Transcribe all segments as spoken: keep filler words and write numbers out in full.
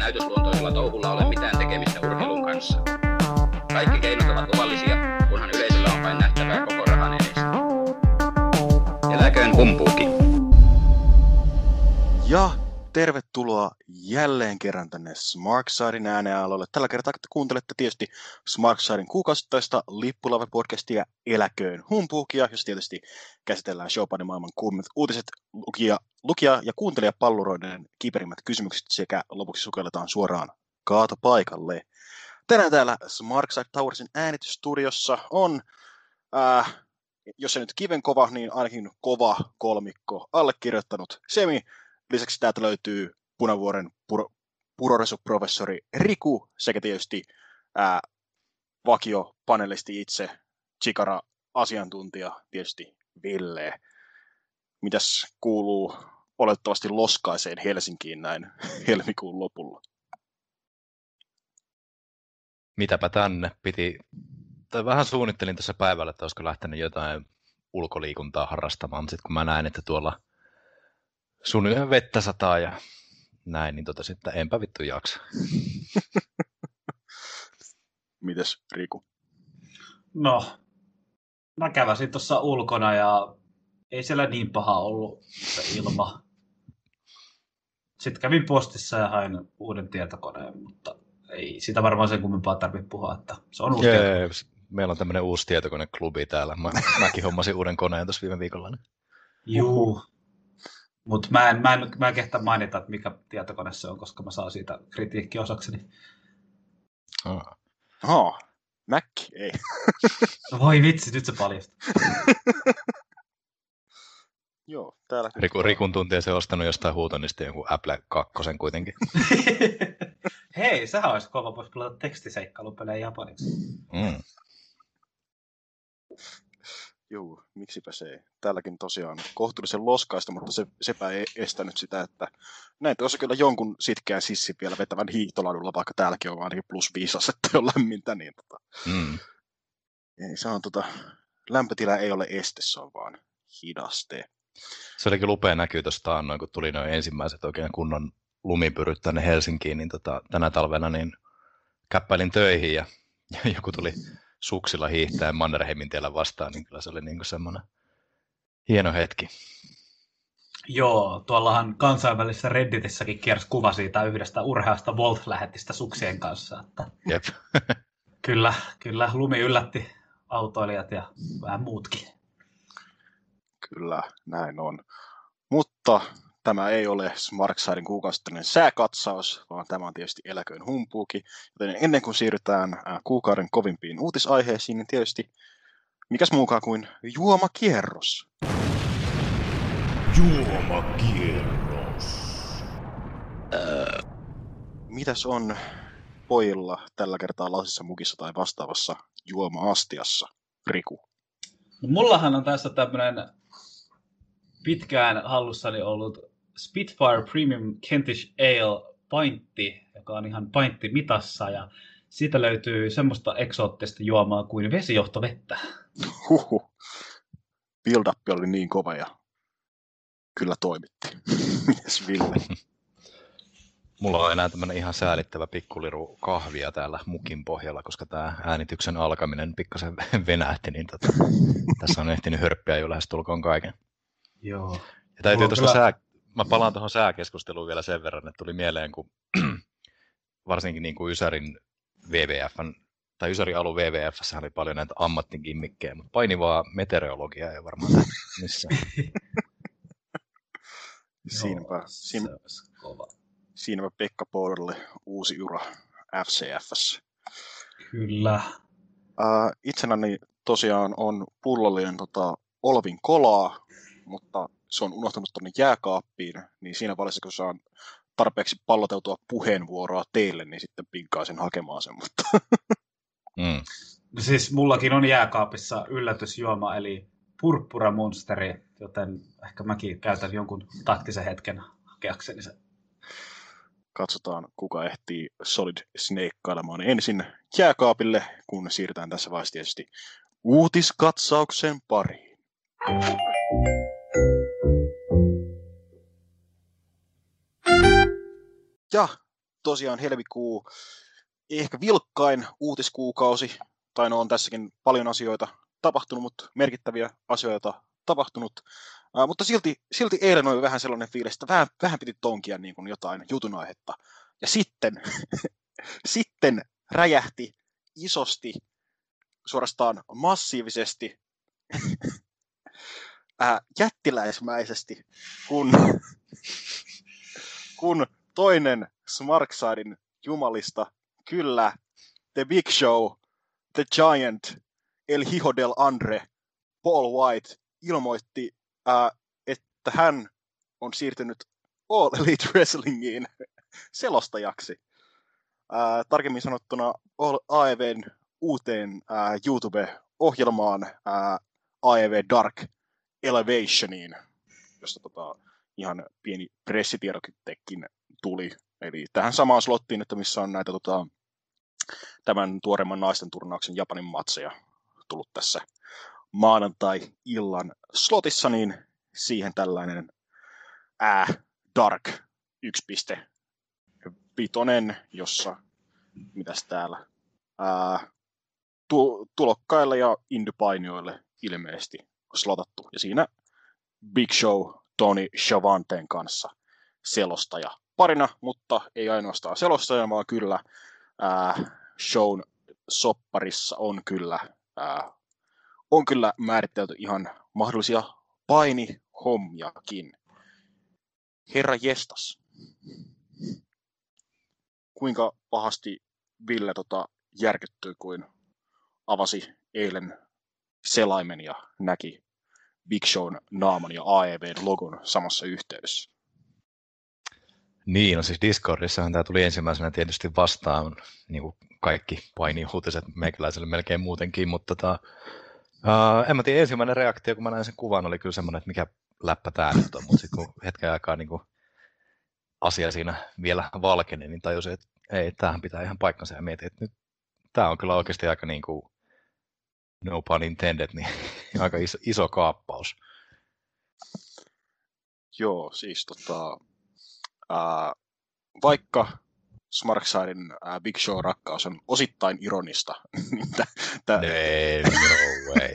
näytösluontoisella touhulla ole mitään tekemistä urheilun kanssa. Kaikki keinot ovat luvallisia, kunhan yleisöllä on vain nähtävää koko rahan edestä. Eläköön humpuuki. Ja tervetuloa jälleen kerran tänne Smarksidein äänealoille. Tällä kertaa kuuntelette tietysti Smarksidein kuukausittaista lippulaiva-podcastia Eläköön humpuukia, jossa tietysti käsitellään showpanin maailman kuumimmat uutiset, lukija, lukija ja kuuntelijapalluroiden kiperimmät kysymykset sekä lopuksi sukelletaan suoraan kaatopaikalle. Tänään täällä Smarkside Towersin äänitysstudiossa on, äh, jos se nyt kivenkova, niin ainakin kova kolmikko allekirjoittanut Semi. Lisäksi täältä löytyy Punavuoren pur- puroresuprofessori Riku sekä tietysti ää, vakiopanelisti itse, Chikara-asiantuntija, tietysti Ville. Mitäs kuuluu oletettavasti loskaiseen Helsinkiin näin helmikuun lopulla? Mitäpä tänne piti, tai vähän suunnittelin tässä päivällä, että olisiko lähtenyt jotain ulkoliikuntaa harrastamaan, mutta sitten kun mä näin, että tuolla suunnilleen vettä sataa ja näin, niin totesin, että enpä vittu jaksa. Mites Riku? No, mä käväsin tuossa ulkona ja ei siellä niin paha ollut se ilma. Sitten kävin postissa ja hain uuden tietokoneen, mutta ei sitä varmaan sen kummempaa tarvitse puhua, että se on uusi Jee, tietokone. meillä on tämmöinen uusi tietokoneklubi täällä. Mä, mäkin hommasin uuden koneen tuossa viime viikolla. Juu. Mutta mä en, mä, en, mä en kehtaa mainita, että mikä tietokone se on, koska mä saan siitä kritiikkiä osakseni. Oh. Haa, Mac, ei. No voi vitsi, nyt se paljastaa. Joo, täällä. Riku, Rikun tuntia se on ostanut jostain huutonista jonkun Apple kakkosen kuitenkin. Hei, sehän olisi kova, voisi pelata tekstiseikkailupelejä japaniksi. Mm. Joo, miksipä se ei. Täälläkin tosiaan kohtuullisen loskaista, mutta se, sepä ei estänyt sitä, että näin tuossa kyllä jonkun sitkeän sissi vielä vetävän hiihtoladulla, vaikka täälläkin on ainakin plus viisi asetta jo lämmintä, niin tota, Mm. ei, se on tota, lämpötila ei ole este, se on vaan hidaste. Se oli kyllä upea näkyy tuosta taannoin, kun tuli noin ensimmäiset oikein kunnon lumipyryt tänne Helsinkiin, niin tota, tänä talvena niin käppäilin töihin ja, ja joku tuli suksilla hiihtäen Mannerheimin tiellä vastaan, niin kyllä se oli niinku semmoinen hieno hetki. Joo, tuollahan kansainvälisessä Redditissäkin kiersi kuva siitä yhdestä urheasta Volt-lähetistä suksien kanssa. Että Jep. kyllä, kyllä, lumi yllätti autoilijat ja vähän muutkin. Kyllä, näin on. Mutta tämä ei ole Smarksidein kuukausittainen sääkatsaus, vaan tämä on tietysti Eläköön humpuuki. Joten ennen kuin siirrytään äh, kuukauden kovimpiin uutisaiheisiin, niin tietysti mikäs muukaan kuin juomakierros. Juomakierros. Äh, mitäs on pojilla tällä kertaa lasissa, mukissa tai vastaavassa juoma-astiassa, Riku? No, mullahan on tässä tämmöinen pitkään hallussani ollut Spitfire Premium Kentish Ale pintti, joka on ihan pintti mitassa, ja siitä löytyy semmoista eksoottista juomaa kuin vesijohtovettä. Huhhuh. Build-up oli niin kova ja kyllä toimitti. Mites Ville? Mulla on enää tämmöinen ihan säälittävä pikkuliru kahvia täällä mukin pohjalla, koska tämä äänityksen alkaminen pikkasen venähti, niin tota, tässä on ehtinyt hörppiä jo lähes tulkoon kaiken. Joo. Ja täytyy tuosta kyllä sää, mä palaan tuohon sääkeskusteluun vielä sen verran, että tuli mieleen, kun varsinkin niin kuin Ysärin W W F:n, tai Ysärin alun W W F:ssä oli paljon näitä ammattigimmikkeja, mutta painivaa meteorologiaa ei varmaan missään. Siinäpä, siinä, se olisi kova. siinäpä Pekka Poudalle uusi ura F C F:ssä. Kyllä. Uh, itsenäni tosiaan on pullollinen tota, Olvin kolaa, mutta se on unohtunut tuonne jääkaappiin, niin siinä välissä, kun saan tarpeeksi palloteltua puheenvuoroa teille, niin sitten pinkkaisin hakemaan sen. Mutta Mm. No siis mullakin on jääkaapissa yllätysjuoma, eli purppuramonsteri, joten ehkä mäkin käytän jonkun taktisen hetken hakeakseni sen. katsotaan, kuka ehtii Solid Snake-kailemaan ensin jääkaapille, kun siirrytään tässä vaiheessa tietysti uutiskatsauksen pariin. Ja tosiaan helmikuu ei ehkä vilkkain uutiskuukausi, tai no on tässäkin paljon asioita tapahtunut, mutta merkittäviä asioita tapahtunut. Uh, mutta silti, silti eilen oli vähän sellainen fiilis, että vähän, vähän piti tonkia niin kuin jotain jutun aihetta. Ja sitten, sitten räjähti isosti, suorastaan massiivisesti, äh, jättiläismäisesti, kun, kun toinen Smarksidein jumalista, kyllä, The Big Show, The Giant, El Hijo del Andre, Paul White, ilmoitti, äh, että hän on siirtynyt All Elite Wrestlingiin selostajaksi. Äh, tarkemmin sanottuna A E V:n uuteen äh, YouTube-ohjelmaan äh, A E V Dark Elevationiin, josta tota, ihan pieni pressitiedotekin tuli. Eli tähän samaan slottiin, että missä on näitä tota, tämän tuoreemman naisten turnauksen Japanin matseja tullut tässä maanantai-illan slotissa, niin siihen tällainen ää, Dark yksi pilkku viisi, jossa mitäs täällä ää, tu- tulokkaille ja indypainioille ilmeisesti slotattu. Ja siinä Big Show Tony Schiavanteen kanssa selostaja parina, mutta ei ainoastaan selostaja, vaan kyllä ää, shown sopparissa on kyllä, ää, on kyllä määritelty ihan mahdollisia painihommiakin. Herra jestas, kuinka pahasti Ville tota, järkyttyi, kuin avasi eilen selaimen ja näki Big Shown naaman ja A E V:n logon samassa yhteydessä? Niin, no siis Discordissahan tämä tuli ensimmäisenä tietysti vastaan, niin kuin kaikki painiuutiset meikäläiselle melkein muutenkin, mutta tota, uh, en mä tiedä, ensimmäinen reaktio, kun mä näin sen kuvan, oli kyllä semmoinen, että mikä läppä tää nyt on, mutta sitten kun hetken aikaa niin kuin asia siinä vielä valkeni, niin tajusin, että ei, tämähän pitää ihan paikkansa, ja mietin, että nyt tämä on kyllä oikeasti aika niin kuin, no pun intended, niin aika iso, iso kaappaus. Joo, siis tota, ää, vaikka Smarksidein ää, Big Show-rakkaus on osittain ironista, niin tä, tä, Ei, no way.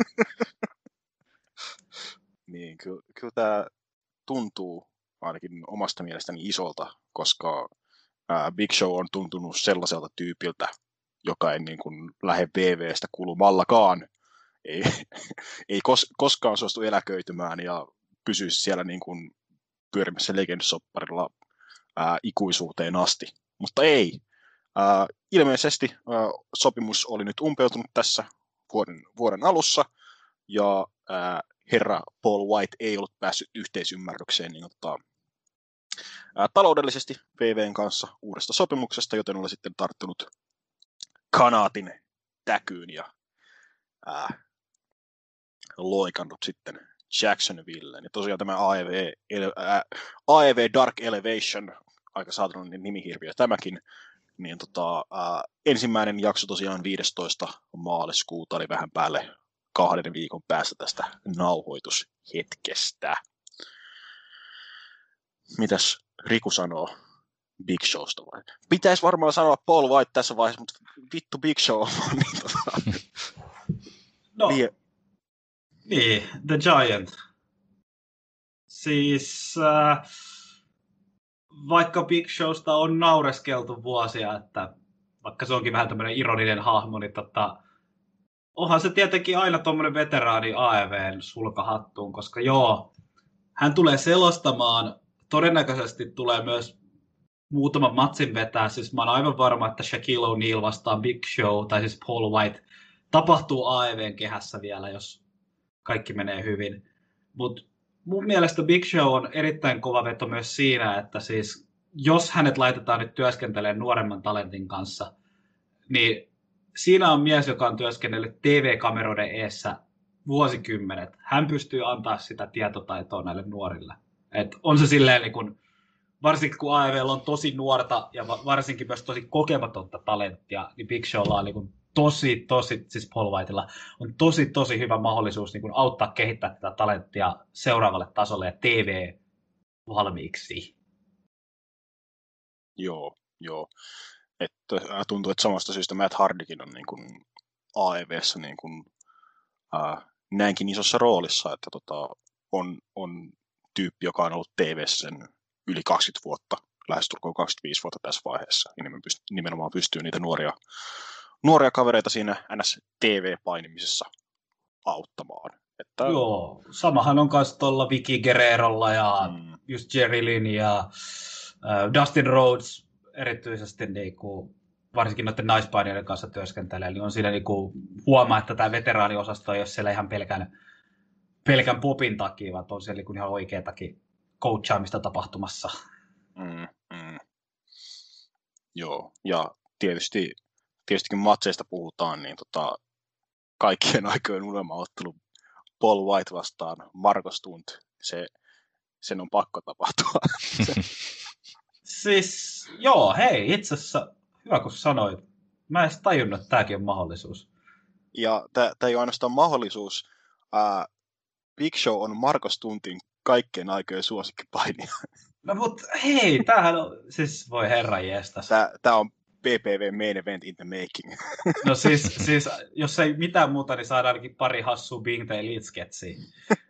niin kyllä, kyllä tämä tuntuu ainakin omasta mielestäni isolta, koska ää, Big Show on tuntunut sellaiselta tyypiltä, joka ei niin kuin lähde V V:stä kulumallakaan, ei, ei kos, koskaan suostu eläköitymään ja pysyisi siellä niin kuin pyörimässä legendssopparilla ää, ikuisuuteen asti. Mutta ei. Ää, ilmeisesti ää, sopimus oli nyt umpeutunut tässä vuoden, vuoden alussa, ja ää, herra Paul White ei ollut päässyt yhteisymmärrykseen niin ottaa, ää, taloudellisesti V V:n kanssa uudesta sopimuksesta, joten oli sitten tarttunut kanaatin täkyyn ja ää, loikannut sitten Jacksonvilleen. Ja tosiaan tämä A E V, ää, A E V Dark Elevation, aika saatanainen nimihirviö tämäkin, niin tota, ää, ensimmäinen jakso tosiaan viidestoista maaliskuuta, oli vähän päälle kahden viikon päästä tästä nauhoitushetkestä. Mitäs Riku sanoo Big Showsta vai? Pitäisi varmaan sanoa Paul White tässä vaiheessa, mutta vittu Big Show on niin tota... No, Vie... niin, The Giant. Siis äh, vaikka Big Showsta on naureskeltu vuosia, että vaikka se onkin vähän tämmöinen ironinen hahmo, niin tota, onhan se tietenkin aina tuommoinen veteraani A E V:n sulkahattuun, koska joo, hän tulee selostamaan, todennäköisesti tulee myös muutaman matsin vetää, siis mä oon aivan varma, että Shaquille O'Neal vastaan Big Show, tai siis Paul White, tapahtuu A E V:n kehässä vielä, jos kaikki menee hyvin. Mutta mun mielestä Big Show on erittäin kova veto myös siinä, että siis jos hänet laitetaan nyt työskentelemään nuoremman talentin kanssa, niin siinä on mies, joka on työskennellyt T V-kameroiden eessä vuosikymmenet. Hän pystyy antaa sitä tietotaitoa näille nuorille. Et on se silleen, niin kun, varsinkin kun A E V:llä on tosi nuorta ja varsinkin myös tosi kokematonta talenttia, niin Big Showlla on niin kun tosi, tosi, siis Paul Whitella on tosi, tosi hyvä mahdollisuus niin kun auttaa kehittää tätä talenttia seuraavalle tasolle ja T V valmiiksi. Joo, Joo. Että tuntuu, että samasta syystä Matt Hardykin on niin kuin A E V:ssä niin kuin, ää, näinkin isossa roolissa, että tota, on, on tyyppi, joka on ollut T V:ssä sen yli kaksikymmentä vuotta, lähestulkoon kaksikymmentäviisi vuotta tässä vaiheessa, ja nimenomaan pystyy niitä nuoria, nuoria kavereita siinä N S T V-painimisessa auttamaan. Että... Joo, samahan on myös tuolla Vicky Guerrerolla ja Mm. just Jerry Lynn ja äh, Dustin Rhodes erityisesti niinku, varsinkin noiden naispainijoiden kanssa työskentelee, niin on siinä niinku, huomaa, että tämä veteraaniosasto ei ole siellä ihan pelkän, pelkän popin takia, vaan on siellä niinku ihan oikeatakin coachaamista tapahtumassa. Mm, mm. Joo, ja tietysti, tietysti kun matseista puhutaan, niin tota, kaikkien aikojen unelmaottelu Paul White vastaan Marko Stunt, se, sen on pakko tapahtua. Siis, joo, hei, itse asiassa, hyvä kun sanoit. Mä en edes tajunnut, että tämäkin on mahdollisuus. Ja tämä ei ole ainoastaan mahdollisuus. Ää, Big Show on Marko Stuntin kaikkien aikojen suosikkipainija. No mut hei, tämähän on, siis voi herran jestas. Tämä on P P V Main Event in the Making. No siis, siis, jos ei mitään muuta, niin saadaan ainakin pari hassua Bing the Elite-sketsiä.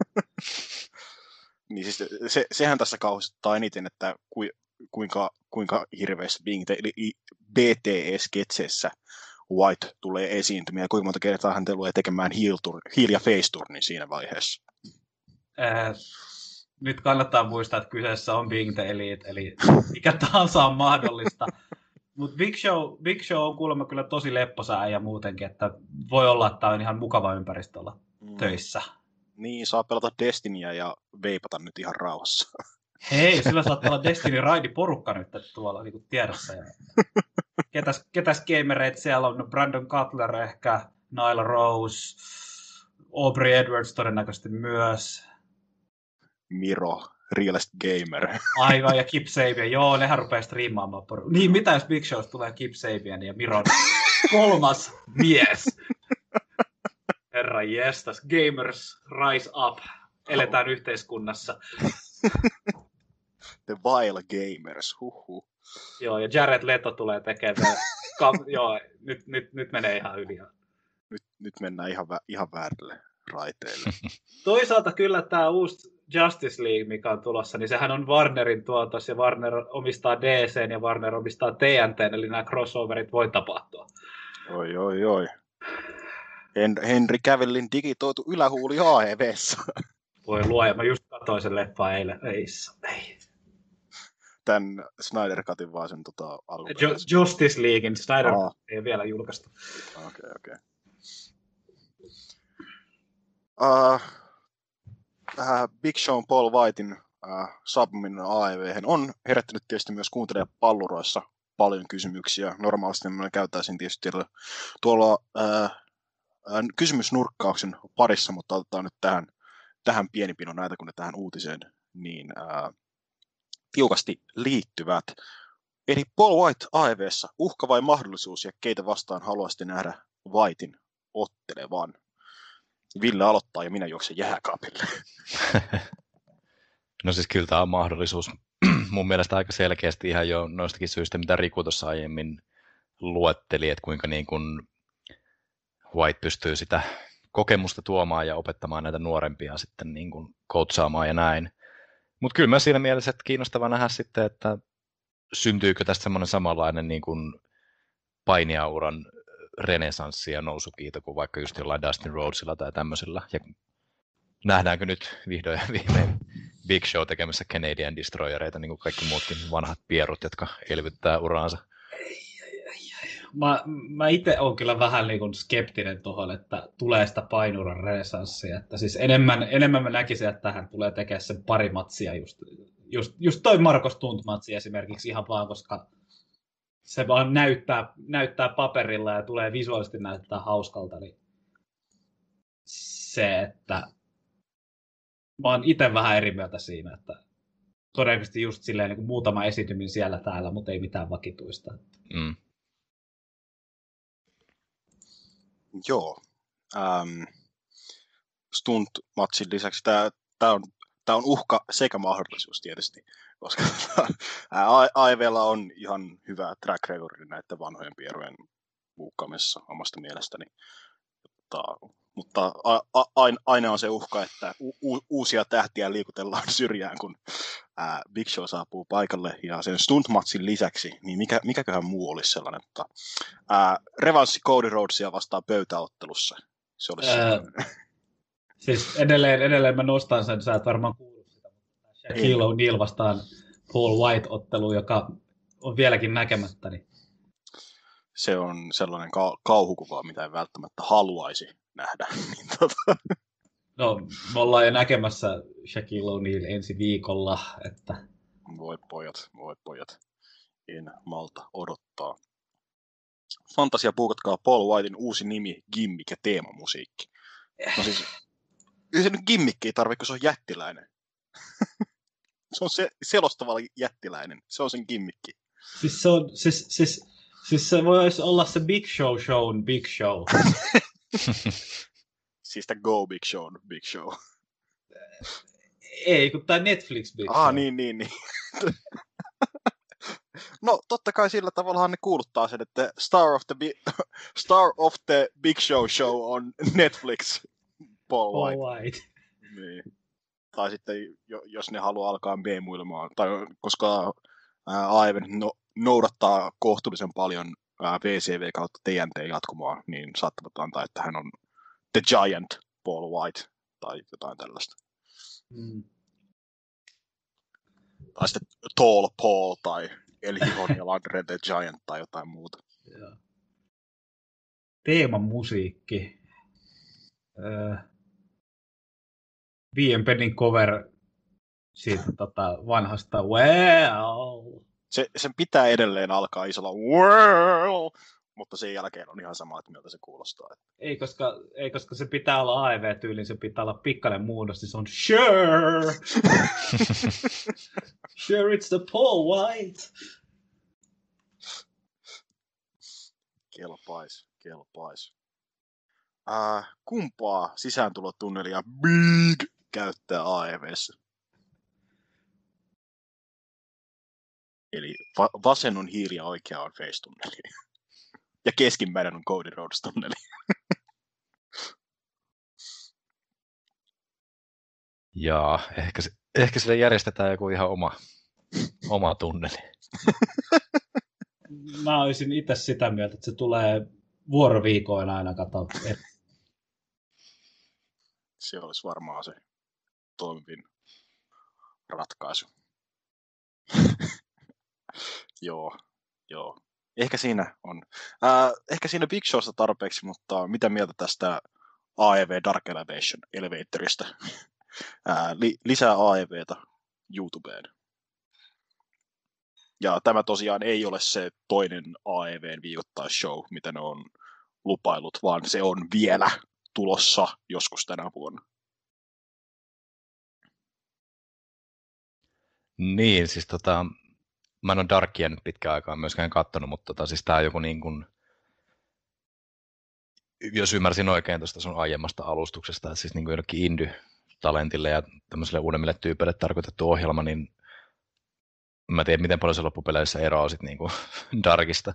Niin siis se, sehän tässä kauhistuttaa eniten, että ku, kuinka, kuinka hirveässä Bing the B T E-sketseissä White tulee esiintymään ja kuinka monta kertaa hän tulee tekemään heel, tur, heel ja face turnin siinä vaiheessa. Äh, nyt kannattaa muistaa, että kyseessä on Bing the Elite, eli mikä tahansa on mahdollista. Mutta Big Show, Big Show on kuulemma kyllä tosi lepposa äijä muutenkin, että voi olla, että tämä on ihan mukava ympäristö olla mm. töissä. Niin, saa pelata Destinyä ja veipata nyt ihan rauhassa. Hei, sillä saattaa olla Destiny Raidi porukka nyt tuolla niin tiedossa. Ja... Ketäs, ketäs gamereita siellä on? No Brandon Cutler ehkä, Nyla Rose, Aubrey Edwards todennäköisesti myös. Miro, Realest Gamer. Aivan, ja Kip Sabian. Joo, nehän rupeaa striimaamaan porukka. Niin, mitä jos Big Showsta tulee Kip Sabian ja Miron kolmas mies? Herra jestas, gamers rise up. Eletään oh. yhteiskunnassa. The Vile Gamers, huhhuh. Joo, ja Jared Leto tulee tekemään. Kam- joo, nyt, nyt, nyt menee ihan yli. Nyt, nyt mennään ihan, vä- ihan väärille raiteille. Toisaalta kyllä tämä uusi Justice League, mikä on tulossa, niin sehän on Warnerin tuotos, ja Warner omistaa D C:n ja Warner omistaa T N T:n, eli nämä crossoverit voi tapahtua. Oi, oi, oi. Henry Cavillin digitoitu ylähuuli A E V:ssä. Voi luoja, mä just katsoin sen leppaa eilen. Ei, ei. Tän Snyder Cutin vaan sen tota, alkuperäisen. Justice Leaguein Snyder Cut ei vielä julkaistu. Okei, okay, okei. Okay. Uh, uh, Big Show Paul Whitein uh, saapuminen A E V:hen on herättänyt tietysti myös kuuntelijapalluroissa paljon kysymyksiä. Normaalisti me käytäisiin tietysti tuolla uh, uh, kysymysnurkkauksen parissa, mutta otetaan nyt tähän, tähän pieni pino näitä, kun ne tähän uutiseen niin uh, tiukasti liittyvät. Eli Paul White A E V:ssä, uhka vai mahdollisuus, ja keitä vastaan haluaisitte nähdä Whitein ottelevan? Ville aloittaa ja minä juoksen jääkaapille. No siis kyllä tämä on mahdollisuus. Mun mielestä aika selkeästi ihan jo noistakin syistä, mitä Riku tuossa aiemmin luetteli, että kuinka niin kuin White pystyy sitä kokemusta tuomaan ja opettamaan näitä nuorempia sitten niin kuin coachaamaan ja näin. Mutta kyllä mä siinä mielessä, että kiinnostava nähdä sitten, että syntyykö tästä semmoinen samanlainen niin kuin painiauran renesanssi ja nousukiito kuin vaikka just jollain Dustin Rhodesilla tai tämmöisellä. Ja nähdäänkö nyt vihdoin ja viimein Big Show tekemässä Canadian Destroyereita, niin kuin kaikki muutkin vanhat pierut, jotka elvyttää uraansa. Mä, mä itse olen kyllä vähän niin kuin skeptinen tuohon, että tulee sitä painuran renesanssia. Että siis enemmän, enemmän mä näkisin, että tähän tulee tekemään sen pari matsia. Just, just, just toi Marko Stunt-matsi esimerkiksi ihan vaan, koska se vaan näyttää, näyttää paperilla ja tulee visuaalisesti näyttää hauskalta. Niin se, että mä oon itse vähän eri mieltä siinä, että todennäköisesti just silleen niin kuin muutama esiintyminen siellä täällä, mutta ei mitään vakituista. Mm. Joo. Ähm, Stunt-matsin lisäksi tämä on, tämä on uhka sekä mahdollisuus tietysti, koska A E V:llä on ihan hyvä track record näiden vanhojen pierujen buukkaamisessa omasta mielestäni. Mutta, mutta a, a, aina on se uhka, että u, uusia tähtiä liikutellaan syrjään, kun ää, Big Show saapuu paikalle. Ja sen stuntmatsin lisäksi, niin mikä, mikäköhän muu olisi sellainen, että ää, revanssi Cody Rhodesia vastaan pöytäottelussa. Se olisi Ää, siis edelleen, edelleen mä nostan sen, sä et varmaan kuullut sitä, mutta Shaquille O'Neal vastaan Paul White-ottelu, joka on vieläkin näkemättä. Niin... Se on sellainen ka- kauhukuva, mitä en välttämättä haluaisi nähdä. niin tota... No, me ollaan jo näkemässä Shaquille O'Neal ensi viikolla, että... Voi pojat, voi pojat. En malta odottaa. Fantasia, puukatkaa Paul Whitein uusi nimi, gimmick ja teemamusiikki. No siis, ei se nyt gimmikki ei tarvitse, kun se on jättiläinen. Se on se, selostava jättiläinen. Se on sen gimmikki. Siis se, on, siis, siis, siis se voisi olla se Big Show shown Big Show. Siis tämä Go Big Show Big Show. Ei, kun tämä Netflix Big Show. Ah, niin, niin, niin. No, totta kai sillä tavallahan ne kuuluttaa sen, että Star of the, Bi- Star of the Big Show Show on Netflix. Paul, Paul White. White. Niin. Tai sitten, jos ne haluaa alkaa meemuilemaan, tai koska A E V no, noudattaa kohtuullisen paljon ää, V C V kautta T N T-jatkumoa, niin saattavat antaa, että hän on The Giant Paul White, tai jotain tällaista. Mm. Tai sitten Tall Paul, tai El Hijon ja Andre the Giant, tai jotain muuta. Ja. Teemamusiikki. Öö. Viien pennin cover siitä tota, vanhasta Well. Se, sen pitää edelleen alkaa isolla Well, mutta sen jälkeen on ihan sama, että miltä se kuulostaa. Ei koska, ei, koska se pitää olla A E V-tyyliin, se pitää olla pikkainen muunnos, niin se on Sure! Sure, it's the Paul White! Kelpais, kelpais. Äh, kumpaa sisääntulotunnelia Big käyttää A E V:ssä? Eli va- vasen on hiiri ja oikea on face-tunneli. Ja keskimmäinen on Cody Rhodes-tunneli. Jaa, ehkä, se, ehkä sille järjestetään joku ihan oma, oma tunneli. Mä olisin itse sitä mieltä, että se tulee vuoroviikoin aina, kato. Et... Se olisi varmaan se toimivin ratkaisu. Joo, joo. Ehkä siinä on. Äh, ehkä siinä Big Showsta tarpeeksi, mutta mitä mieltä tästä A E V Dark Elevation Elevatorista? äh, li- lisää A E V:tä YouTubeen. Ja tämä tosiaan ei ole se toinen A E V:n viikoittaisshow, mitä ne on lupailut, vaan se on vielä tulossa joskus tänä vuonna. Niin, siis tota, mä en ole Darkia nyt pitkään aikaa myöskään katsonut, mutta tota, siis tää on joku niin kuin, jos ymmärsin oikein tuosta sun aiemmasta alustuksesta, että siis niin kuin jollekin Indy-talentille ja tämmöiselle uudemmille tyypeille tarkoitettu ohjelma, niin mä tiedän, miten paljon se loppupeleissä eroaa sit niin kuin Darkista.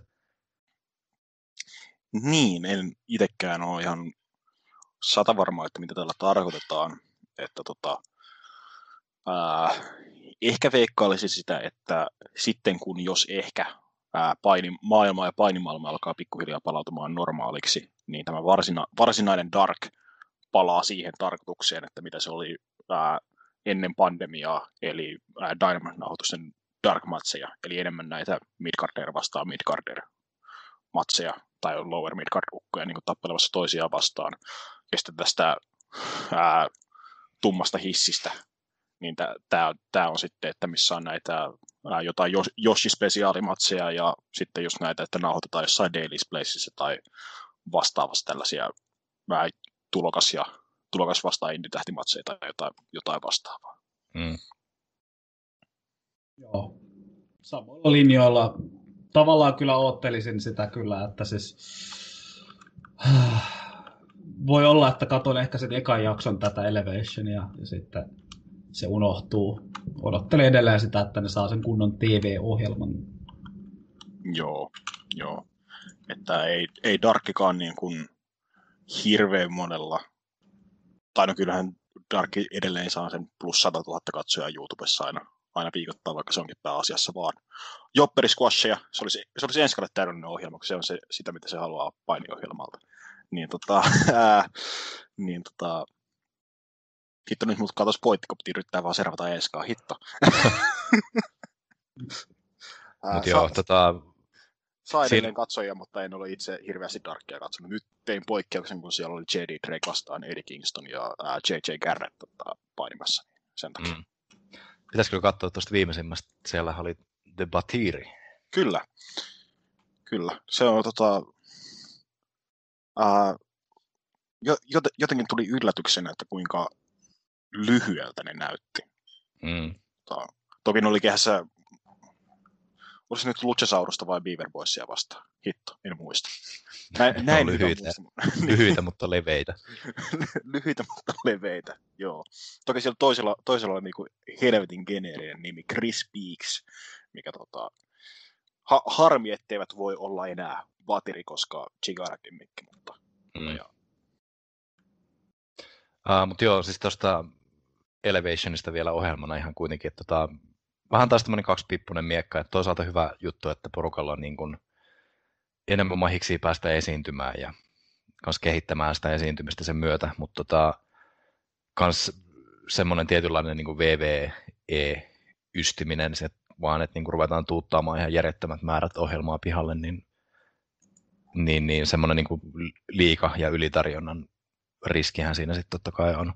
Niin, en itsekään ole ihan sata varmaa, että mitä tällä tarkoitetaan. Että tota, ää, ehkä veikkailisin sitä, että sitten kun jos ehkä ää, paini, maailma ja painimaailma alkaa pikkuhiljaa palautumaan normaaliksi, niin tämä varsina, varsinainen Dark palaa siihen tarkoitukseen, että mitä se oli ää, ennen pandemiaa, eli ää, Dynamite-nauhoitusten Dark-matseja, eli enemmän näitä midcarder vastaan midcarder-matseja, tai lower midcard-ukkoja niin tappelemassa toisiaan vastaan. Ja sitten tästä ää, tummasta hissistä, niin tämä on sitten, että missä on näitä ää, jotain Yoshi-spesiaalimatseja, ja sitten just näitä, että nauhoitetaan jossain Daily's Placeissa tai vastaavassa tällaisia ää, tulokas, ja, tulokas vastaan indie-tähtimatseja tai jotain, jotain vastaavaa. Mm. Joo, samoilla linjoilla. Tavallaan kyllä oottelisin sitä kyllä, että siis voi olla, että katon ehkä sen ekan jakson tätä Elevationia ja sitten se unohtuu. Odottelen edelleen sitä, että ne saa sen kunnon T V-ohjelman. Joo, joo. Että ei, ei Darkkikaan niin kuin hirveän monella, tai no kyllähän Darkki edelleen saa sen plus sata tuhatta katsojaa YouTubessa aina, aina viikoittain, vaikka se onkin pääasiassa vaan Jopperi Squashia. Se olisi, se olisi ensi kaudelle täydellinen ohjelma, kun se on se, sitä, mitä se haluaa painiohjelmalta. Niin tota, ää, niin tota, hitto nyt mut katos poitti, kun piti yrittää vaan servata Eeskaa, hitto. Mutta joo, sa- tota... Saa Siin... edelleen katsojia, mutta en ole itse hirveästi Darkia katsonut. Nyt tein poikkeuksen, kun siellä oli J D Drake vastaan Eddie Kingston ja ää, J J Garrett tota, painimassa. Sen takia. Mm. Pitäisikö katsoa tuosta viimeisimmästä? Siellä oli The Batiri. Kyllä. Kyllä. Se on tota... Ää, jotenkin tuli yllätyksenä, että kuinka lyhyeltä ne näytti. Mm. Tota, toki ne oli kehässä... Olisi nyt Luchasaurusta vai Beaver Boysia vastaan? Hitto, en muista. Näin, näin no, lyhyitä, muista. lyhyitä, mutta leveitä. lyhyitä, mutta leveitä, joo. Toki siellä toisella, toisella on niinku helvetin geneerinen nimi, Chris Peaks, mikä tota, ha- harmi, etteivät voi olla enää Batiri, koska Chigarakin mikki, mutta... Mm. Uh, mutta joo, siis tuosta Elevationista vielä ohjelmana ihan kuitenkin, että tota, vähän taas tämmöinen kaksipippunen miekka, että toisaalta hyvä juttu, että porukalla on niin kuin enemmän mahiksi päästä esiintymään ja kans kehittämään sitä esiintymistä sen myötä, mutta tota, kans semmoinen tietynlainen niin kuin V V E-ystyminen, se, vaan että niin kuin ruvetaan tuuttaamaan ihan järjettömät määrät ohjelmaa pihalle, niin, niin, niin semmoinen niin kuin liika- ja ylitarjonnan riskihän siinä sitten totta kai on.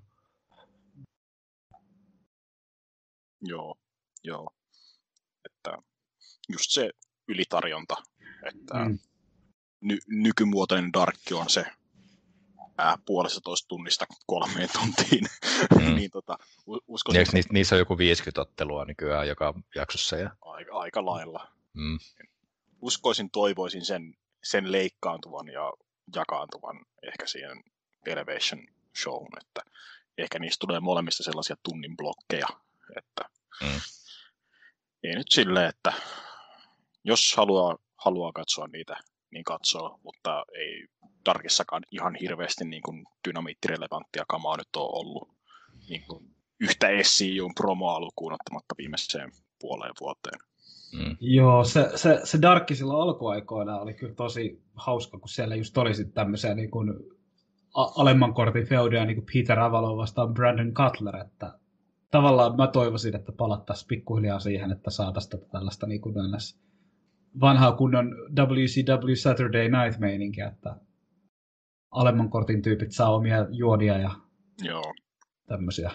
Joo, joo. Että just se ylitarjonta, että mm. ny- nykymuotoinen Darkki on se ää, puolesta toista tunnista kolmeen tuntiin. Mm. niin tota, uskoisin... Eikö niissä, niissä on joku viisikymmentä ottelua nykyään joka jaksossa? Ja... Aika, aika lailla. Mm. Uskoisin, toivoisin sen, sen leikkaantuvan ja jakaantuvan ehkä siihen Elevation showhun, että ehkä niistä tulee molemmista sellaisia tunnin blokkeja, että mm. ei nyt silleen, että jos haluaa, haluaa katsoa niitä, niin katsoo, mutta ei Darkissakaan ihan hirveästi niin kuin dynamiittirelevanttia kamaa nyt on ollut niin kuin yhtä S C U:n promoa lukuun ottamatta viimeiseen puoleen vuoteen. Mm. Joo, se, se, se Darkki silloin alkuaikoina oli kyllä tosi hauska, kun siellä just oli sitten tämmöisiä niin kuin alemman kortin feudeja niin kuin Peter Avalon vastaan Brandon Cutler, että tavallaan mä toivoisin, että palattaisiin pikkuhiljaa siihen, että saataisiin tätä tällaista niin kuin vanhaa kunnon W C W Saturday Night -meininkiä, että alemman kortin tyypit saa omia juonia ja Joo. tämmöisiä.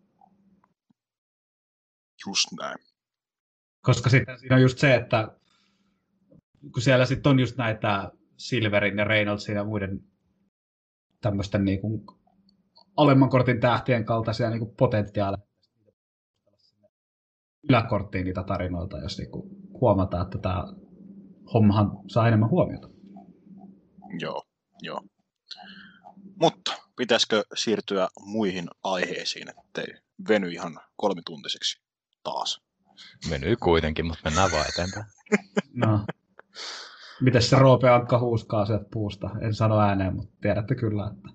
Just näin. Koska sitten siinä on just se, että kun siellä sitten on just näitä Silverin ja Reynoldsin ja muiden tämmöisten niin kuin alemman kortin tähtien kaltaisia niin kuin potentiaaleja yläkorttiin niitä tarinoita, jos niin kuin huomataan, että tämä hommahan saa enemmän huomiota. Joo, joo. Mutta pitäisikö siirtyä muihin aiheisiin, ettei veny ihan kolmituntiseksi taas? Venyy kuitenkin, mutta mennään vaan eteenpäin. No. Mites se Roope Ankka huuskaa sieltä puusta? En sano ääneen, mutta tiedätte kyllä, että...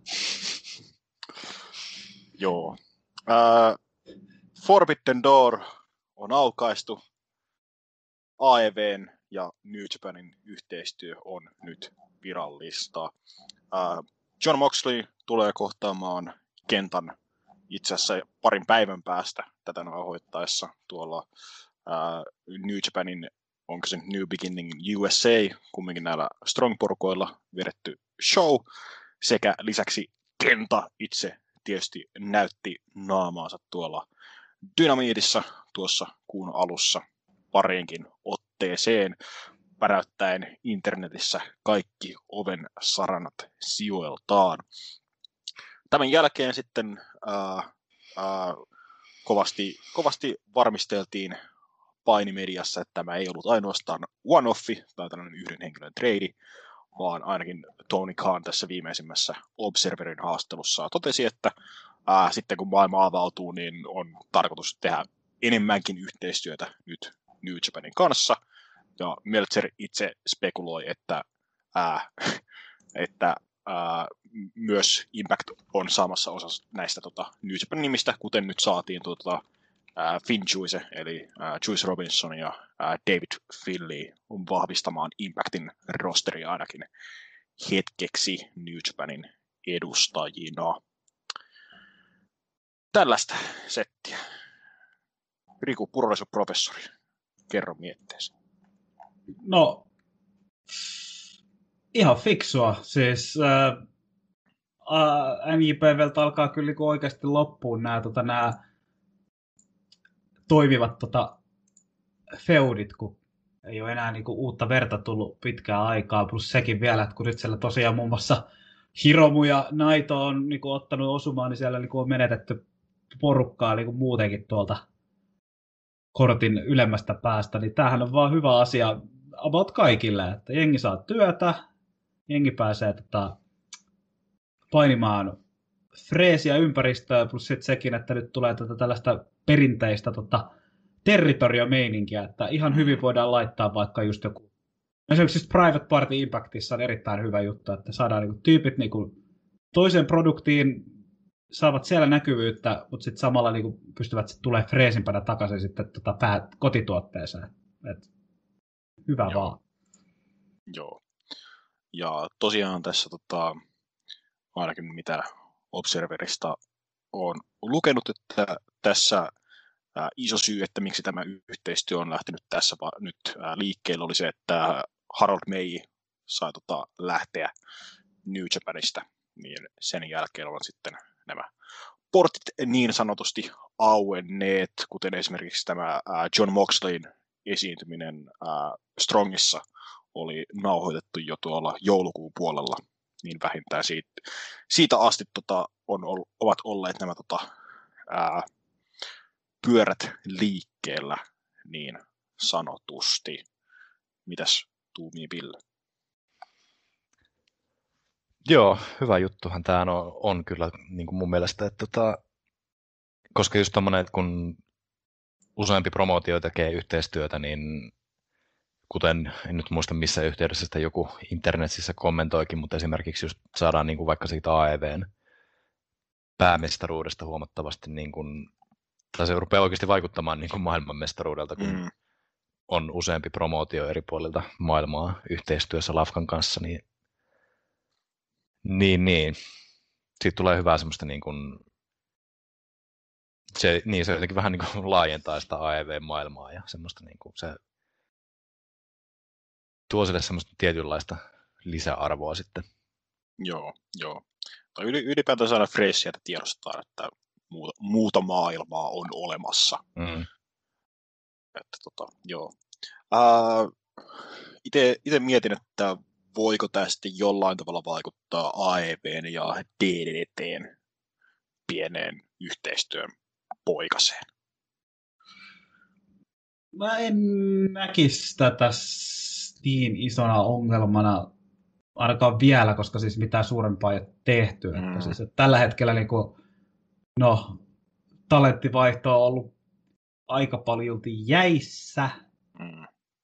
Joo. Uh, Forbidden Door on aukaistu. A E V:n ja New Japanin yhteistyö on nyt virallista. Uh, John Moxley tulee kohtaamaan Kentan itse asiassa parin päivän päästä tätä nauhoittaessa tuolla uh, New Japanin, onko se New Beginning U S A, kumminkin näillä Strong-porukoilla vedetty show, sekä lisäksi Kenta itse tietysti näytti naamaansa tuolla Dynamiitissa tuossa kuun alussa pariinkin otteeseen, päräyttäen internetissä kaikki oven saranat sijoiltaan. Tämän jälkeen sitten ää, ää, kovasti, kovasti varmisteltiin painimediassa, että tämä ei ollut ainoastaan one-offi tai tällainen yhden henkilön trade, vaan ainakin Tony Khan tässä viimeisimmässä Observerin haastattelussa totesi, että ää, sitten kun maailma avautuu, niin on tarkoitus tehdä enemmänkin yhteistyötä nyt New Japanin kanssa. Ja Meltzer itse spekuloi, että, ää, että ää, myös Impact on saamassa osa näistä tota, New Japanin nimistä, kuten nyt saatiin tota, ää, Finn Juice, eli ää, Juice Robinson ja ää, David Finlay vahvistamaan Impactin rosteria ainakin hetkeksi New Japanin edustajina. Tällaista settiä. Riku, purolaisuusprofessori, kerro mietteesi. No, ihan fiksua. Siis äh, N J P V:ltä alkaa kyllä niin oikeasti loppuun nämä, tota, nämä toimivat tota, feudit, kun ei ole enää niin kuin uutta verta tullut pitkään aikaa. Plus sekin vielä, että kun nyt siellä tosiaan muun muassa Hiromu ja Naito on niin kuin ottanut osumaan, niin siellä niin kuin on menetetty porukkaa niin kuin muutenkin tuolta kortin ylemmästä päästä, niin tämähän on vaan hyvä asia about kaikille, että jengi saa työtä, jengi pääsee tota, painimaan freesiä ympäristöä, plus sitten sekin, että nyt tulee tätä tällaista perinteistä tota, territoriomeininkiä, että ihan hyvin voidaan laittaa vaikka just joku, esimerkiksi Private Party Impactissa on erittäin hyvä juttu, että saadaan niinku tyypit niinku toiseen produktiin, saavat siellä näkyvyyttä, mutta sitten samalla niinku pystyvät sit tulemaan freesimpänä takaisin sitten tota pää, kotituotteeseen. Et hyvä Joo. vaan. Joo. Ja tosiaan tässä tota, ainakin mitä Observerista on lukenut, että tässä ää, iso syy, että miksi tämä yhteistyö on lähtenyt tässä va- nyt ää, liikkeelle, oli se, että Harold Meij sai tota, lähteä New Japanista, niin sen jälkeen on sitten nämä portit niin sanotusti auenneet, kuten esimerkiksi tämä ää, John Moxleyn esiintyminen ää, Strongissa oli nauhoitettu jo tuolla joulukuun puolella, niin vähintään siitä, siitä asti tota, on, ovat olleet nämä tota, ää, pyörät liikkeellä niin sanotusti. Mitäs tuumii Ville? Joo, hyvä juttuhan tämä on, on kyllä niin kuin mun mielestä, että tota, koska just tommoinen, että kun useampi promootio tekee yhteistyötä, niin kuten en nyt muista missä yhteydessä sitä joku internetissä kommentoikin, mutta esimerkiksi just saadaan niin kuin vaikka siitä A E V:n päämestaruudesta huomattavasti, niin kuin, tai se rupeaa oikeasti vaikuttamaan niin kuin maailmanmestaruudelta, kun mm. on useampi promootio eri puolilta maailmaa yhteistyössä Lafkan kanssa, niin Niin, niin. Siitä tulee hyvää semmoista niin kuin, se, niin se jotenkin vähän niin kuin laajentaa sitä A E V-maailmaa ja semmoista niin kuin se tuo sille semmoista tietynlaista lisäarvoa sitten. Joo, joo. Tai ylipäätään saada freessiä, että tiedostetaan, että muuta, muuta maailmaa on olemassa. Mm. Että tota, joo. Uh, Itse mietin, että voiko tästä jollain tavalla vaikuttaa A E V:n ja D D T:n pieneen yhteistyön poikaseen? Mä en näkisi tätä niin isona ongelmana ainakaan vielä, koska siis mitään suurempaa ei ole tehty. Mm. Että siis, että tällä hetkellä niin kuin, no, talenttivaihto on ollut aika paljolti jäissä. Mm.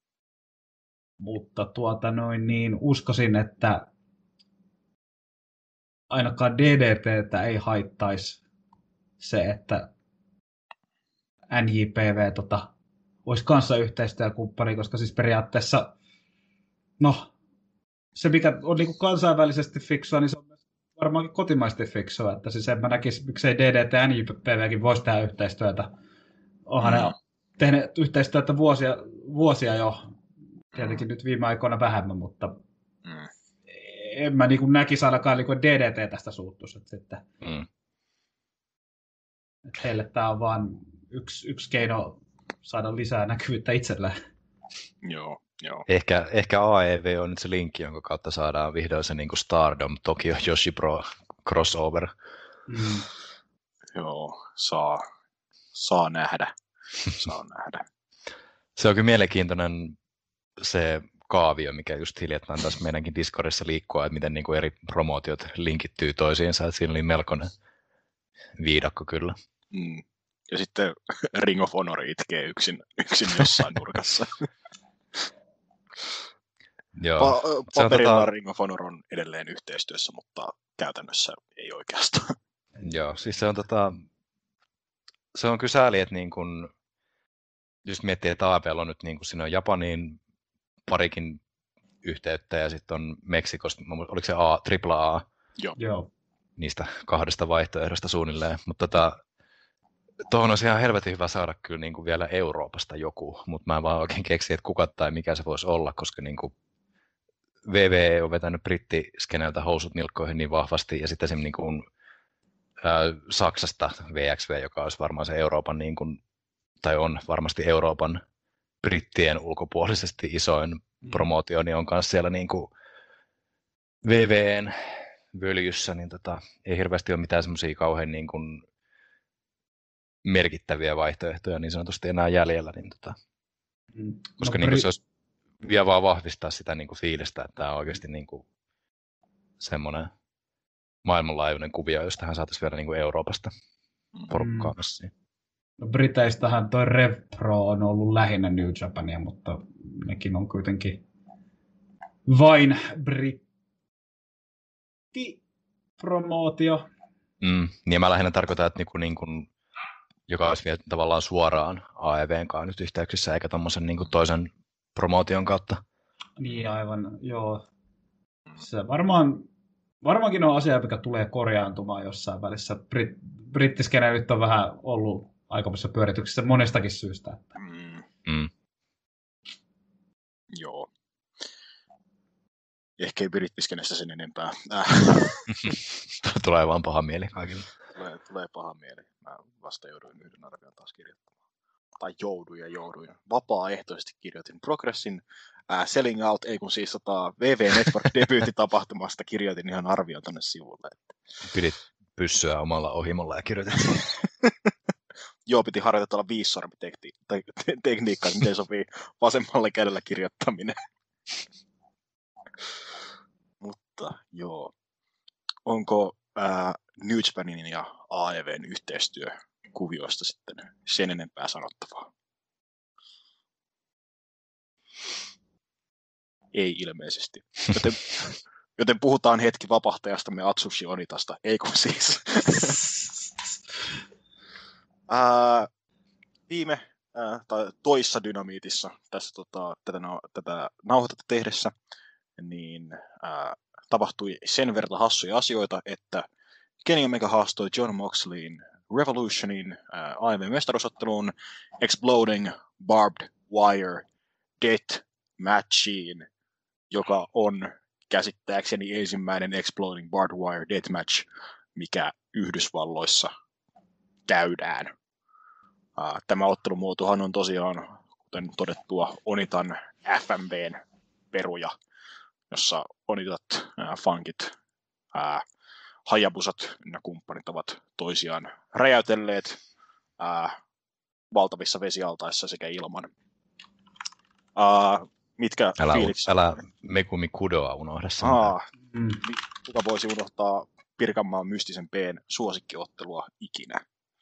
Mutta tuota noin, niin uskoisin, että ainakaan D D T:tä ei haittaisi se, että N J P V tota, olisi kanssa yhteistyökumppani, koska siis periaatteessa, no, se mikä on niin kuin kansainvälisesti fiksua, niin se on varmaankin kotimaisesti fiksua, että siis en mä näkisi, miksei D D T ja N J P V:kin voisi tehdä yhteistyötä. Onhan mm. ne tehneet yhteistyötä vuosia, vuosia jo. Tietenkin nyt viime aikoina vähemmän, mutta mm. en mä niin näkisi ainakaan niin D D T tästä suuttuisi. Että sitten, mm. että heille tämä on vaan yksi, yksi keino saada lisää näkyvyyttä itselleen. Joo, joo. Ehkä, ehkä A E V on nyt se linkki, jonka kautta saadaan vihdoin se niin kuin Stardom, Tokyo Yoshi Pro crossover. Mm. Joo, saa, saa nähdä. Saa nähdä. Se on kyllä mielenkiintoinen se kaavio, mikä just hiljattain tässä meidänkin Discordissa liikkua, että miten niin kuin eri promootiot linkittyy toisiinsa, että siinä oli melkoinen viidakko kyllä. Mm. Ja sitten Ring of Honor itkee yksin, yksin jossain nurkassa. Joo. Pa- paperilla tota... Ring of Honor on edelleen yhteistyössä, mutta käytännössä ei oikeastaan. Joo, siis se on, tota... se on kyllä sääli, että niin kun... just miettii, että A P L on nyt niin kun siinä on Japaniin parikin yhteyttä ja sitten on Meksikosta, oliko se A, tripla A? Joo. Joo. Niistä kahdesta vaihtoehdosta suunnilleen, mutta tota, tuohon olisi ihan helvetin hyvä saada kyllä niin kuin vielä Euroopasta joku, mutta mä en vaan oikein keksi, että kuka tai mikä se voisi olla, koska niin kuin V V E on vetänyt brittiskeneltä housut nilkkoihin niin vahvasti, ja sitten esimerkiksi niin kuin, ää, Saksasta V X V, joka olisi varmaan se Euroopan, niin kuin, tai on varmasti Euroopan brittien ulkopuolisesti isoin mm. promootio, niin on myös siellä niin kuin V V N völjyssä, niin tota, ei hirveästi ole mitään semmoisia kauhean niin kuin merkittäviä vaihtoehtoja niin sanotusti enää jäljellä, niin tota, mm. koska no, niin kuin se olisi vielä vaan vahvistaa sitä niin kuin fiilistä, että tämä on oikeasti niin kuin semmoinen maailmanlaajuinen kuvio, jos tähän saataisiin vielä niin kuin Euroopasta porukkaa mm. messiin. No Briteistähän toi Rev Pro on ollut lähinnä New Japania, mutta nekin on kuitenkin vain brittipromootio. Mm, niin mä lähinnä tarkoitan, että niinku, niinku, joka olisi vielä tavallaan suoraan A E V:n kanssa nyt yhteyksissä, eikä tommosen niinku toisen promootion kautta. Niin aivan, joo. Se varmaan, varmaankin on asia, mikä tulee korjaantumaan jossain välissä. Brit, brittiskene nyt on vähän ollut aikamoisessa pyörityksessä monestakin syystä. Mm. Mm. Joo. Ehkä ei brittiskenestä sen enempää. Äh. Tulee vaan paha mieli kaikille. Tulee, tulee paha mieli. Mä vasta jouduin yhden arvion taas kirjoittamaan. Tai jouduin ja jouduin. Vapaaehtoisesti kirjoitin Progressin äh, Selling Out, ei kun siis tota, V V Network-debyyttitapahtumasta kirjoitin ihan arvion tonne sivulle. Pidit pyssyä omalla ohimolla ja kirjoitit. Joo, piti harjoitella viissormitekniikkaa, miten sopii vasemmalle kädellä kirjoittaminen. Mutta joo, onko ää, New Japanin ja A E V:n yhteistyökuvioista sitten sen enempää sanottavaa? Ei ilmeisesti. Joten, joten puhutaan hetki vapahtajastamme Atsushi Onitasta, ei kun siis. Ää, viime ää, tai toissa Dynamiitissa tässä tota, tätä, tätä nauhoitetta tehdessä niin ää, tapahtui sen verran hassuja asioita, että Kenny Omega haastoi John Moxleyin Revolutionin ää, A E V-mestaruusotteluun Exploding Barbed Wire Death Matchiin, joka on käsittääkseni ensimmäinen Exploding Barbed Wire Death Match, mikä Yhdysvalloissa käydään. Ää, tämä ottelumuotohan on tosiaan, kuten todettua, Onitan F M V:n peruja, jossa Onitat, ää, Funkit, ää, Hayabusat ja kumppanit ovat toisiaan räjäytelleet ää, valtavissa vesialtaissa sekä ilman. Ää, mitkä älä, fiilikset? Älä Megumi Kudoa unohda sen. Mm. Kuka voisi unohtaa Pirkanmaan mystisen P:n suosikkiottelua ikinä?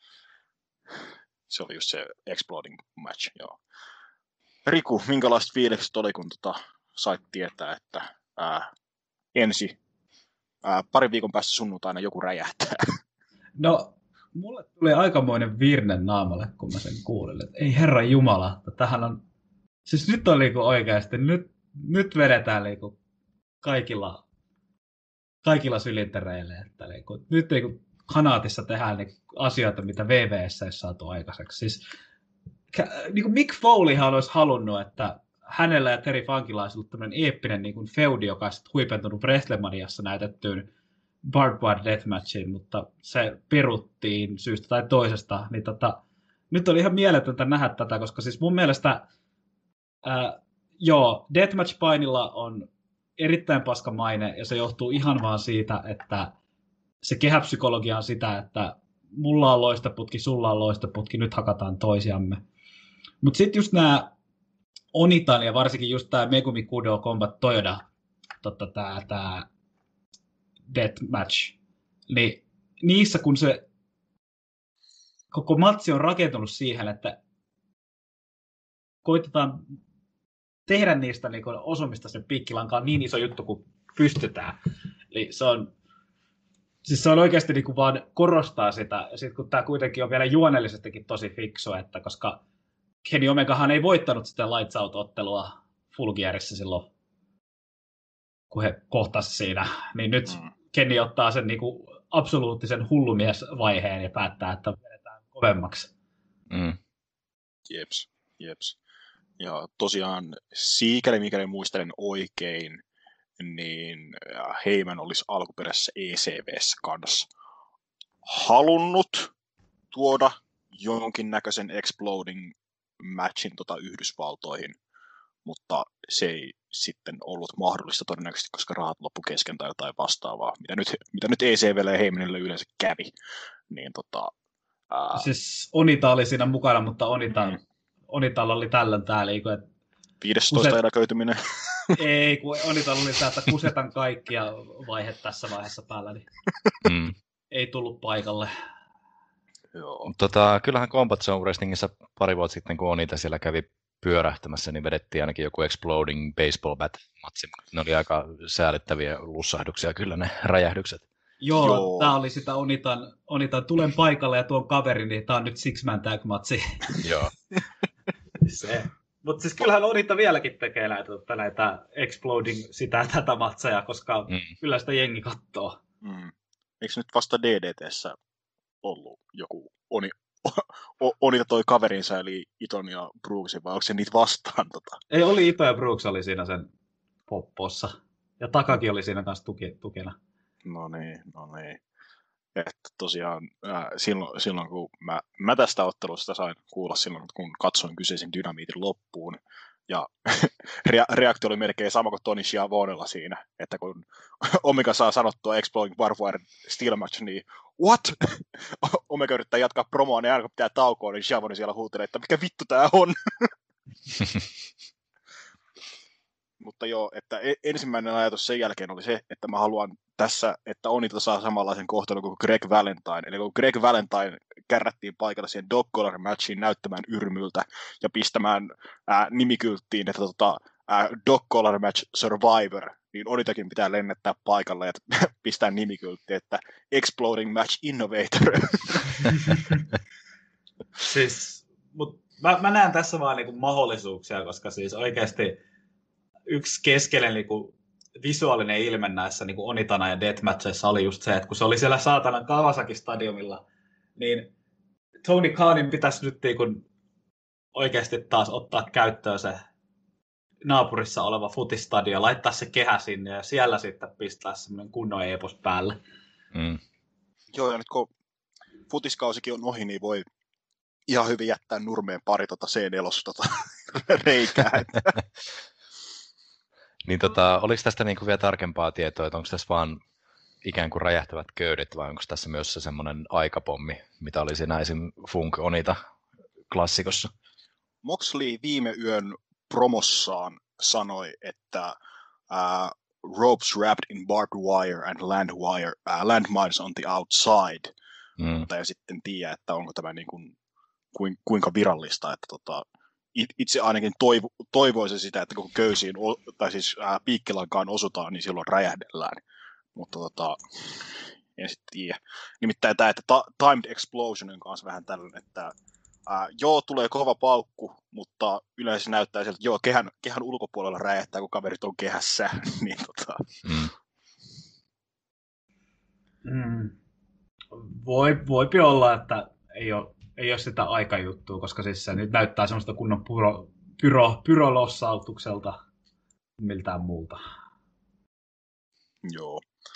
Se oli just se Exploding Match, joo. Riku, minkälaiset fiilikset oli, kun tota, sait tietää, että ää, ensi ää, parin viikon päästä sunnuntaina joku räjähtää? No, mulle tuli aikamoinen virne naamalle, kun mä sen kuulin. Että ei herran jumala, että tähän on... Siis nyt on niinku oikeasti, nyt, nyt vedetään niinku kaikilla, kaikilla sylintereille. Että niinku, nyt niinku Kanaatissa tehdään niinku asioita, mitä V V S:ssä ei saatu aikaiseksi. Siis, niinku Mick Foleyhan olisi halunnut, että hänellä ja Terry Funkilla olisi ollut tämmöinen eeppinen niin kuin feudi, joka on huipentunut WrestleManiassa näytettyyn Barbed Wire Deathmatchiin, mutta se peruttiin syystä tai toisesta. Niin tota, nyt oli ihan mieletöntä nähdä tätä, koska siis mun mielestä ää, joo, Deathmatch-painilla on erittäin paska maine, ja se johtuu ihan vaan siitä, että se kehäpsykologia on sitä, että mulla on loistoputki, sulla on loistoputki, nyt hakataan toisiamme. Mutta sitten just nämä Onitan ja varsinkin just tämä Megumi Kudo Combat Toyoda, totta, tämä, tämä Deathmatch, niin niissä kun se koko matsi on rakentunut siihen, että koitetaan tehdä niistä niin osumista sen piikkilankaan niin iso juttu kuin pystytään. Eli se on, siis se on oikeasti niin kuin vaan korostaa sitä, ja sitten kun tämä kuitenkin on vielä juonellisestikin tosi fiksu, että koska Kenny Omegahan ei voittanut sitä Lights Out-ottelua Full Gearissa silloin, kun he kohtasivat siinä, niin nyt mm. Kenny ottaa sen niin kuin absoluuttisen hullumiesvaiheen ja päättää, että vedetään kovemmaksi. Mm. Jeps, jeps. Ja tosiaan sikäli mikäli muistelen oikein, niin Heyman olisi alkuperäisessä E C V:ssä kanssa halunnut tuoda jonkinnäköisen exploding matchin tota Yhdysvaltoihin, mutta se ei sitten ollut mahdollista todennäköisesti, koska rahat loppu kesken tai jotain vastaavaa, mitä nyt, mitä nyt E C V:lle ja Heymanille yleensä kävi. Niin tota, ää... Siis Onita oli siinä mukana, mutta Onita, mm. Onitalla oli tällöin täällä. viidestoista Kuset... eläköityminen. Ei, kun Onitalla oli täältä kusetan kaikkia vaihe tässä vaiheessa päällä, niin mm. ei tullut paikalle. Joo. Tota, kyllähän Combat Zone Wrestlingissa pari vuotta sitten, kun Onita siellä kävi pyörähtämässä, niin vedettiin ainakin joku Exploding Baseball Bat-matsi. Ne oli aika säälittäviä lussahduksia kyllä ne räjähdykset. Joo, Joo. Tämä oli sitä Onitan, Onitan tulen paikalle ja tuon kaveri, niin tämä on nyt Six-Man Tag-matsi. Joo. Se. Mutta siis kyllähän Onita vieläkin tekee näitä, näitä Exploding sitä tätä matseja, koska mm. kyllä sitä jengi katsoo. Mm. Eikö nyt vasta D D T:ssä ollut joku Oni, Onita toi kaverinsa, eli Iton ja Brooksin, vai onko se niitä vastaan? Tota? Ei, oli Ito ja Brooks oli siinä sen poppossa. Ja Takakin oli siinä kanssa tuki, tukena. No niin, no niin. Että tosiaan äh, silloin, silloin, kun mä, mä tästä ottelusta sain kuulla silloin, kun katsoin kyseisen dynamiitin loppuun, ja reaktio oli melkein sama kuin Tony Schiavonella siinä, että kun Omega saa sanottua Exploding Barbed Steel Match, niin what? Omega yrittää jatkaa promoa, niin aina kun pitää taukoa, niin Schiavone siellä huutelee, että mikä vittu tää on? Mutta joo, että ensimmäinen ajatus sen jälkeen oli se, että mä haluan tässä, että Onita saa samanlaisen kohtelun kuin Greg Valentine. Eli kun Greg Valentine kärrättiin paikalla siihen Dog Collar matchiin näyttämään yrmyltä ja pistämään ää, nimikylttiin, että tota, ää, Dog Collar match Survivor, niin Onitakin pitää lennättää paikalla ja pistää nimikylttiin, että Exploding match Innovator. Siis, mut mä, mä näen tässä vaan niinku mahdollisuuksia, koska siis oikeasti yksi keskeinen niinku visuaalinen ilme näissä niin kuin Onitana ja Deathmatcheissa oli just se, että kun se oli siellä saatanan Kawasaki-stadionilla, niin Tony Khanin pitäisi nyt niin kuin oikeasti taas ottaa käyttöön se naapurissa oleva futistadio, laittaa se kehä sinne ja siellä sitten pistää semmoinen kunnon epos päälle. Mm. Joo, ja nyt kun futiskausikin on ohi, niin voi ihan hyvin jättää nurmeen pari tota C neljä tota, reikää. Niin tota, oliko tästä niinku vielä tarkempaa tietoa, että onko tässä vaan ikään kuin räjähtävät köydet vai onko tässä myös se semmoinen aikapommi, mitä oli siinä esim. Funk Onita klassikossa? Moxley viime yön promossaan sanoi, että uh, ropes wrapped in barbed wire and land wire, uh, landmines on the outside. Mm. Mutta ei sitten tiedä, että onko tämä niin kuin, kuinka virallista, että tota, itse ainakin toivo, toivoisin sitä, että kun köysiin, tai siis ää, piikkilankaan osutaan, niin silloin räjähdellään. Mutta tota, en sitten tiedä. Nimittäin tämä, että ta- Timed Explosion on kanssa vähän tällainen, että ää, joo, tulee kova paukku, mutta yleensä näyttää sieltä, että joo, kehän, kehän ulkopuolella räjähtää, kun kaverit on kehässä. niin tota. Mm. Mm. Voi, voipi olla, että ei ole Ei ole sitä aikajuttua, koska siis se nyt näyttää semmoista kunnon pyro, pyro, pyrolossautukselta miltään muulta. Joo.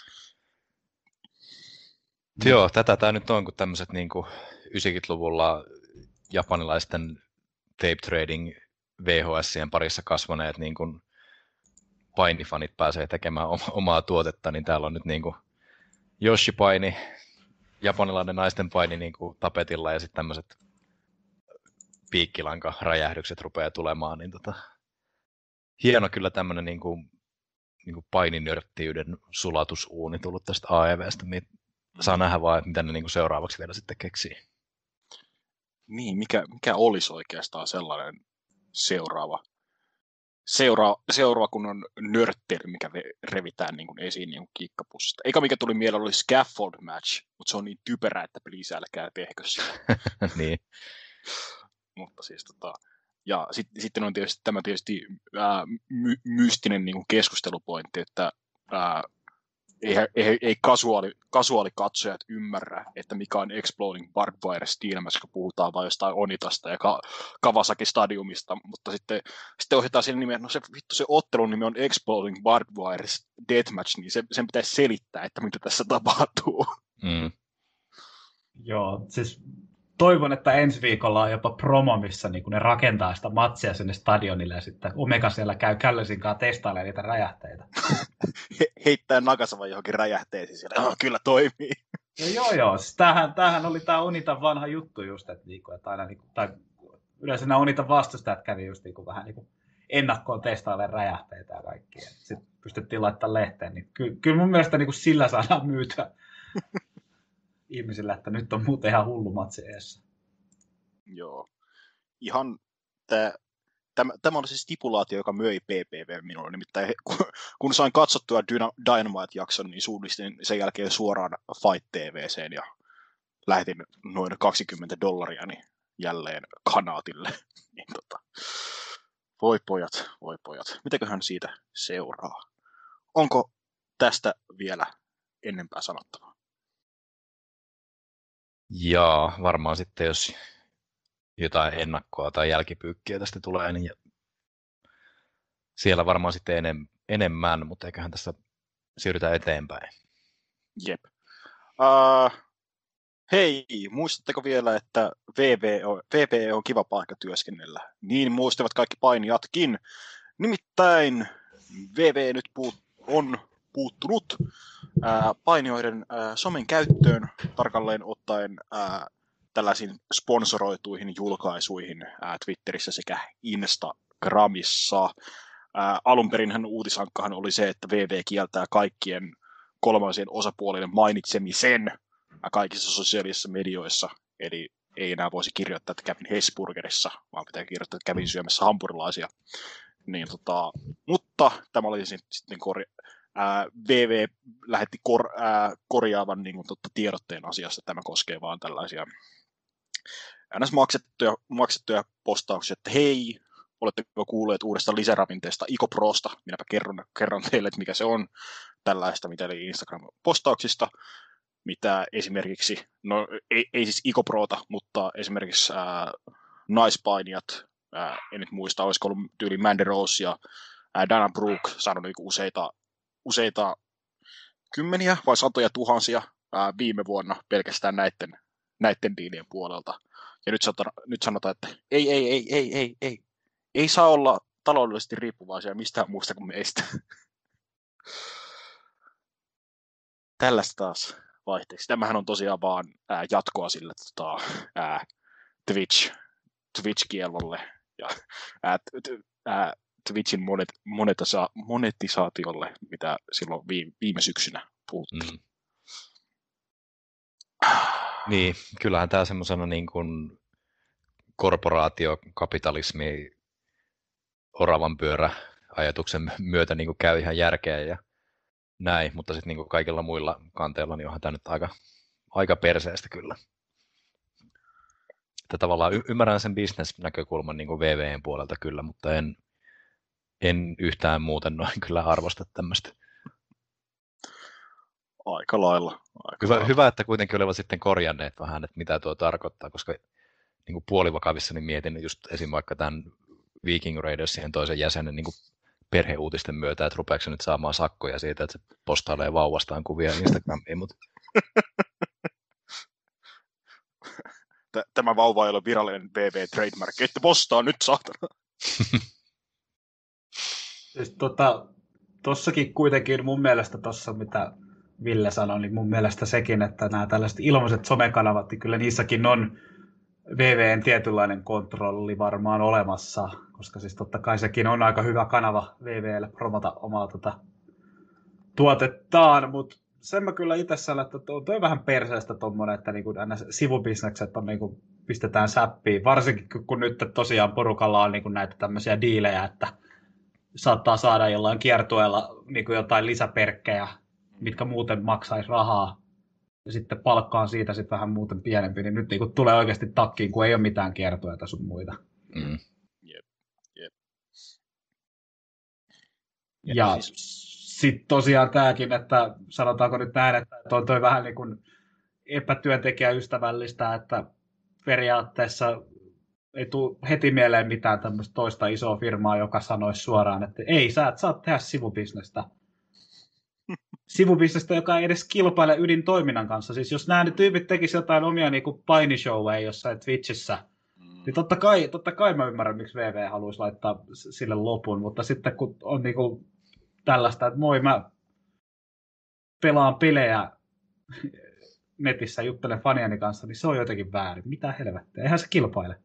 Joo, tätä tämä nyt on, kun tämmöiset niin kuin yhdeksänkymmentäluvulla japanilaisten tape trading V H S:ien parissa kasvaneet niin kuin painifanit pääsee tekemään omaa tuotetta, niin täällä on nyt niin kuin Yoshi-paini, japanilainen naisten paini niin kuin tapetilla ja sitten tämmöiset piikkilanka-räjähdykset rupeaa tulemaan, niin tota, hieno kyllä tämmöinen niin kuin, niin kuin paininörttiyden sulatusuuni tullut tästä A E V:stä. Saa nähdä vaan, että mitä ne niin kuin seuraavaksi vielä sitten keksii. Niin, mikä, mikä olisi oikeastaan sellainen seuraava, seura, seuraava kun on nörttely, mikä revitään niin kuin esiin niin kuin kikkapussista. Eikä mikä tuli mieleen oli scaffold match, mutta se on niin typerää, että please älkää tehkö sitä. Niin. Mutta siis tota, ja sit, sitten on tietysti tämä tietysti ää, my, mystinen niin kuin keskustelupointti, että ää, ei, ei, ei kasuaali, kasuaalikatsojat ymmärrä, että mikä on Exploding Barbed Wire Steel Match, kun puhutaan vain jostain Onitasta ja Ka- Kawasaki Stadiumista, mutta sitten, sitten ohjataan sen nimen, no se vittu se ottelun nimi on Exploding Barbed Wire Deathmatch, niin se, sen pitäisi selittää, että mitä tässä tapahtuu. Mm. Joo, siis toivon, että ensi viikolla on jopa promo, missä niin kun ne rakentaa sitä matsia sinne stadionille ja sitten Omega siellä käy Källesin kanssa testailemaan niitä räjähteitä. He, heittää Nagasavan johonkin räjähteisiin siellä. Oh, kyllä toimii. No joo, joo. Siis tämähän, tämähän oli tämä Onitan vanha juttu just, että, niinku, että aina, niinku, tai yleensä nämä Onitan vastustajat kävi just niinku, vähän niinku ennakkoon testailemaan räjähteitä ja kaikkia. Sitten pystyttiin laittamaan lehteen. Niin ky- kyllä mun mielestä niinku sillä saadaan myytyä ihmisille, että nyt on muuten ihan hullu matsi eessä. Joo. Ihan tämä, tämä, tämä oli se stipulaatio, joka möi P P V minulle. Nimittäin kun, kun sain katsottua Dynamite-jakson, niin suunnistin sen jälkeen suoraan Fight T V:seen ja lähetin noin kaksikymmentä dollaria niin jälleen kanaatille. niin tota, voi pojat, voi pojat. Mitäköhän siitä seuraa? Onko tästä vielä enempää sanottavaa? Jaa, varmaan sitten jos jotain ennakkoa tai jälkipyykkiä tästä tulee, niin siellä varmaan sitten enem, enemmän, mutta eiköhän tässä siirrytä eteenpäin. Jep. Uh, hei, muistatteko vielä, että V V E on kiva paikka työskennellä? Niin muistavat kaikki painijatkin. Nimittäin V V E nyt puut, on puuttunut ää, painijoiden ää, somen käyttöön tarkalleen ottaen ää, tällaisiin sponsoroituihin julkaisuihin ää, Twitterissä sekä Instagramissa. Ää, alunperinhän uutisankkahan oli se, että V V kieltää kaikkien kolmansien osapuolien mainitsemisen ää, kaikissa sosiaalisissa medioissa, eli ei enää voisi kirjoittaa, että kävin Hesburgerissa, vaan pitää kirjoittaa, että kävin syömässä hampurilaisia. Niin, tota, mutta tämä oli sitten korja- ää, V V lähetti kor- ää, korjaavan niin kuin, totta, tiedotteen asiasta. Tämä koskee vaan tällaisia ns. maksettuja, maksettuja postauksia, että hei, oletteko kuulleet uudesta lisäravinteesta IcoProsta? Minäpä kerron, kerron teille, että mikä se on tällaista, mitä eli Instagram-postauksista, mitä esimerkiksi, no ei, ei siis IcoProta, mutta esimerkiksi ää, naispainijat, ää, en nyt muista, olisiko ollut tyyli Mandy Rose ja ää, Dana Brooke saanut niinku useita, useita kymmeniä vai satoja tuhansia ää, viime vuonna pelkästään näiden, näiden diilien puolelta. Ja nyt sanotaan, nyt sanotaan, että ei, ei, ei, ei, ei, ei, ei saa olla taloudellisesti riippuvaisia mistään muusta kuin meistä. Tällaista taas vaihteeksi. Tämähän on tosiaan vaan ää, jatkoa sille tota, ää, Twitch, Twitch-kiellolle ja ää, t- ää, Twitchin monet, monetisa, monetisaatiolle, mitä silloin viime, viime syksynä puhuttiin. Mm. Niin, kyllähän tämä semmoisena niin kuin korporaatiokapitalismi oravan pyörä ajatuksen myötä niin kuin käy ihan järkeä ja näin, mutta sitten niin kuin kaikilla muilla kanteilla niin onhan tämä nyt aika, aika perseestä kyllä. Että tavallaan y- ymmärrän sen business-näkökulman niin kuin V V:n puolelta kyllä, mutta en, en yhtään muuten noin kyllä arvosta tämmöistä. Aika lailla. Aika Hyvä, lailla. hyvä, että kuitenkin olivat sitten korjanneet vähän, että mitä tuo tarkoittaa, koska niin kuin puolivakavissa niin mietin just esim. Vaikka tämän Viking Raidersien toisen jäsenen niin kuin perheuutisten myötä, että rupeeko se nyt saamaan sakkoja siitä, että se postailee vauvastaan kuvia Instagramiin. Mutta... Tämä vauva ei ole virallinen V V-trademark, että postaa nyt, saatana. Siis tota, tossakin kuitenkin mun mielestä tossa, mitä Ville sanoi, niin mun mielestä sekin, että nämä tällaiset ilmaiset somekanavat, niin kyllä niissäkin on V V:n tietynlainen kontrolli varmaan olemassa, koska siis totta kai sekin on aika hyvä kanava V V:lle promota omaa tota tuotettaan, mutta sen mä kyllä itse sanon, että on toi vähän perseestä tommonen, että niinku aina sivubisnekset on niinku pistetään säppiin, varsinkin kun nyt tosiaan porukalla on niinku näitä tämmöisiä diilejä, että saattaa saada jollain kiertueella niinku jotain lisäperkkejä, mitkä muuten maksaisi rahaa, ja sitten palkka on siitä sitten vähän muuten pienempi, niin nyt niinku tulee oikeasti takkiin, kun ei ole mitään kiertueita sun muita. Mm. Jep, jep. Ja siis... sitten tosiaan tämäkin, että sanotaanko nyt näin, että on toi vähän niin kuin epätyöntekijäystävällistä, että periaatteessa ei tule heti mieleen mitään tämmöistä toista isoa firmaa, joka sanoisi suoraan, että ei, sä et saa tehdä sivubisnestä. Sivubisnestä, joka ei edes kilpaile ydintoiminnan kanssa. Siis jos nämä tyypit tekisivät jotain omia niin kuin painishowweja jossain Twitchissä, mm. niin totta kai, totta kai mä ymmärrän, miksi V V haluaisi laittaa sille lopun, mutta sitten kun on niin kuin tällaista, että moi, mä pelaan pelejä netissä, juttelen faniani kanssa, niin se on jotenkin väärin. Mitä helvettiä? Eihän se kilpaile.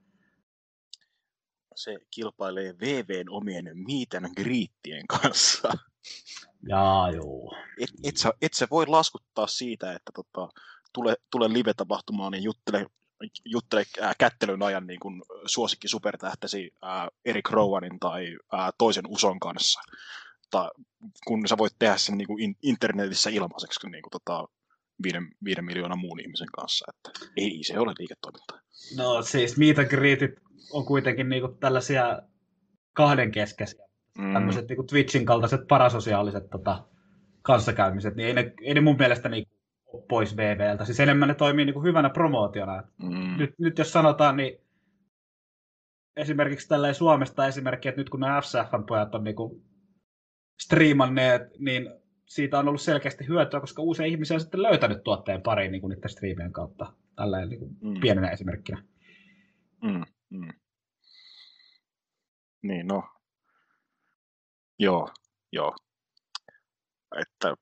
Se kilpailee V V:n omien meet and greettien kanssa. Jaa, joo. Et, et, sä, et sä voi laskuttaa siitä, että tota, tule, tule live-tapahtumaan niin juttele, juttele äh, kättelyn ajan niin kuin suosikki supertähtäsi äh, Eric Rowanin tai äh, toisen Uson kanssa. Tai, kun sä voit tehdä sen niin kuin in, internetissä ilmaiseksi niin kuin, tota, viiden, viiden miljoonan muun ihmisen kanssa. Että ei se ole liiketoimintaa. No siis meet and greetit on kuitenkin niin kuin tällaisia kahdenkeskeisiä. Mm. Tämmöiset niin kuin Twitchin kaltaiset parasosiaaliset tota, kanssakäymiset, niin ei ne, ei ne mun mielestä niin ole pois V V:ltä. Siis enemmän ne toimii niin kuin hyvänä promootiona. Mm. Nyt, nyt jos sanotaan, niin esimerkiksi tälleen Suomesta esimerkki, että nyt kun nämä F C F-pojat on niin kuin striimanneet, niin siitä on ollut selkeästi hyötyä, koska uusia ihmisiä on sitten löytänyt tuotteen pariin niin kuin niiden striimien kautta. Tälleen niin kuin mm. pienenä esimerkkinä. Mm. Mm. Niin, no. Joo, joo. Että,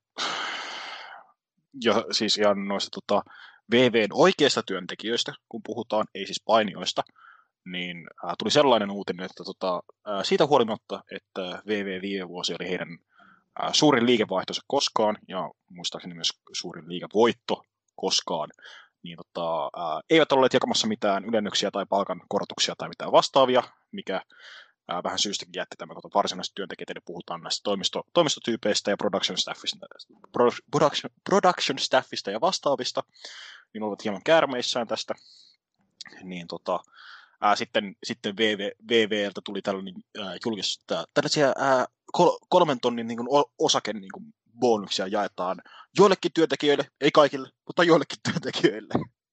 ja siis ihan noista tota, V V:n oikeista työntekijöistä, kun puhutaan, ei siis painijoista, niin äh, tuli sellainen uutinen, että tota, äh, siitä huolimatta, että V V viime vuosi oli heidän äh, suurin liikevaihtonsa koskaan, ja muistaakseni myös suurin liikevoitto koskaan, niin tota, äh, eivät olleet jakamassa mitään ylennyksiä tai palkankorotuksia tai mitään vastaavia, mikä Ää, vähän syystäkin jätti tämä, kun varsinaiset työntekijät, eli puhutaan näistä toimisto, toimistotyypeistä ja production staffista, production, production staffista ja vastaavista, niin olivat hieman käärmeissään tästä. Niin, tota, ää, sitten sitten V V, V V:ltä tuli tällainen ää, julkis, tällaisia ää, kol, kolmen tonnin niin kuin, osake niin kuin, bonuksia jaetaan joillekin työntekijöille, ei kaikille, mutta joillekin työntekijöille.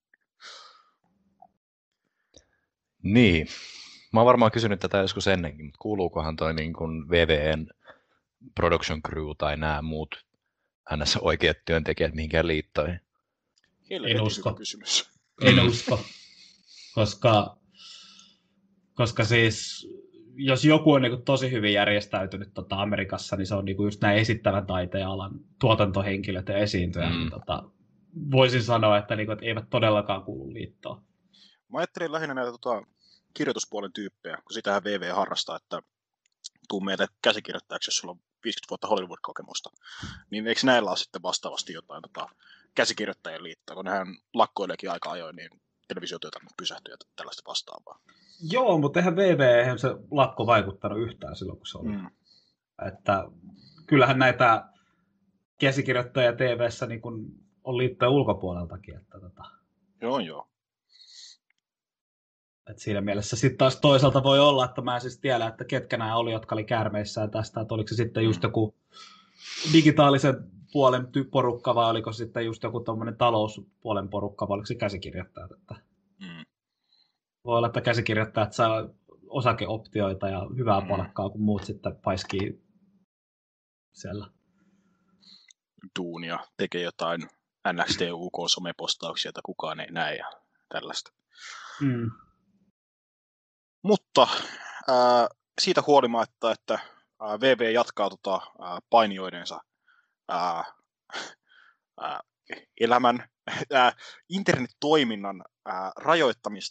Niin. Mä oon varmaan kysynyt tätä joskus ennenkin, mutta kuuluukohan toi niin kuin V V:n production crew tai nämä muut ns. Oikeat työntekijät mihinkään liittoihin? En usko. Kysymys. En usko, koska, koska siis jos joku on niin tosi hyvin järjestäytynyt tota Amerikassa, niin se on niin just nämä esittävän taiteen alan tuotantohenkilöt ja esiintyjät. Mm. Niin tota, voisin sanoa, että, niin kuin, että eivät todellakaan kuulu liittoon. Mä ajattelin lähinnä näitä tota, kirjoituspuolen tyyppejä, kun sitähän V V harrastaa, että tuu meille käsikirjoittajaksi, jos sulla on viisikymmentä vuotta Hollywood-kokemusta. Niin eikö näillä ole sitten vastaavasti jotain tota, käsikirjoittajien liittoa, kun nehän lakkoileekin aika ajoin, niin televisiotyötä pysähtyy ja tällaista vastaavaa. Joo, mutta eihän V V eihän se lakko vaikuttanut yhtään silloin, kun se oli. Mm. Että kyllähän näitä käsikirjoittajia T V:ssä niin kun on liittoja ulkopuoleltakin. Että tota... Joo, joo. Et siinä mielessä sitten taas toisaalta voi olla, että mä en siis tiedä, että ketkä nämä oli, jotka oli käärmeissään tästä, että oliko se sitten just joku digitaalisen puolen porukka vai oliko se sitten just joku tommoinen talouspuolen porukka vai oliko se käsikirjoittajat. Että mm. Voi olla, että käsikirjoittajat saa osakeoptioita ja hyvää mm. palkkaa, kun muut sitten paiskii siellä. Duunia, tekee jotain N X T U K-somepostauksia, että kukaan ei näe ja tällaista. Mm. Mutta ää, siitä huolimatta, että ää, V V jatkaa tota, ää, painijoidensa ää, ää, elämän, ää, internettoiminnan ää, rajoittamista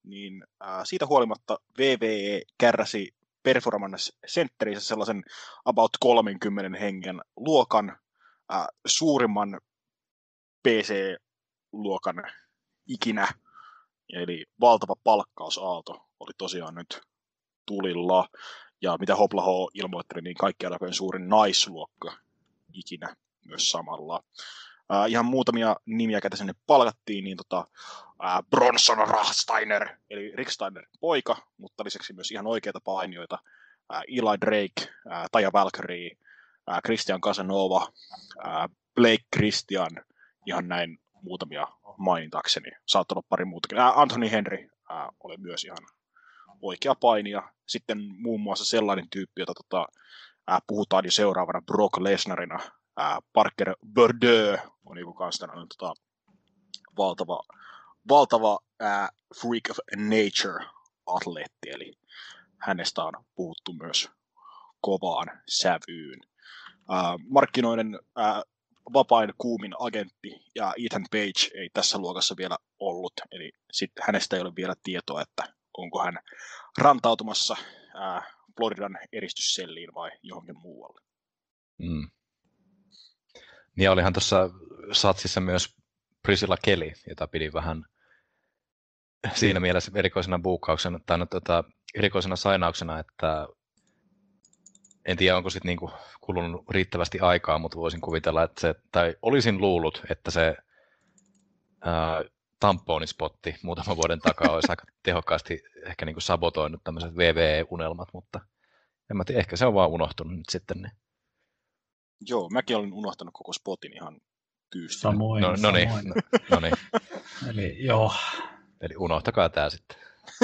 niin äh, siitä huolimatta V V E kärräsi Performance Centerissä sellaisen about kolmenkymmenen hengen luokan, äh, suurimman P C-luokan ikinä, eli valtava palkkausaalto oli tosiaan nyt tulilla, ja mitä Hoplaho ilmoitteli, niin kaikkiaan aikojen suurin naisluokka ikinä myös samalla. Uh, ihan muutamia nimiä, ketä sinne palkattiin, niin tota, uh, Bronson Rahsteiner, eli Rick Steiner poika, mutta lisäksi myös ihan oikeita painijoita, uh, Eli Drake, uh, Taya Valkyrie, uh, Christian Casanova, uh, Blake Christian, ihan näin muutamia mainitakseni. Saattaa olla pari muutakin. Uh, Anthony Henry uh, oli myös ihan oikea painija. Sitten muun muassa sellainen tyyppi, jota tota, uh, puhutaan jo seuraavana Brock Lesnarina, Uh, Parker Boudreaux on joku kanssa tällainen tota, valtava, valtava uh, freak of nature-atleetti, eli hänestä on puhuttu myös kovaan sävyyn. Uh, markkinoiden uh, vapain kuumin agentti ja Ethan Page ei tässä luokassa vielä ollut, eli sit hänestä ei ole vielä tietoa, että onko hän rantautumassa uh, Floridan eristysselliin vai johonkin muualle. Mm. Niin olihan tuossa satsissa myös Priscilla Kelly, jota pidin vähän siinä mielessä erikoisena buukkauksena, tai no, tota, erikoisena sainauksena, että en tiedä onko sitten niinku kulunut riittävästi aikaa, mutta voisin kuvitella, että se, tai olisin luullut, että se ää, tamponispotti muutaman vuoden takaa olisi aika tehokkaasti ehkä niinku sabotoinut tämmöiset V V E-unelmat, mutta en mä tiedä, ehkä se on vaan unohtunut nyt sitten. Niin. Joo, mäkin olen unohtanut koko spotin ihan tyystin. Samoin, no, no niin, no, no niin. Eli joo. Eli unohtakaa tää sitten.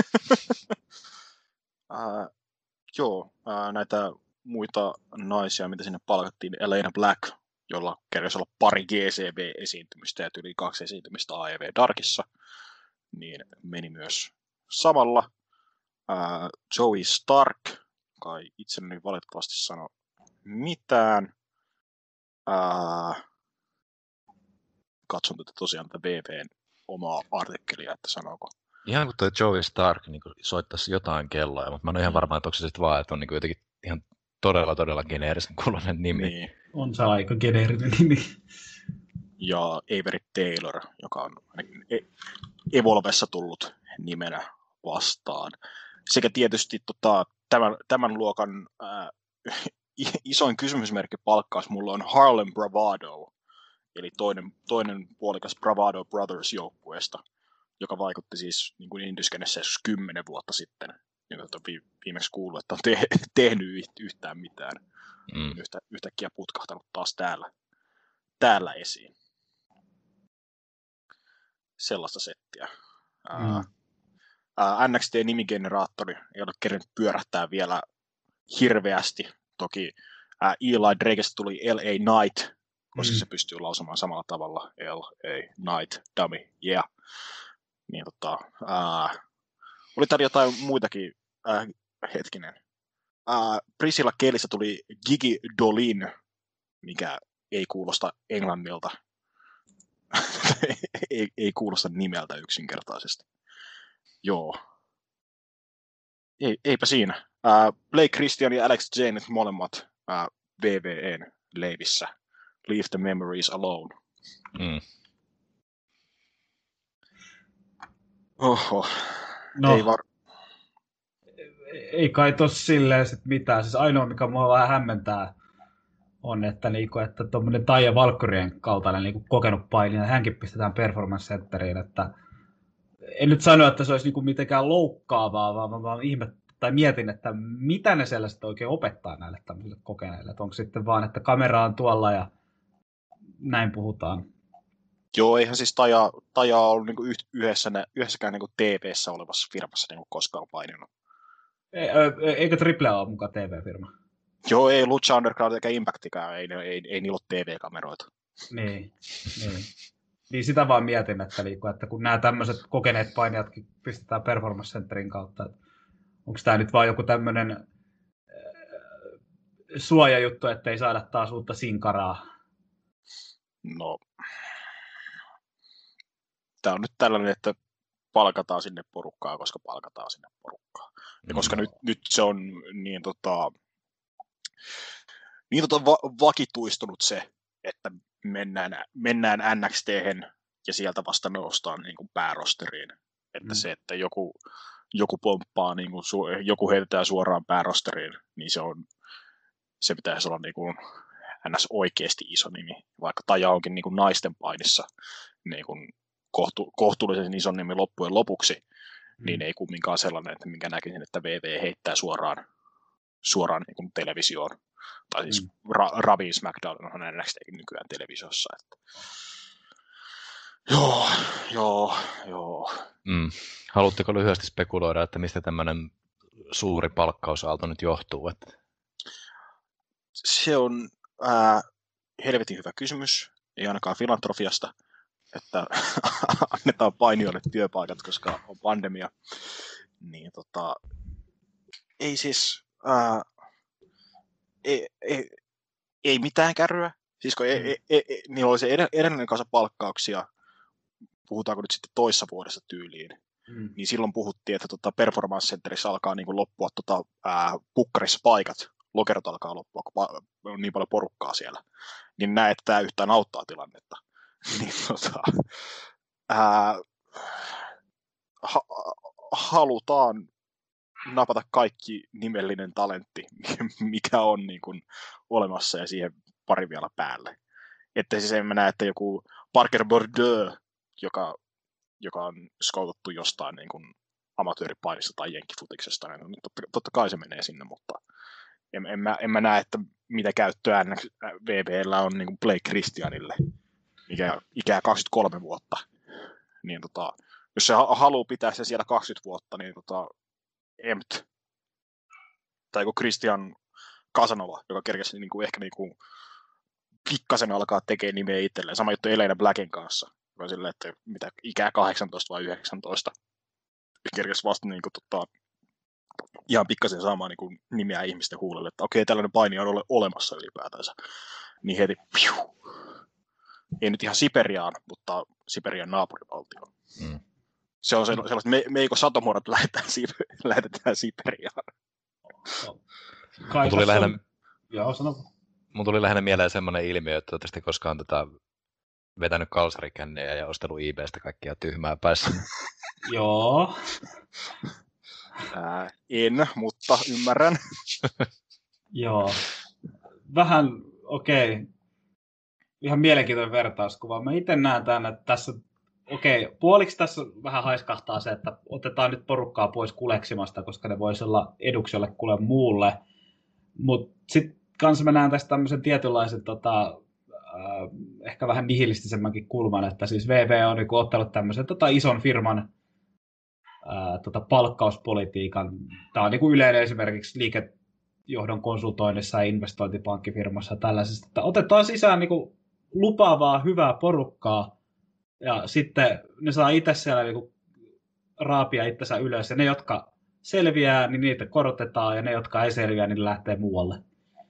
uh, joo, uh, näitä muita naisia, mitä sinne palkattiin, Elena Black, jolla kerroisi olla pari G C B-esiintymistä ja yli kaksi esiintymistä A E W Darkissa, niin meni myös samalla. Uh, Joey Stark, joka ei itselleni valitettavasti sano mitään. Uh, katson tätä tosiaan tätä V V:n omaa artikkelia, että sanooko. Ihan kuin tuo Joey Stark niin soittaisi jotain kelloa, mutta mä en ole ihan varma, että onko se sitten vaan, että on niin jotenkin ihan todella, todella geneerisen kuuloinen nimi. Niin. On se aika geneerinen nimi. Ja Avery Taylor, joka on Evolvessa tullut nimenä vastaan. Sekä tietysti tota, tämän, tämän luokan ää, isoin kysymysmerkki palkkaus mulla on Harlem Bravado, eli toinen, toinen puolikas Bravado Brothers-joukkueesta, joka vaikutti siis niin kuin Indyskenessä joskus kymmenen vuotta sitten, jonka on viimeksi kuullut, että on te- tehnyt yhtään mitään. Mm. Yhtä, yhtäkkiä putkahtanut taas täällä, täällä esiin. Sellaista settiä. Mm. Uh, uh, N X T-nimigeneraattori ei ole kerinyt pyörähtää vielä hirveästi. Toki uh, Eli Drakeista tuli L A Knight, koska mm. se pystyy lausumaan samalla tavalla. L A Knight, dummy, yeah. Niin, tota, uh, oli täällä jotain muitakin, uh, hetkinen. Uh, Priscilla Kellyssä tuli Gigi Dolin, mikä ei kuulosta englannilta. ei, ei kuulosta nimeltä yksinkertaisesti. Joo. Ei, eipä siinä. Uh, Blake Christian ja Alex Jane molemmat uh, V V E:n leivissä. Leave the memories alone. Mm. Oho. No. Ei var... Ei kai tossa silleen sit mitään. Siis ainoa, mikä mua vähän hämmentää, on, että niinku, että tuommoinen Taya Valkyrien kaltainen niinku kokenut painija, hänkin pistetään Performance Centeriin, että en nyt sano, että se olisi niinku mitenkään loukkaavaa, vaan mä vaan ihme, tai mietin, että mitä ne sellaiset oikein opettaa näille tämmöisille kokeneille, että onko sitten vaan, että kamera on tuolla ja näin puhutaan. Joo, eihän siis Taja, Taja ollut niinku yhdessä, yhdessäkään niinku T V:ssä olevassa firmassa niinku koskaan paininut. Eikö Triple A ole mukaan T V-firma? Joo, ei Lucha Underground eikä Impactikään, ei, ei, ei, ei niillä ole T V-kameroita. Niin, niin. Niin sitä vaan mietin, että, liiku, että kun nämä tämmöiset kokeneet painijatkin pistetään Performance Centerin kautta, että onko tämä nyt vaan joku tämmöinen äh, suojajuttu, ettei saada taas uutta sinkaraa? No, tämä on nyt tällainen, että palkataan sinne porukkaa, koska palkataan sinne porukkaa. Ja koska Mm. nyt, nyt se on niin, tota, niin tota va- vakituistunut se, että mennään, mennään N X T:hen ja sieltä vasta noustaan niin kuin päärosteriin. Että Mm. se, että joku, joku pomppaa, niin kuin, su- joku heitetään suoraan päärosteriin, niin se on se pitäisi olla niin kuin ns. Oikeasti iso nimi, vaikka Taja onkin niin kuin naisten painissa niin kuin kohtu, kohtuullisen ison nimi loppujen lopuksi, mm. niin ei kumminkaan sellainen, että minkä näkisin, että V V heittää suoraan, suoraan niin kuin televisioon. Tai siis mm. Ra- Ravi SmackDown onhan N X T:kin nykyään televisiossa. Että... Joo, joo, joo. Mm. Haluatteko lyhyesti spekuloida, että mistä tämmöinen suuri palkkausaalto nyt johtuu? Että... Se on ää, helvetin hyvä kysymys, ei ainakaan filantrofiasta, että annetaan painijoille työpaikat, koska on pandemia. Niin tota, ei siis, ää, ei, ei, ei mitään kärryä. Siis kun ei, ei, ei, niillä oli se edellinen kanssa palkkauksia, puhutaanko nyt sitten toissa vuodessa tyyliin, mm. niin silloin puhuttiin, että tota Performance Centerissä alkaa niin kuin loppua tota, ää, pukkarissa paikat, lokerot alkaa loppua, kun pa- on niin paljon porukkaa siellä. Niin näet, että tämä yhtään auttaa tilannetta. niin tota, ää, ha- halutaan napata kaikki nimellinen talentti, mikä on niin kuin olemassa, ja siihen pari vielä päälle. Että siis en mä näe, että joku Parker Boudreaux, joka, joka on skoutattu jostain niin kuin amatööripainista tai jenkkifutiksesta, niin totta, totta kai se menee sinne, mutta en, en, mä, en mä näe, että mitä käyttöä V V:llä on niin kuin Blake Christianille, mikä ikää kaksikymmentäkolme vuotta. Niin tota, jos se haluaa pitää sen siellä kaksikymmentä vuotta, niin tota, Empt, tai joku Christian Casanova, joka kerkesi niin kuin ehkä niin kuin pikkasen alkaa tekemään nimeä itselleen. Sama juttu Elena Blacken kanssa. Silleen, että mitä ikää kahdeksantoista vai yhdeksäntoista. Kerkesi vasta niin kuin, tota, ihan pikkasen saamaan niin kuin, nimeä ihmisten huulelle, että okei, tällainen paini on ole olemassa ylipäätänsä. Niin heti, piu. Ei nyt ihan Siperiaan, mutta Siperian naapurivaltioon. Mm. Se on sellaista, me, Meiko Satomuodot lähetetään, lähetetään Siperiaan. Mun tuli, lähinnä, Joo, sano. mun tuli lähinnä mieleen semmoinen ilmiö, että tästä koskaan tätä vetänyt kalsarikännejä ja ostellut I B:stä kaikkia tyhmää päässä. Joo. Ää, en, mutta ymmärrän. Joo. Vähän, okei. Okay. Ihan mielenkiintoinen vertauskuva. Mä itse näen tämän, että tässä, okei, okay, puoliksi tässä vähän haiskahtaa se, että otetaan nyt porukkaa pois kuleksimasta, koska ne voisi olla eduksi jollekulle muulle. Mutta sitten kanssa mä näen tästä tämmöisen tietynlaisen tota, äh, ehkä vähän nihilistisemmankin kulman, että siis V V on niinku ottanut tämmöisen tota, ison firman äh, tota, palkkauspolitiikan. Tämä on niinku yleinen esimerkiksi liikejohdon konsultoinnissa ja investointipankkifirmassa ja tällaisesta, että otetaan sisään niinku lupaavaa, hyvää porukkaa ja sitten ne saa itse siellä niinku raapia itsensä ylös ja ne, jotka selviää, niin niitä korotetaan ja ne, jotka ei selviä, niin lähtee muualle.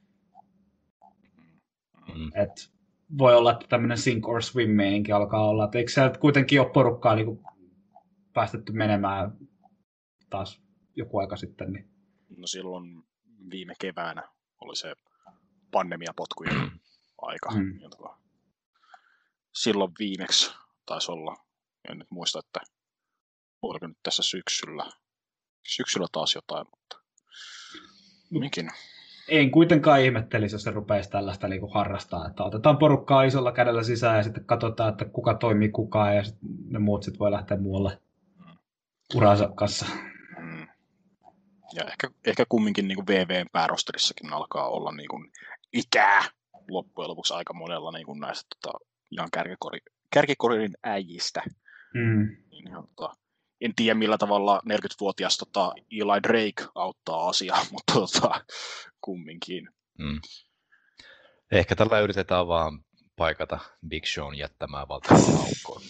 Mm. Et voi olla, että tämmöinen sink or swim meininki alkaa olla. Et eikö sieltä kuitenkin ole porukkaa niin kuin päästetty menemään taas joku aika sitten? Niin... No silloin viime keväänä oli se pandemiapotkujen aika. Mm. Silloin viimeksi taisi olla, en nyt muista, että oliko nyt tässä syksyllä. Syksyllä taas jotain, mutta minkin. En kuitenkaan ihmettelisi, jos se rupeaisi tällaista niin kuin harrastaa, että otetaan porukkaa isolla kädellä sisään ja sitten katsotaan, että kuka toimii kukaan ja sitten ne muut sitten voi lähteä muualle mm. uransa kanssa. Mm. Ja ehkä, ehkä kumminkin niin kuin V V:n päärosterissakin alkaa olla niin kuin ikää loppujen lopuksi aika monella niin kuin näistä tota, ihan kärkikori, kärkikorin äijistä. Mm. Niin ihan, tota, en tiedä millä tavalla neljäkymmentävuotias tota, Eli Drake auttaa asiaa, mutta tota, kumminkin. Mm. Ehkä tällä yritetään vaan paikata Big Shown jättämään valtavan aukkoon.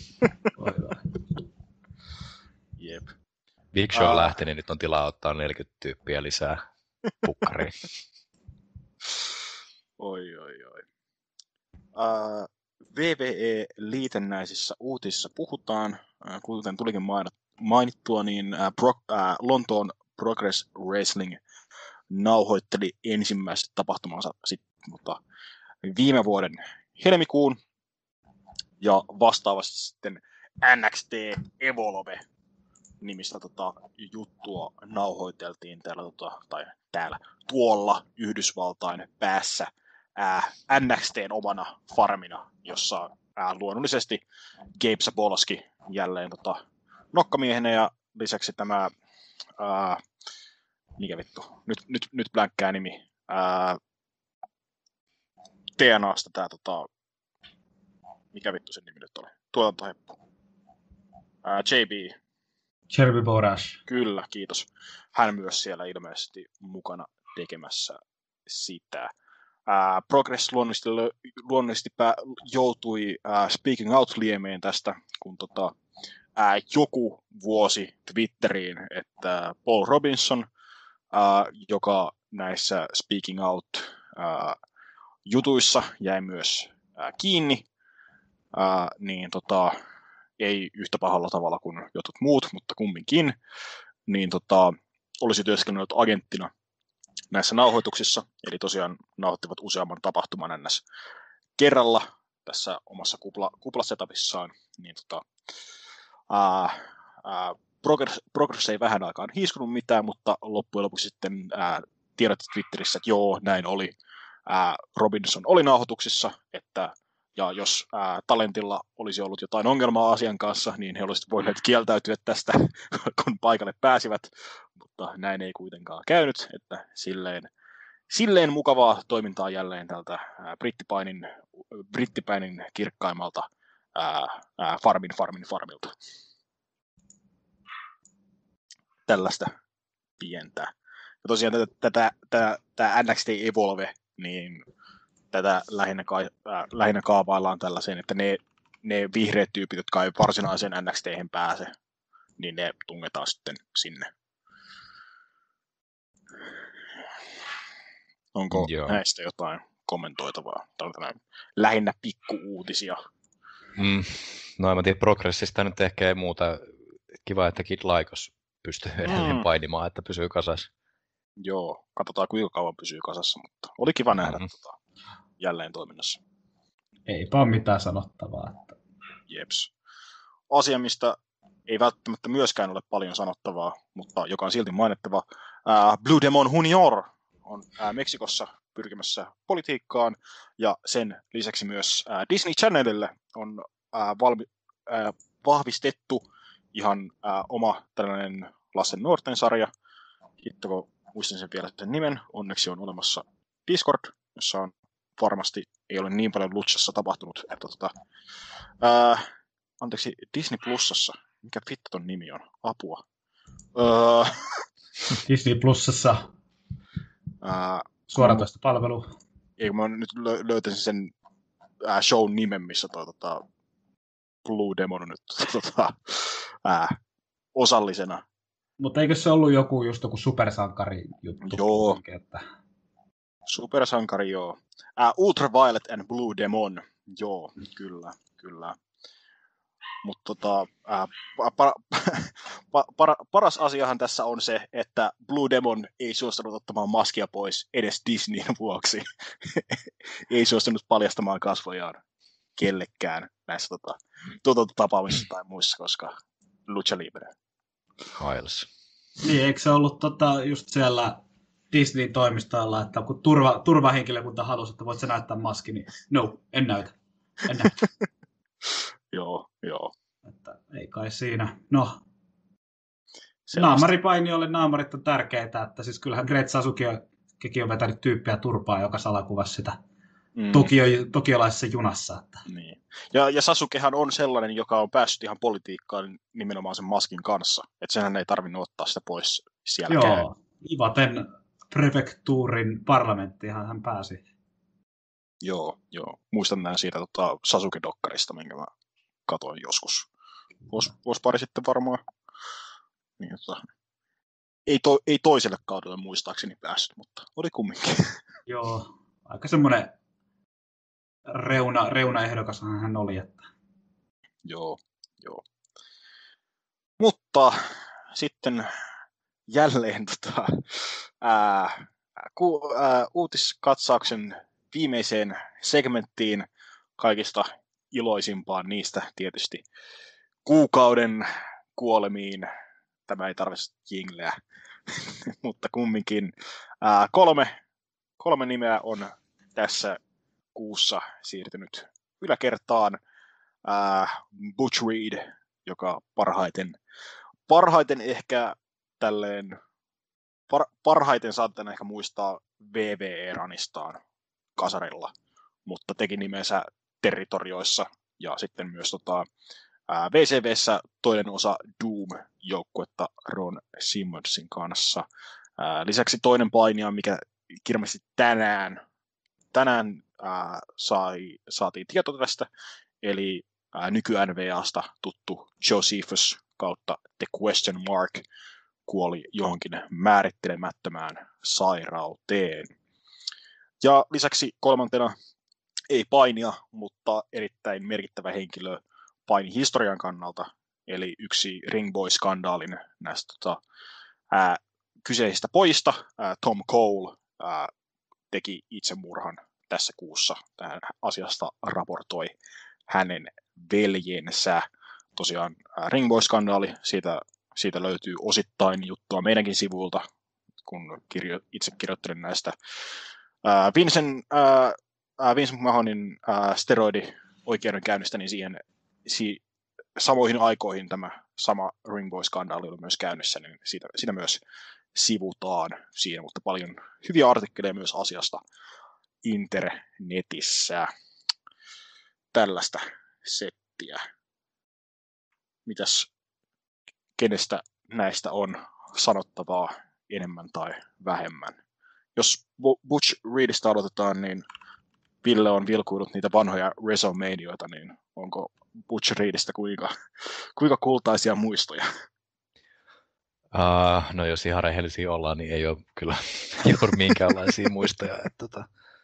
Jep. Big Show uh. lähti, niin nyt on tilaa ottaa neljäkymmentä tyyppiä lisää pukkariin. Oi, oi, oi. Uh, V V E-liitännäisissä uutisissa puhutaan, uh, kuten tulikin mainittua, niin ää, Pro, ää, Lontoon Progress Wrestling nauhoitteli ensimmäiset tapahtumansa sitten, mutta viime vuoden helmikuun, ja vastaavasti sitten N X T Evolve nimistä tota, juttua nauhoiteltiin täällä, tota, tai täällä tuolla Yhdysvaltain päässä ää, N X T:n omana farmina, jossa ää, luonnollisesti Gabe Sapolsky jälleen tota, nokkamiehenä, ja lisäksi tämä ää, mikä vittu, nyt, nyt, nyt blänkkää nimi ää, T N A:sta tää tota, mikä vittu sen nimi nyt oli, tuotantoheppu ää, J B Jeremy Borash. Kyllä, kiitos. Hän myös siellä ilmeisesti mukana tekemässä sitä. Ää, Progress luonnollisesti, luonnollisesti pää, joutui ää, speaking out-liemeen tästä, kun tota, ää, joku vuosi Twitteriin, että Paul Robinson, ää, joka näissä speaking out-jutuissa jäi myös ää, kiinni, ää, niin tota, ei yhtä pahalla tavalla kuin jotkut muut, mutta kumminkin, niin tota, olisi työskennellyt agenttina näissä nauhoituksissa, eli tosiaan nauhoittivat useamman tapahtuman ns. Kerralla tässä omassa kupla, kuplasetapissaan, niin tota, ää, ää, progress, progress ei vähän aikaan hiiskunut mitään, mutta loppujen lopuksi sitten ää, tiedotti Twitterissä, että joo, näin oli, ää, Robinson oli nauhoituksissa, että ja jos ää, talentilla olisi ollut jotain ongelmaa asian kanssa, niin he olisivat voineet kieltäytyä tästä, kun paikalle pääsivät, mutta näin ei kuitenkaan käynyt, että silleen, silleen mukavaa toimintaa jälleen tältä ää, Brittipainin, Brittipainin kirkkaimmalta ää, ää, farmin farmin farmilta. Tällaista pientä. Ja tosiaan tätä, tätä, tätä N X T Evolve, niin tätä lähinnä, ka- äh, lähinnä kaavaillaan tällaisen, että ne, ne vihreät tyypit, jotka ei varsinaiseen N X T:hen pääse, niin ne tungetaan sitten sinne. Onko Joo. näistä jotain kommentoitavaa? Tämä on lähinnä pikku-uutisia. Mm. No en tiedä, Progressista nyt ehkä ei muuta. Kiva, että Kid Lycos pystyy edelleen mm. painimaan, että pysyy kasassa. Joo, katsotaan kuinka kauan pysyy kasassa, mutta oli kiva nähdä mm-hmm. tota, jälleen toiminnassa. Eipä ole mitään sanottavaa. Että... Jeps. Asia, mistä ei välttämättä myöskään ole paljon sanottavaa, mutta joka on silti mainittava. Ää, Blue Demon Junior on ää, Meksikossa pyrkimässä politiikkaan, ja sen lisäksi myös ää, Disney Channelille on ää, valmi, ää, vahvistettu ihan ää, oma tällainen lasten nuorten sarja. Hittako muistin sen vielä sen nimen. Onneksi on olemassa Discord, jossa on varmasti ei ole niin paljon lutsassa tapahtunut. Että, tota, ää, anteeksi, Disney Plusassa. Mikä vittu ton nimi on? Apua. Öö, Disney Plusassa. Ää, Suoratoista palvelu. Eikö mä nyt lö- löytäisin sen ää, shown nimen, missä toi tota, Blue Demon on nyt tota, ää, osallisena. Mutta eikö se ollut joku just joku supersankari juttu? Joo. Että... Supersankari, joo. Uh, Ultraviolet and Blue Demon, joo, kyllä, kyllä. Mutta tota, uh, para, pa, para, paras asiahan tässä on se, että Blue Demon ei suostunut ottamaan maskia pois edes Disneyn vuoksi. Ei suostunut paljastamaan kasvojaan kellekään näissä tota, tuotantotapaamisissa tai muissa, koska Lucha Libre. Miles. Niin, eikö se ollut tota, just siellä Disneyn toimistolla, että kun turva, turvahenkilökunta halusi, että voit sä näyttää maski, niin no, en näytä. En näytä. Joo, joo. Että ei kai siinä. No, naamaripainiolle naamarit on tärkeitä, että siis kyllähän Great Sasuke on vetänyt tyyppiä turpaa, joka salakuvasi sitä mm. Tokio, tokiolaisessa junassa. Että. Niin. Ja, ja Sasukehan on sellainen, joka on päässyt ihan politiikkaan nimenomaan sen maskin kanssa. Että senhän ei tarvinnut ottaa sitä pois sielläkään. Joo, Ivaten prefektuurin parlamenttiinhan hän pääsi. Joo, joo. Muistan näin siitä tota, Sasuke-dokkarista, minkä mä katoin joskus. Vuosi, vuosi pari sitten varmaan. Niin, tota, ei, to, ei toiselle kaudelle muistaakseni päässyt, mutta oli kumminkin. Joo, aika semmoinen reuna, reunaehdokas hän oli. Että... Joo, joo. Mutta sitten jälleen tota, ää, ku, ää, uutiskatsauksen viimeiseen segmenttiin kaikista iloisimpaan niistä tietysti kuukauden kuolemiin. Tämä ei tarvitse jingleä, mutta kumminkin ää, kolme, kolme nimeä on tässä kuussa siirtynyt yläkertaan. Ää, Butch Reed, joka parhaiten, parhaiten ehkä tälleen, par, parhaiten saattaa ehkä muistaa V V E-ranistaan kasarilla, mutta teki nimensä territorioissa ja sitten myös tota, ää, V C V:ssä toinen osa Doom-joukkuetta Ron Simonsin kanssa. Ää, lisäksi toinen painija, mikä kirmasti tänään, tänään ää, sai, saatiin tieto tästä, eli ää, nyky-N V A:sta tuttu Josephus kautta The Question Mark kuoli johonkin määrittelemättömään sairauteen. Ja lisäksi kolmantena ei painia, mutta erittäin merkittävä henkilö painihistorian kannalta, eli yksi Ringboy-skandaalin näistä tota, ää, kyseisistä pojista, ää, Tom Cole, ää, teki itsemurhan tässä kuussa. Tähän asiasta raportoi hänen veljensä. Tosiaan ää, Ringboy-skandaali, siitä, siitä löytyy osittain juttua meidänkin sivuilta, kun kirjo, itse kirjoittelin näistä ää, Vincent, ää, Vincent Mahonin ää, steroidi-oikeudenkäynnistä, niin siihen si, samoihin aikoihin tämä sama Ringboy-skandaali oli myös käynnissä, niin siitä, siitä myös sivutaan siihen, mutta paljon hyviä artikkeleja myös asiasta internetissä. Tällaista settiä. Mitäs kenestä näistä on sanottavaa enemmän tai vähemmän? Jos Butch Reedistä aloitetaan, niin Ville on vilkuillut niitä vanhoja WrestleManioita, niin onko Butch Reedistä kuinka, kuinka kultaisia muistoja? Uh, no jos ihan rehellisiä ollaan, niin ei ole kyllä juuri minkäänlaisia muistoja. Että, tota,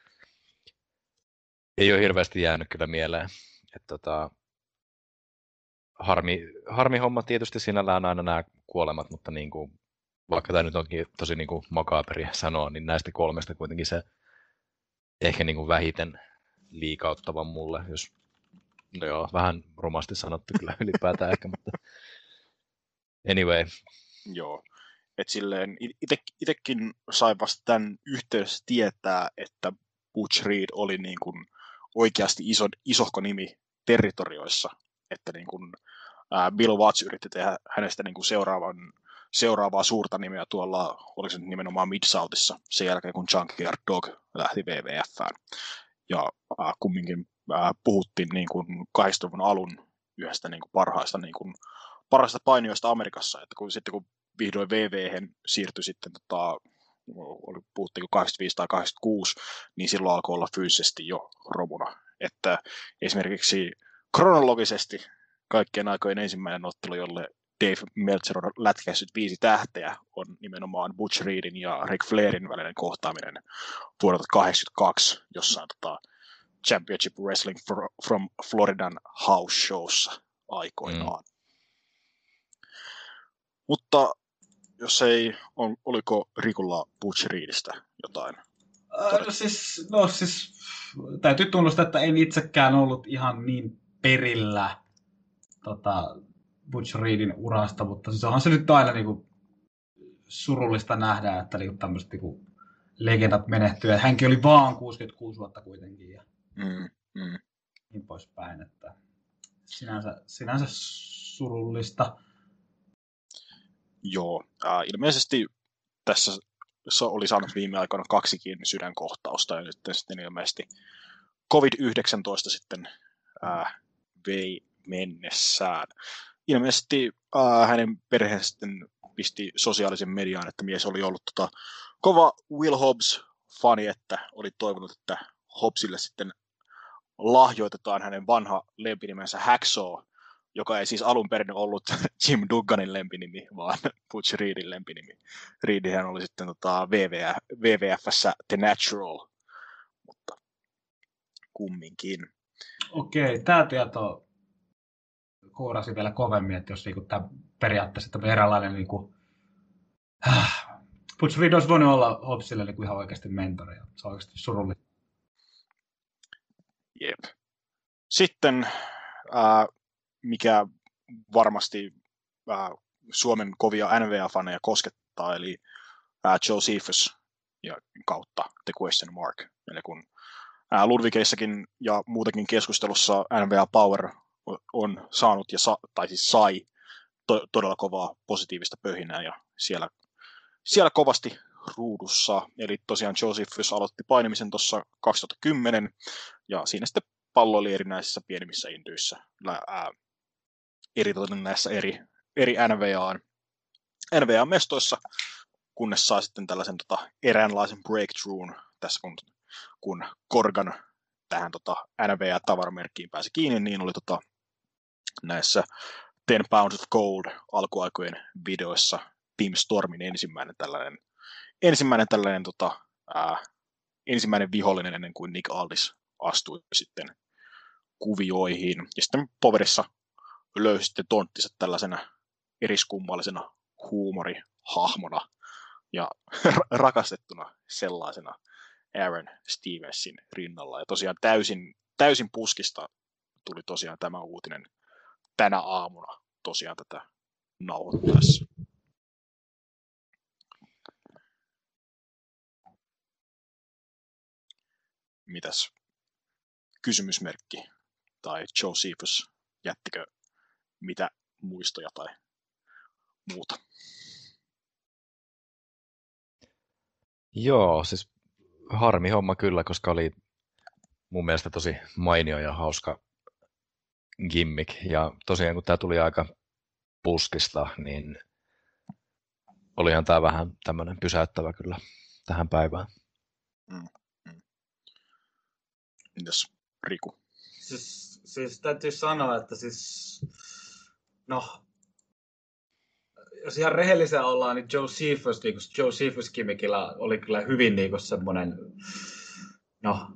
ei ole hirveästi jäänyt kyllä mieleen. Että, tota, harmi, harmi homma tietysti sinällään aina nämä kuolemat, mutta niin kuin, vaikka tämä nyt onkin tosi niin kuin makaaperia sanoa, niin näistä kolmesta kuitenkin se ehkä niin kuin vähiten liikauttava mulle, jos no joo, vähän rumasti sanottu kyllä ylipäätään ehkä, mutta anyway. Joo, että silleen ite, itekin sai vasta tämän yhteydessä tietää, että Butch Reed oli niin kuin oikeasti iso, isohko nimi territorioissa, että niin kuin, ää, Bill Watts yritti tehdä hänestä niin kuin seuraavan, seuraavaa suurta nimeä tuolla, oliko se nimenomaan Mid-Southissa, sen jälkeen kun Junkyard Dog lähti W W F:ään. Ja ää, kumminkin ää, puhuttiin niin kuin kahdeksankymmentäluvun alun yhdestä niin kuin parhaista, niin kuin, parhaista painijoista Amerikassa, että kun, sitten kun vihdoin V V:hen siirtyi sitten, tota, puhuttiin kahdeksankymmentäviisi tai kahdeksankymmentäkuusi, niin silloin alkoi olla fyysisesti jo romuna. Että esimerkiksi kronologisesti kaikkien aikojen ensimmäinen ottelu, jolle Dave Meltzer on lätkäissyt viisi tähteä, on nimenomaan Butch Reedin ja Ric Flairin välinen kohtaaminen vuodelta kahdeksankymmentäkaksi jossain tota, Championship Wrestling from Floridan House Showssa aikoinaan. Mm. Mutta jos ei, on, oliko Rikulla Butch Reedistä jotain? Äh, siis, no siis, täytyy tunnustaa, että en itsekään ollut ihan niin perillä tota, Butch Reedin urasta, mutta siis onhan se nyt aina niinku surullista nähdä, että niinku tämmöiset niinku legendat menehtyy. Ja hänkin oli vaan kuusikymmentäkuusi vuotta kuitenkin ja mm, mm. niin poispäin, että sinänsä, sinänsä surullista. Joo, äh, ilmeisesti tässä se oli saanut viime aikoina kaksikin sydänkohtausta ja nyt sitten ilmeisesti covid yhdeksäntoista sitten äh, vei mennessään. Ilmeisesti äh, hänen perheensä sitten pisti sosiaalisen mediaan, että mies oli ollut tota, kova Will Hobbs-fani, että oli toivonut, että Hobbsille sitten lahjoitetaan hänen vanha lempinimensä Hacksaw, joka ei siis alun perin ollut Jim Dugganin lempinimi, vaan Butch Reedin lempinimi. Reedihän oli sitten tota, W W F:ssä The Natural, mutta kumminkin. Okei, tämä tieto kourasi vielä kovemmin, että jos niinku tämä periaatteessa tämmöinen eräänlainen niin kuin, äh, Butch Reed olisi voinut olla Hobbsille niin kuin ihan oikeasti mentori. Se on oikeasti surullista. Jep. Sitten, äh, mikä varmasti äh, Suomen kovia N B A-faneja koskettaa, eli äh, Josephus ja kautta The Question Mark. Eli kun äh, Ludwikeissakin ja muutakin keskustelussa N B A Power on saanut, ja sa- tai siis sai, to- todella kovaa positiivista pöhinää, ja siellä, siellä kovasti ruudussa. Eli tosiaan Josephus aloitti painimisen tuossa kaksituhattakymmenen, ja siinä sitten palloili erinäisissä pienemmissä indyissä, ää, eri näissä eri, eri N B A, N B A-mestoissa, kunnes saa sitten tällaisen tota, eräänlaisen breakthroughin tässä, kun, kun Corgan tähän tota, N B A-tavaramerkkiin pääsi kiinni, niin oli tota, näissä Ten Pounds of Gold alkuaikojen videoissa Team Stormin ensimmäinen tällainen, ensimmäinen, tällainen tota, ää, ensimmäinen vihollinen ennen kuin Nick Aldis astui sitten kuvioihin. Ja sitten Powerissa löysi sitten tonttinsa tällaisena eriskummallisena huumorihahmona ja rakastettuna sellaisena Aaron Stevensin rinnalla. Ja tosiaan täysin, täysin puskista tuli tosiaan tämä uutinen tänä aamuna tosiaan tätä nauhoittaessa. Mitäs kysymysmerkki tai Josephus, jättikö mitä muistoja tai muuta? Joo, siis harmi homma kyllä, koska oli mun mielestä tosi mainio ja hauska gimmick. Ja tosiaan kun tämä tuli aika puskista, niin olihan tämä vähän tämmöinen pysäyttävä kyllä tähän päivään. Mm, mm. Mitäs Riku? Siis, siis täytyy sanoa, että siis, no, jos ihan rehellisiä ollaan, niin Josephus, niin Josephus Kimmikillä oli kyllä hyvin niin semmoinen, no,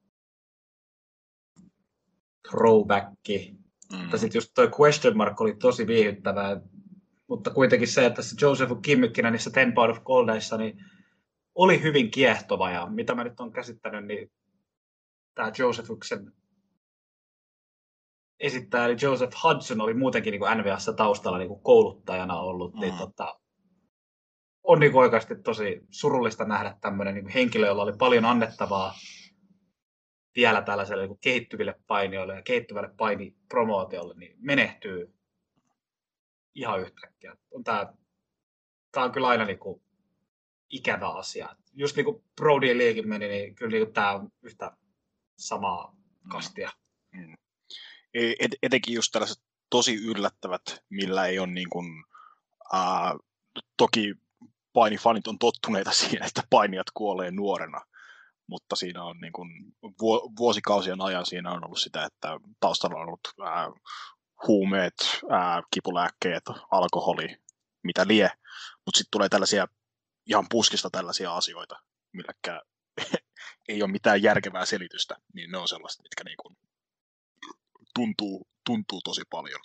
throwbacki. Mm. Mutta sitten just toi question mark oli tosi viihyttävää, mutta kuitenkin se, että se Joseph Kimmikkinä niissä Ten Pound of Goldeissa, niin oli hyvin kiehtova, ja mitä mä nyt olen käsittänyt, niin tämä Josephuksen esittäjä, eli Joseph Hudson, oli muutenkin niin kuin N B A:ssa taustalla niin kuin kouluttajana ollut, mm. niin tota, on niin kuin oikeasti tosi surullista nähdä tämmöinen niin kuin henkilö, jolla oli paljon annettavaa vielä tällaiselle niin kuin kehittyville painijoille ja kehittyvälle painipromootiolle, niin menehtyy ihan yhtäkkiä. On tää, tää on kyllä aina niin kuin ikävä asia. Just niin kuin Brody Leekin meni, niin kyllä niin kuin tää on yhtä samaa kastia. Mm. Et, etenkin just tällaiset tosi yllättävät, millä ei ole niin kuin, ää, toki painifanit on tottuneita siihen, että painijat kuolee nuorena, mutta siinä on niin kuin, vuosikausien ajan siinä on ollut sitä, että taustalla on ollut ää, huumeet, ää, kipulääkkeet, alkoholi, mitä lie, mutta sitten tulee tällaisia ihan puskista tällaisia asioita, milläkään ei ole mitään järkevää selitystä, niin ne on sellaiset, mitkä niin kuin tuntuu, tuntuu tosi paljon.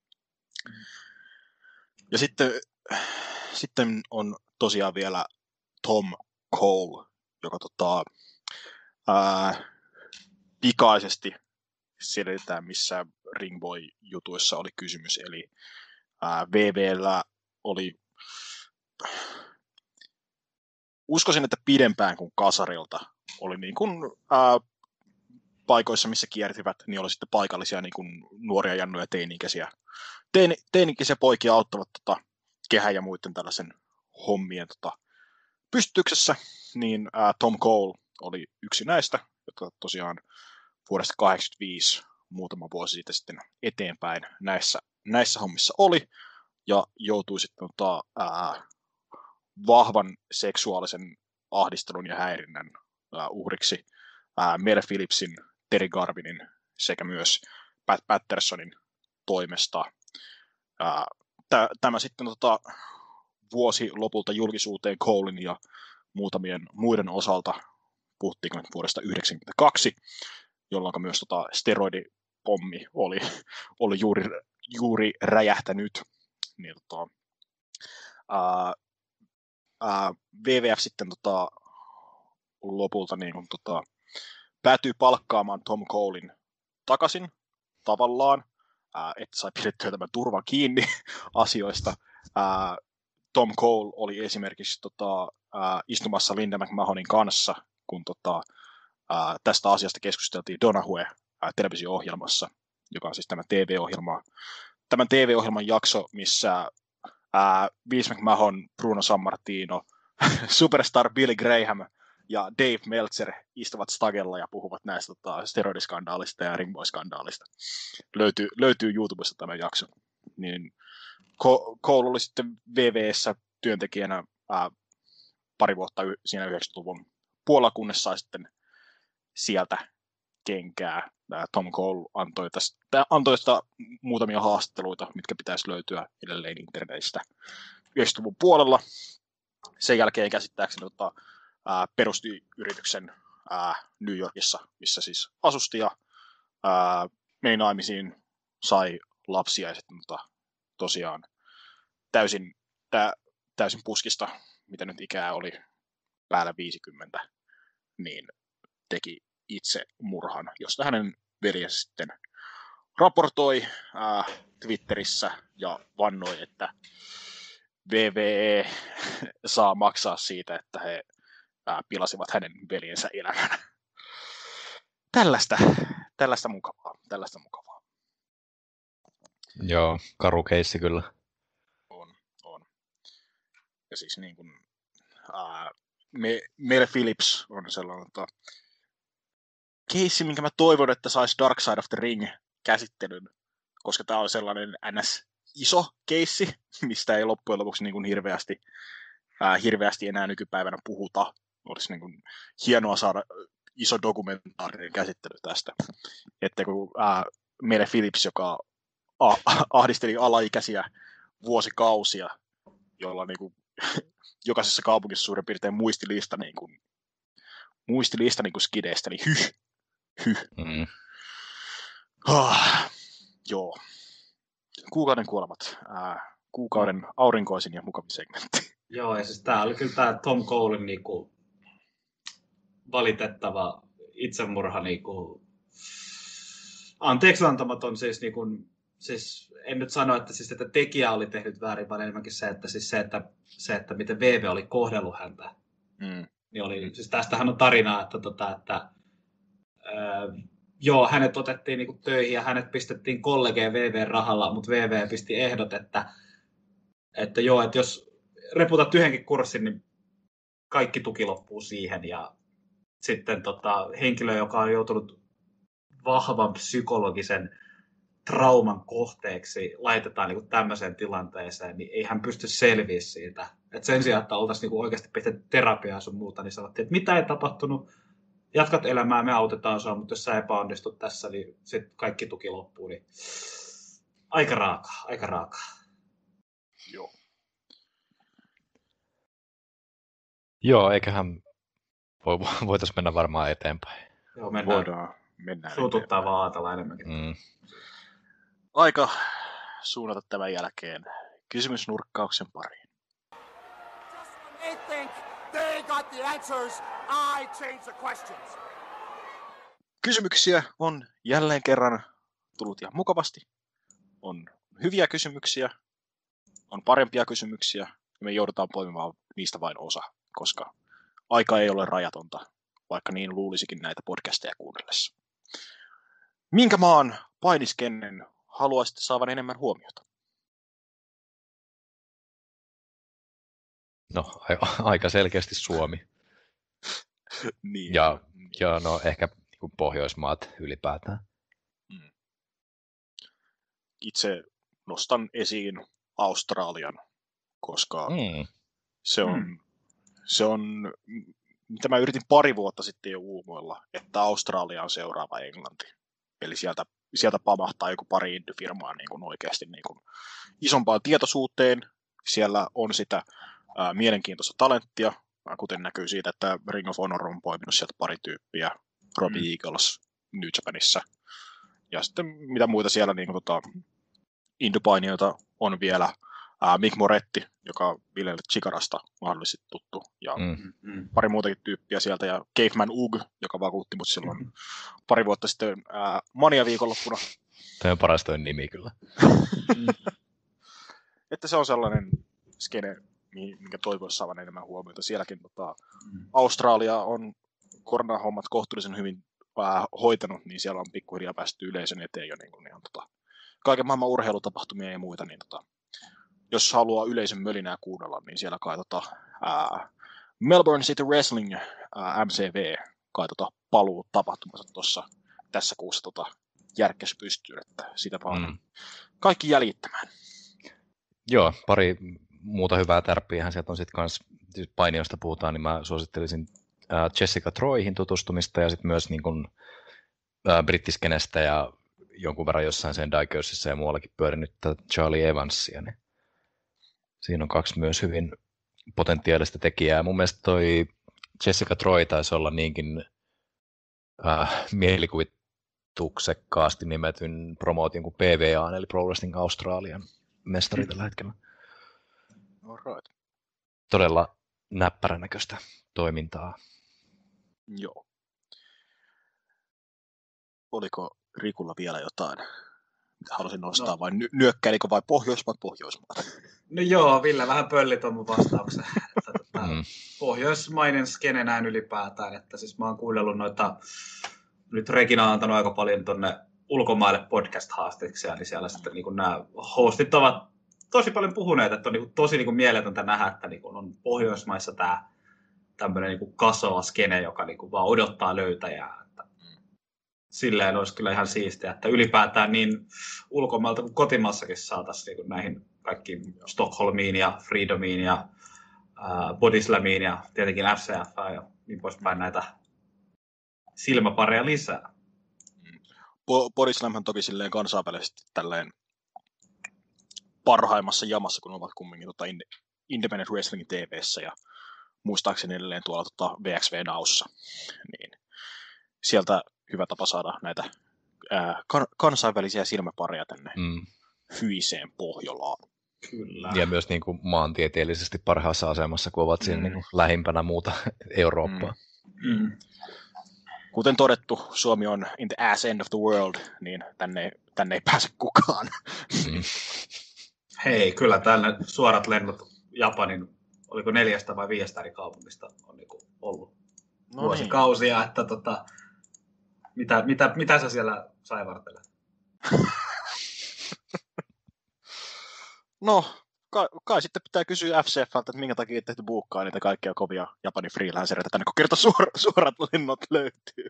Ja sitten, sitten on tosiaan vielä Tom Cole, joka tota, ää, pikaisesti selitetään, missä Ringboy-jutuissa oli kysymys. Eli ää, V V:llä oli, uskoisin, että pidempään kuin kasarilta oli niin kuin, ää, paikoissa, missä kiertivät, niin oli sitten paikallisia niin kuin nuoria jannuja teini-ikäisiä, teini, teini-ikäisiä poikia auttavat tota, kehän ja muiden tällaisen hommien tota, pystytyksessä, niin ää, Tom Cole oli yksi näistä, jotka tosiaan vuodesta kahdeksankymmentäviisi muutama vuosi siitä sitten eteenpäin näissä, näissä hommissa oli, ja joutui sitten tota, ää, vahvan seksuaalisen ahdistelun ja häirinnän ää, uhriksi ää, Mel Phillipsin, Terry Garvinin sekä myös Pat Pattersonin toimesta. Ää, tä, tämä sitten tota, vuosi lopulta julkisuuteen Colen ja muutamien muiden osalta, puhuttiinko nyt vuodesta yhdeksänkymmentäkaksi, jolloin myös tota, steroidipommi oli, oli juuri, juuri räjähtänyt. niin tota, ää, ää, W W F sitten tota, lopulta niin kun, tota, päätyy palkkaamaan Tom Colein takaisin tavallaan, ää, että sai pidettyä tämän turvan kiinni asioista. Ää, Tom Cole oli esimerkiksi tota, ää, istumassa Linda McMahonin kanssa, kun tota, ää, tästä asiasta keskusteltiin Donahue ää, televisio-ohjelmassa, joka on siis tämä T V-ohjelma. Tämän T V-ohjelman jakso, missä ää, Vince McMahon, Bruno Sammartino, superstar Billy Graham ja Dave Meltzer istuvat stagella ja puhuvat näistä tota, steroidiskandaalista ja ringboy-skandaalista. Löytyy, löytyy YouTubesta tämä jakso. Niin Cole oli sitten W W E:ssä työntekijänä ää, pari vuotta y- siinä yhdeksänkymmentäluvun puolella, kunnes sai sitten sieltä kenkää. Ää, Tom Cole antoi tästä, antoi tästä muutamia haastatteluita, mitkä pitäisi löytyä edelleen internetistä yhdeksänkymmentäluvun puolella. Sen jälkeen käsittääkseni tota, ää, perusti yrityksen ää, New Yorkissa, missä siis asusti ja ää, meni naimisiin, sai lapsia ja sitten mutta tosiaan täysin, tä, täysin puskista, mitä nyt ikää oli päällä viisikymmentä, niin teki itse murhan, josta hänen veljensä sitten raportoi ää, Twitterissä ja vannoi, että W W E saa maksaa siitä, että he ää, pilasivat hänen veljensä elämän. Tällaista, tällaista mukavaa, tällaista mukavaa. Joo, karu keissi kyllä. On, on. Ja siis niin kuin, ää, me, Mel Phillips on sellainen tota, keissi, minkä mä toivon, että saisi Dark Side of the Ring käsittelyn, koska tämä on sellainen ns. Iso keissi, mistä ei loppujen lopuksi niin kuin hirveästi, ää, hirveästi enää nykypäivänä puhuta. Olisi niin kuin hienoa saada iso dokumentaarinen käsittely tästä. Että kun ää, Mel Phillips, joka a- ahdisteli alaikäisiä vuosikausia, jolla niin kuin, jokaisessa kaupungissa suurin piirtein muistilista, niin kuin, muistilista niin kuin skideistä, niin hyh, hyh. Mm. Ah, joo. Kuukauden kuolemat. Ää, kuukauden aurinkoisin ja mukavin segmentti. Joo, ja siis tää oli kyllä tää Tom Colen niinku valitettava itsemurha niinku anteeksi antamaton siis niinku siis en nyt sano, että siis että tekijä oli tehnyt väärin, vaan enemmänkin se, että siis se että se että miten V V oli kohdellut häntä. Mm. Niin oli siis tästähän on tarinaa, että tota että ää, joo, hänet otettiin niinku töihin ja hänet pistettiin kollegeen V V-rahalla, mutta V V pisti ehdot, että, että joo, että jos reputat yhdenkin kurssin, niin kaikki tuki loppuu siihen. Ja sitten tota, henkilö, joka on joutunut vahvan psykologisen trauman kohteeksi, laitetaan niinku tämmöiseen tilanteeseen, niin ei hän pysty selviä siitä. Et sen sijaan, että oltaisiin niinku oikeasti pistetty terapiaa sun muuta, niin sanottiin, että mitä ei tapahtunut, jatkat elämää, me autetaan sua, mutta jos sä epäonnistut tässä, niin sitten kaikki tuki loppuu. Niin aika raakaa, aika raakaa. Joo. Joo, eiköhän voitaisiin mennä varmaan eteenpäin. Joo, mennään. Voidaan mennä. Suututtaa vaan Aatala enemmänkin. Mm. Aika suunnata tämän jälkeen kysymysnurkkauksen pariin. They think they got the answers. I change the questions. Kysymyksiä on jälleen kerran tullut ihan mukavasti. On hyviä kysymyksiä, on parempia kysymyksiä, ja me joudutaan poimimaan niistä vain osa, koska aika ei ole rajatonta, vaikka niin luulisikin näitä podcasteja kuunnellessa. Minkä maan painiskennen haluaisitte saavan enemmän huomiota? No, a- aika selkeästi Suomi. Niin. Ja, ja no ehkä niin Pohjoismaat ylipäätään. Itse nostan esiin Australian, koska Mm. se on, Mm. se on, mitä mä yritin pari vuotta sitten jo uumoilla, että Australia on seuraava Englanti. Eli sieltä, sieltä pamahtaa joku pari indie-firmaa niin kuin oikeasti niin kuin isompaan tietoisuuteen. Siellä on sitä ää, mielenkiintoista talenttia, kuten näkyy siitä, että Ring of Honor on poiminut sieltä pari tyyppiä, Robbie mm. Eagles New Japanissa. Ja sitten mitä muita siellä niin kuin, tota, indie-painijoita on vielä. ää, Mick Moretti, joka on Ville Chikarasta mahdollisesti tuttu, ja Mm. Mm. pari muutakin tyyppiä sieltä, ja Caveman Ugg, joka vakuutti mut silloin pari vuotta sitten ää, Mania viikonloppuna. Tämä on paras toi nimi kyllä. Että se on sellainen skene, minkä toivoisi saavan enemmän huomiota. Sielläkin tota, Mm. Australia on koronahommat kohtuullisen hyvin ää, hoitanut, niin siellä on pikkuhiljaa päästy yleisön eteen jo niin kuin, ihan, tota, kaiken maailman urheilutapahtumia ja muita. Niin, tota, jos haluaa yleisön mölinää kuunnella, niin siellä kai tota, ää, Melbourne City Wrestling ää, M C V kai tota, paluu tapahtumassa tuossa tässä kuussa tota, järkkäs pystyyn, että sitä vaan Mm. kaikki jäljittämään. Joo, pari muuta hyvää tärppiähän sieltä on sitten kans, siis painijoista puhutaan, niin mä suosittelisin äh, Jessica Troyhin tutustumista ja sitten myös niin kun, äh, brittiskenestä ja jonkun verran jossain sen Digersissa ja muuallakin pyörinyt Charlie Evansia, niin siinä on kaksi myös hyvin potentiaalista tekijää. Mun mielestä toi Jessica Troy taisi olla niinkin äh, mielikuvituksekkaasti nimetyn promootin kuin P V A, eli Pro Wrestling Australian mestari tällä hetkellä. Alright. Todella näppäränäköistä toimintaa. Joo. Oliko Rikulla vielä jotain, mitä halusin nostaa, no. vai ny- nyökkäilikö vai Pohjoismaat Pohjoismaat? No joo, Ville vähän pölli tuon mun vastauksen. Että, tota, Mm. pohjoismainen skene näin ylipäätään, että siis mä oon kuunnellut noita, nyt Regina on antanut aika paljon tonne ulkomaille podcast-haasteiksi, niin siellä sitten niin nämä hostit ovat tosi paljon puhuneet, että on niin kuin, tosi niin kuin mieletöntä nähdä, että niin kuin on Pohjoismaissa tämä tämmöinen niin kuin kasvava skene, joka niin kuin vaan odottaa löytäjää. Että silleen olisi kyllä ihan siistiä, että ylipäätään niin ulkomailta kuin kotimaassakin saataisiin niin kuin näihin kaikkiin Stockholmiin ja Freedomiin ja äh, Bodyslamiin ja tietenkin F C F ja niin poispäin näitä silmäpareja lisää. Bodyslamhan toki silleen kansainvälisesti tälleen parhaimmassa jamassa, kun ovat kumminkin tota Independent Wrestling T V:ssä ja muistaakseni edelleen tuolla tota V X V Nowssa. Niin sieltä hyvä tapa saada näitä ää, kan- kansainvälisiä silmäpareja tänne Mm. hyiseen Pohjolaan. Kyllä. Ja myös niin kuin maantieteellisesti parhaassa asemassa, kun ovat siinä Mm. niin kuin lähimpänä muuta Eurooppaa. Mm. Kuten todettu, Suomi on in the ass end of the world, niin tänne, tänne ei pääse kukaan. Mm. Hei, kyllä tänne suorat lennot Japanin, oliko neljästä vai viidestä eri kaupungista on niinku ollut No vuosikausia, niin. Että tota, mitä, mitä, mitä sä siellä saivartelet? No, kai, kai sitten pitää kysyä F C F:ltä, että minkä takia ette buukkaa niitä kaikkia kovia Japanin freelancereita tänne, kun kerta suor, suorat lennot löytyy.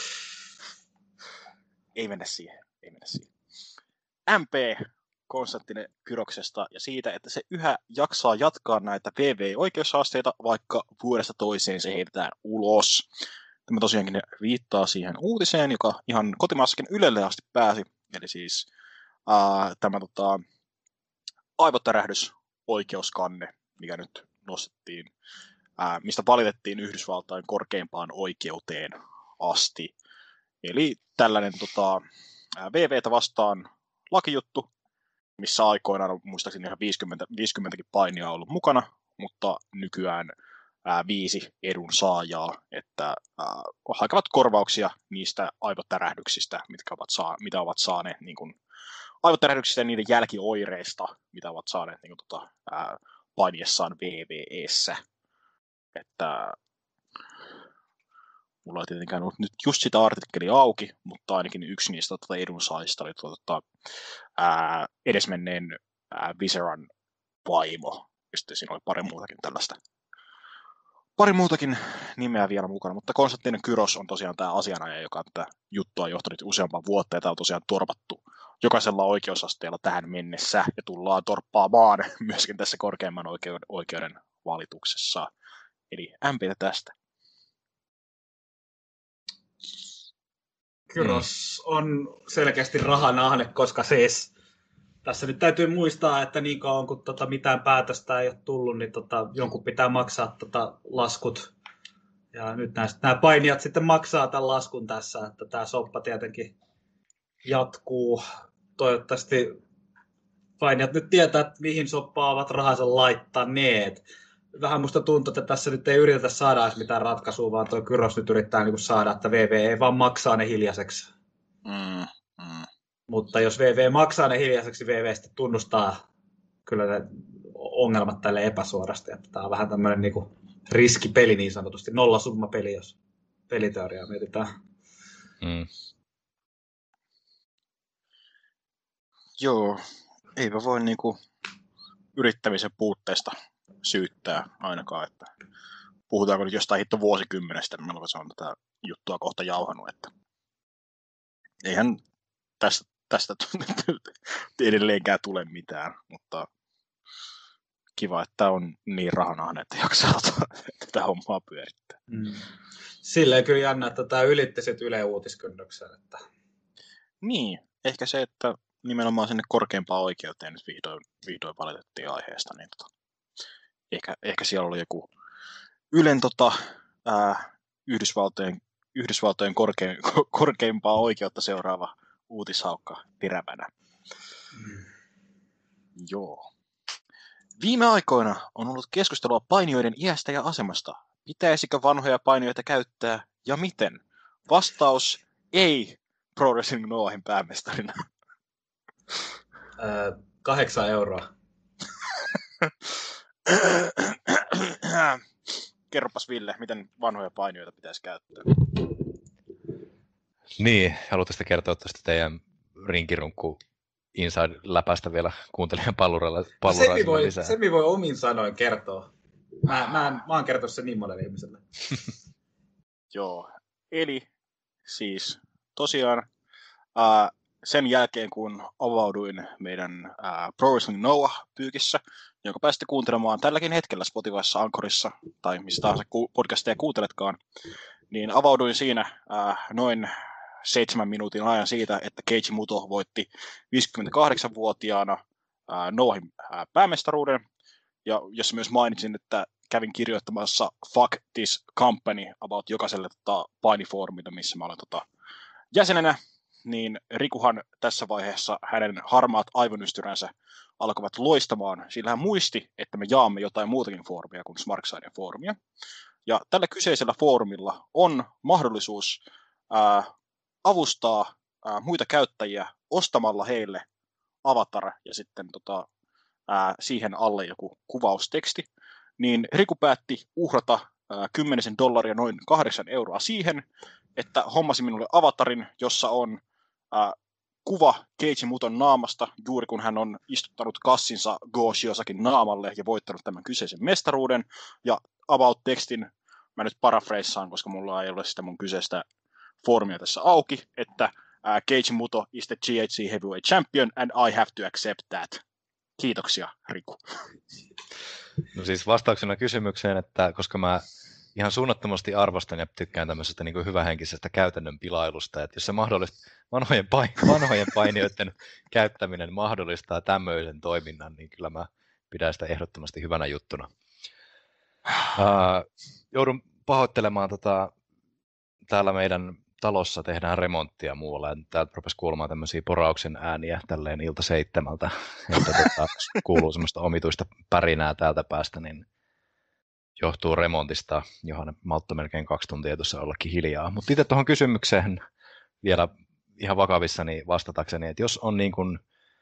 Ei mennä siihen, ei mennä siihen. M P Konstanttinen Kyroksesta ja siitä, että se yhä jaksaa jatkaa näitä V V-oikeushaasteita, vaikka vuodesta toiseen se heitetään ulos. Tämä tosiaankin viittaa siihen uutiseen, joka ihan kotimaassakin Ylelle asti pääsi. Eli siis ää, tämä tota, aivotärähdysoikeuskanne, mikä nyt nostettiin, ää, mistä valitettiin Yhdysvaltain korkeimpaan oikeuteen asti. Eli tällainen tota, V V:tä vastaan lakijuttu, missä aikoinaan on muistaakseni ihan viisikymmentä, viisikymmentäkin painia ollut mukana, mutta nykyään ää, viisi edun saajaa, että ää, hakevat korvauksia niistä aivotärähdyksistä, mitkä ovat saa, mitä ovat saaneet niin kuin, aivotärähdyksistä ja niiden jälkioireista, mitä ovat saaneet niin kuin, tota, ää, painiessaan V V E:ssä. Että mulla ei tietenkään ollut nyt just sitä artikkelia auki, mutta ainakin yksi niistä tuota edunsaajista oli tuota, ää, edesmenneen ää, Viseran vaimo. Ja sitten siinä oli pari muutakin tällaista. Pari muutakin nimeä vielä mukana, mutta Konstanttinen Kyros on tosiaan tämä asianajaja, joka on tätä juttua on johtanut useampaa vuotta, ja tämä on tosiaan torpattu jokaisella oikeusasteella tähän mennessä, ja tullaan torppaamaan myöskin tässä korkeimman oikeuden, oikeuden valituksessa. Eli M P:tä tästä. Kyros on selkeästi rahanahne, koska siis tässä nyt täytyy muistaa, että niin kauan kun tota mitään päätöstä ei ole tullut, niin tota, jonkun pitää maksaa tota laskut. Ja nyt näistä, nämä painijat sitten maksaa tämän laskun tässä, että tämä soppa tietenkin jatkuu. Toivottavasti painijat nyt tietää, että mihin soppaan ovat rahansa laittaneet. Vähän musta tuntuu, että tässä nyt ei yritetä saada edes mitään ratkaisua, vaan tuo Kyros nyt yrittää niin kuin saada, että V V ei vaan maksaa ne hiljaiseksi. Mm, mm. Mutta jos V V maksaa ne hiljaiseksi, V V sitten tunnustaa kyllä ne ongelmat tälle epäsuorasti. Että tämä on vähän tämmöinen niin kuin riskipeli niin sanotusti, nollasummapeli, jos peliteoriaa mietitään. Mm. Joo, eipä voi niinku yrittämisen puutteesta syyttää ainakaan, että puhutaanko nyt jostain hitto vuosikymmenestä, niin milloin se on tätä juttua kohta jauhanut, että eihän tästä, tästä edelleenkään tule mitään, mutta kiva, että on niin rahanahne, että jaksaa tätä hommaa pyörittää. Mm. Silleen kyllä jännä, että tämä ylitti sitten Yle Uutiskynnyksen. Että... Niin, ehkä se, että nimenomaan sinne korkeimpaan oikeuteen nyt vihdoin, vihdoin valitettiin aiheesta, niin tota, ehkä, ehkä siellä oli joku Ylen tota, ää, Yhdysvaltojen, Yhdysvaltojen korkein, korkeimpaa oikeutta seuraava uutishaukka terävänä. Mm. Joo. Viime aikoina on ollut keskustelua painijoiden iästä ja asemasta. Pitäisikö vanhoja painijoita käyttää ja miten? Vastaus ei Pro Wrestling Noahin päämestarina. Öö, kahdeksan euroa. Kerropas Ville, miten vanhoja painijoita pitäisi käyttää? Niin, haluaisitte kertoa tästä teidän rinkirunkku inside-läpästä vielä kuuntelijan palluraisilla voi, lisää. Semmi voi omin sanoin kertoa. Mä, mä, mä oon kertonut sen niin monelle ihmiselle. Joo, eli siis tosiaan ää, sen jälkeen, kun avauduin meidän ää, Pro Wrestling Noah-pyykissä, jonka pääsitte kuuntelemaan tälläkin hetkellä Spotifyssa, Anchorissa tai mistä tahansa ku- podcasteja kuunteletkaan, niin avauduin siinä ää, noin seitsemän minuutin ajan siitä, että Keiji Muto voitti viisikymmentäkahdeksanvuotiaana ää, Noahin ää, päämestaruuden, ja jossa myös mainitsin, että kävin kirjoittamassa Fuck This Company about jokaiselle tota, painifoorumille, missä mä olen tota, jäsenenä, niin Rikuhan tässä vaiheessa hänen harmaat aivonystyränsä alkoivat loistamaan, sillä hän muisti, että me jaamme jotain muutakin foorumia kuin Smarksiden foorumia. Ja tällä kyseisellä foorumilla on mahdollisuus ää, avustaa ää, muita käyttäjiä ostamalla heille avatar ja sitten tota, ää, siihen alle joku kuvausteksti. Niin Riku päätti uhrata ää, kymmenisen dollaria noin kahdeksan euroa siihen, että hommasi minulle avatarin, jossa on ää, kuva Keiji Muton naamasta, juuri kun hän on istuttanut kassinsa Go Shiosakin naamalle ja voittanut tämän kyseisen mestaruuden. Ja about-tekstin mä nyt paraphrasaan, koska mulla ei ole sitä mun kyseistä foorumia tässä auki, että ää, Keiji Muto is the G H C Heavyweight Champion and I have to accept that. Kiitoksia, Riku. No siis vastauksena kysymykseen, että koska mä ihan suunnattomasti arvostan ja tykkään tämmöisestä niin kuin hyvähenkisestä käytännön pilailusta, että jos se mahdollista, vanhojen, pain, vanhojen painijoiden käyttäminen mahdollistaa tämmöisen toiminnan, niin kyllä mä pidän sitä ehdottomasti hyvänä juttuna. Uh, joudun pahoittelemaan, tota, täällä meidän talossa tehdään remonttia muualla, ja täältä rupesi kuulumaan tämmöisiä porauksen ääniä tälleen ilta seitsemältä, että tota, kuuluu semmoista omituista pärinää täältä päästä, niin johtuu remontista, johon malttoi melkein kaksi tuntia tuossa ollakin hiljaa. Mutta itse tuohon kysymykseen vielä ihan vakavissani vastatakseni, että jos on, niin kun,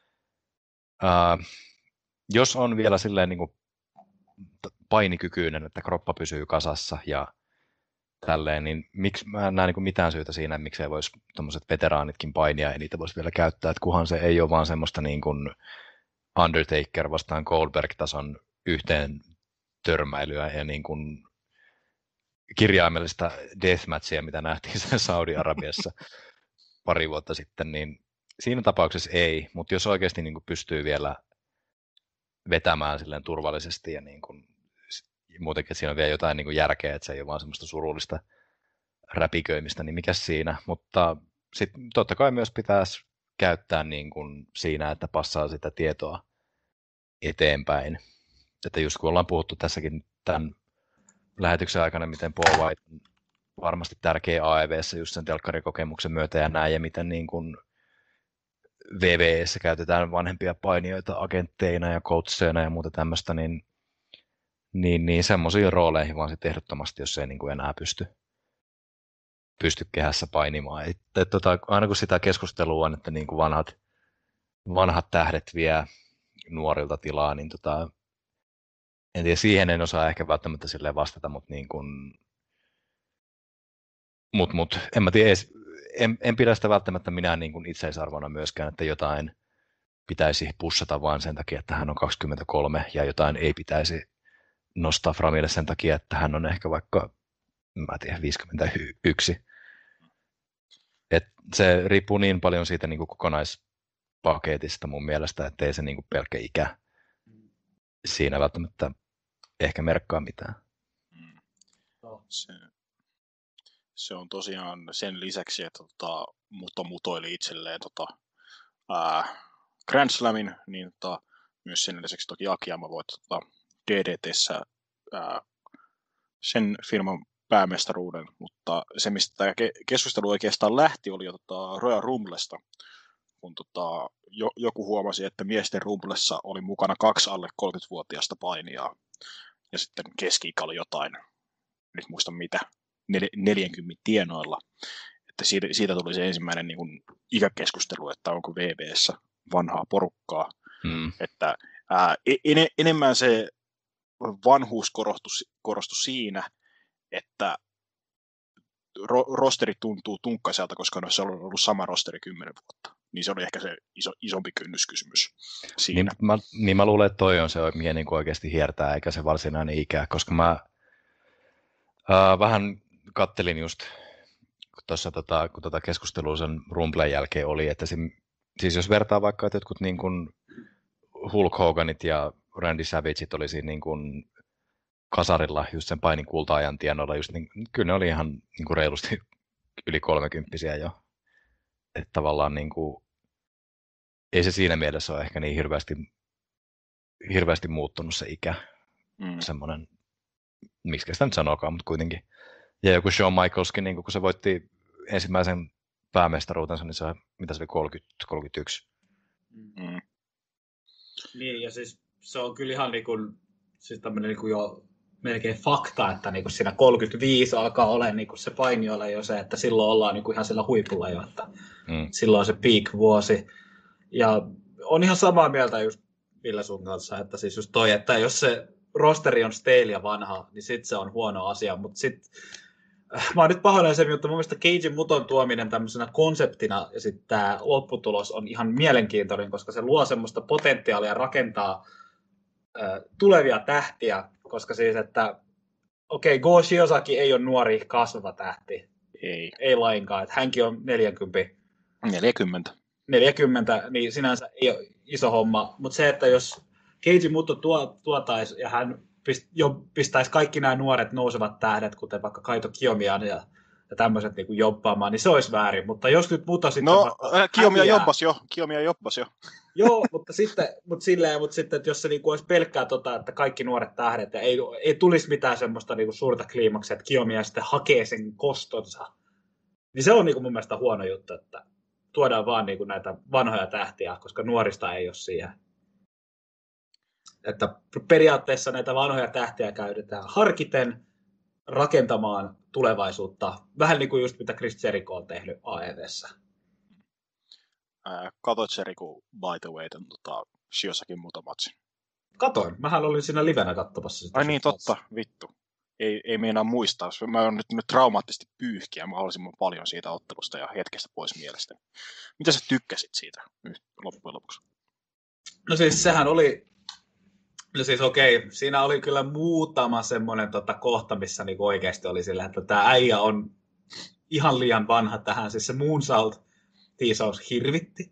ää, jos on vielä silleen niin kun painikykyinen, että kroppa pysyy kasassa ja tälleen, niin miksi, mä en näe niin mitään syytä siinä, että miksei voisi tuommoiset veteraanitkin painia ja niitä voisi vielä käyttää, että kunhan se ei ole vaan semmoista niin kuin Undertaker vastaan Goldberg-tason yhteen törmäilyä ja niin kuin kirjaimellista deathmatchia, mitä nähtiin sen Saudi-Arabiassa pari vuotta sitten, niin siinä tapauksessa ei, mutta jos oikeasti niin kuin pystyy vielä vetämään silleen turvallisesti ja niin kuin, muutenkin, että siinä on vielä jotain niin kuin järkeä, että se ei ole vaan semmoista surullista räpiköimistä, niin mikä siinä, mutta sitten totta kai myös pitäisi käyttää niin kuin siinä, että passaa sitä tietoa eteenpäin. Että just kun ollaan puhuttu tässäkin tämän lähetyksen aikana, miten Paul White on varmasti tärkeä A E V:ssä just sen telkkarikokemuksen myötä ja näin, ja miten niin kuin V V E:ssä käytetään vanhempia painijoita agentteina ja coacheina ja muuta tämmöistä, niin, niin, niin semmoisiin rooleihin vaan sitten ehdottomasti, jos ei niin kuin enää pysty, pysty kehässä painimaan. Et, et, tota, aina kun sitä keskustelua on, että niin kuin vanhat, vanhat tähdet vie nuorilta tilaa, niin tota, en tiedä, siihen en osaa ehkä välttämättä silleen vastata, mutta niin kuin, mut, mut, en mä tiedä, en, en pidä sitä välttämättä minä niin kuin itseisarvona myöskään, että jotain pitäisi pushata vain sen takia, että hän on kaksikymmentäkolme ja jotain ei pitäisi nostaa framille sen takia, että hän on ehkä vaikka, mä tiedän, viisikymmentäyksi. Et se riippuu niin paljon siitä niin kuin kokonaispaketista mun mielestä, että ei se niin kuin pelkkä ikä siinä välttämättä ehkä merkkaa mitään. Mm. Se, se on tosiaan sen lisäksi, että tota, Muto mutoili itselleen tota, ää, Grand Slamin, niin tota, myös sen lisäksi toki Akiyama voitti tota, D D T:ssä ää, sen firman päämestaruuden, mutta se, mistä tämä keskustelu oikeastaan lähti, oli jo tota, Royal Rumblesta, kun tota, jo, joku huomasi, että miesten Rumblessa oli mukana kaksi alle kolmekymmentävuotiaista painijaa, ja sitten keski-ikä oli jotain, nyt muista mitä, nel, neljäkymmentä tienoilla, että siitä, siitä tuli se ensimmäinen niin kuin, ikäkeskustelu, että onko V B:ssä vanhaa porukkaa, hmm. että ää, en, enemmän se vanhuus korostui, korostui siinä, että ro, rosteri tuntuu tunkkaiselta, koska se on ollut sama rosteri kymmenen vuotta. Niin se oli ehkä se iso, isompi kynnyskysymys siinä. Niin mä, niin mä luulen, että toi on se, mikä niin oikeasti hiertää, eikä se varsinainen ikä, koska mä ää, vähän kattelin just tuossa, tota, kun tota keskustelua sen Rumblen jälkeen oli, että se, siis jos vertaa vaikka, että jotkut niin kuin Hulk Hoganit ja Randy Savageit oli siinä niin kuin kasarilla just sen painin kulta-ajan tienoilla, just niin, kyllä ne oli ihan niin kuin reilusti yli kolmekymppisiä jo. Että tavallaan niin kuin, ei se siinä mielessä ole ehkä niin hirveästi, hirveästi muuttunut se ikä. Mm. Semmoinen, miksi sitä nyt sanookaan, mutta kuitenkin. Ja joku Shawn Michaelskin, niin kun se voitti ensimmäisen päämestaruutensa, niin se on, mitä se oli, kolmekymmentä kolmekymmentäyksi. Mm. Niin, ja siis se on kyllä ihan niin kuin, siis tämmöinen niin kuin jo melkein fakta, että niin kuin siinä kolmekymmentäviisi alkaa olla niin kuin se painijoilla jo se, että silloin ollaan niin kuin ihan sillä huipulla jo, että mm. silloin on se peak-vuosi. Ja on ihan samaa mieltä just Ville sun kanssa, että siis just toi, että jos se rosteri on stale ja vanha, niin sit se on huono asia, mutta sit mä oon nyt pahoillani sen, mutta mun mielestä Keiji Muton tuominen tämmöisenä konseptina ja sitten tämä lopputulos on ihan mielenkiintoinen, koska se luo semmoista potentiaalia rakentaa äh, tulevia tähtiä, koska siis, että okei, okay, Go Shiozaki ei ole nuori kasvava tähti. Ei. Ei lainkaan, että hänkin on neljäkymmentä. neljäkymmentä. neljäkymmentä, niin sinänsä ei ole iso homma, mutta se, että jos Keiji Muto tuo, tuotaisi ja hän pist, jo pistäisi kaikki nämä nuoret nousevat tähdet, kuten vaikka Kaito Kiyomian ja, ja tämmöiset niin kuin jobbaamaan, niin se olisi väärin. Mutta jos nyt Muto sitten... No, Kiyomiya jobbasi jo. Kiyomiya jobbasi jo. Joo, mutta sitten, mutta silleen, mutta sitten, että jos se niin kuin olisi pelkkää tota, että kaikki nuoret tähdet ja ei, ei tulisi mitään semmoista niin kuin suurta kliimaksia, että Kiyomiya sitten hakee sen kostonsa, niin se on niin kuin mun mielestä huono juttu, että tuodaan vaan niin kuin näitä vanhoja tähtiä, koska nuorista ei ole siihen. Että periaatteessa näitä vanhoja tähtiä käytetään harkiten rakentamaan tulevaisuutta. Vähän niin kuin just mitä Chris Jericho on tehnyt A E V:ssä. Ää, katoit Jericho by the way, tämän tota, Shiosakin Muto-matsin? Katoin. Mähän olin siinä livenä katsomassa sitä. Ai niin, totta. Matsi. Vittu. Ei, ei meinaa muistaa. Mä oon nyt, nyt traumaattisesti pyyhkiä mahdollisimman paljon siitä ottelusta ja hetkestä pois mielestä. Mitä sä tykkäsit siitä nyt loppujen lopuksi? No siis sehän oli... No siis okei, okay. Siinä oli kyllä muutama semmoinen tota, kohta, missä niinku oikeasti oli sillä, että tämä äijä on ihan liian vanha tähän. Siis se Moonsault-tiisaus hirvitti.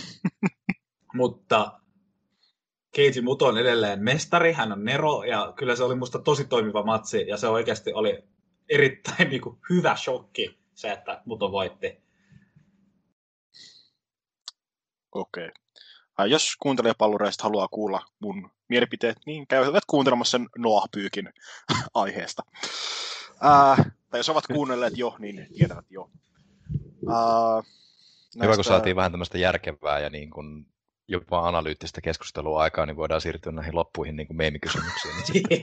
Mutta Keiji Muto on edelleen mestari, hän on Nero, ja kyllä se oli musta tosi toimiva matsi, ja se oikeasti oli erittäin niinku, hyvä shokki, se, että Muto voitti. Okei. Okay. Jos kuuntelijapallureista haluaa kuulla mun mielipiteet, niin käyvät kuuntelemassa sen Noah-pyykin aiheesta. Ää, tai jos ovat kuunnelleet jo, niin tietävät jo. Ää, Hyvä, kun saatiin vähän tämmöistä järkevää ja niin kuin jopa analyyttistä keskustelua aikaa, niin voidaan siirtyä näihin loppuihin niin kuin meemikysymyksiin.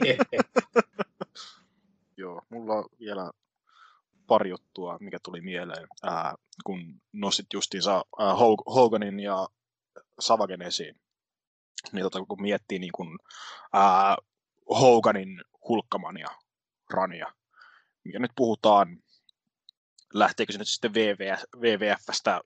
Joo, mulla on vielä pari juttua, mikä tuli mieleen, ää, kun nostit justiinsa ää, Hoganin ja Savagen esiin. Niin tota, kun miettii niin kun, ää, Hoganin hulkkamania rania, mikä nyt puhutaan, lähteekö se nyt sitten V V F:stä,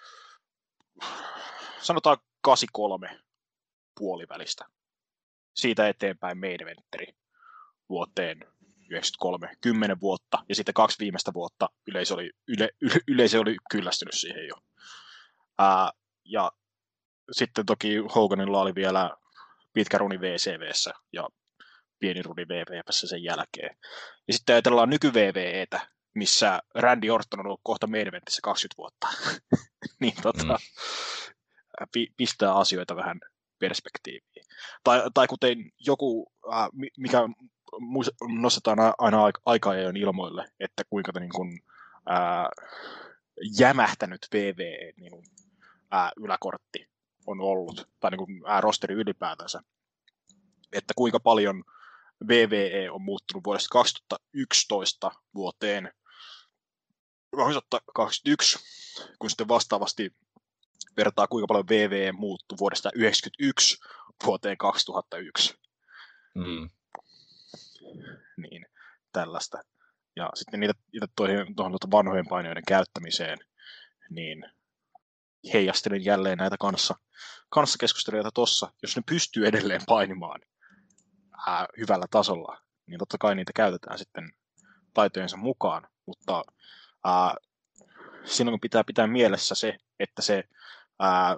sanotaan kahdeksankymmentäkolme puolivälistä. Siitä eteenpäin main eventeri vuoteen yhdeksänkymmentäkolme, kymmenen vuotta, ja sitten kaksi viimeistä vuotta yleisö oli, yle, yle, yleisö oli kyllästynyt siihen jo. Ää, ja sitten toki Hoganilla oli vielä pitkä runi V C V:ssä ja pieni runi V V F:ssä sen jälkeen. Ja sitten ajatellaan nyky-V V E:tä, missä Randy Orton on ollut kohta main eventissä kaksikymmentä vuotta. niin tota, mm. pistää asioita vähän perspektiiviin. Tai, tai kuten joku, äh, mikä nostetaan aina aikaa ajoin ilmoille, että kuinka niin kuin, ää, jämähtänyt V V E niin kuin, ää, yläkortti on ollut, tai niin kuin, ää, rosteri ylipäätänsä, että kuinka paljon V V E on muuttunut vuodesta kaksituhattayksitoista vuoteen kaksituhattakaksikymmentäyksi, kun sitten vastaavasti vertaa kuinka paljon V V E muuttui vuodesta yhdeksänkymmentäyksi vuoteen kaksituhattayksi. Mm. Niin, tällaista. Ja sitten niitä, niitä tuohon, tuohon vanhojen painijoiden käyttämiseen, niin heijastelin jälleen näitä kanssa, kanssakeskustelijoita tossa. Jos ne pystyy edelleen painimaan ää, hyvällä tasolla, niin totta kai niitä käytetään sitten taitojensa mukaan. Mutta ää, silloin pitää pitää mielessä se, että se, ää,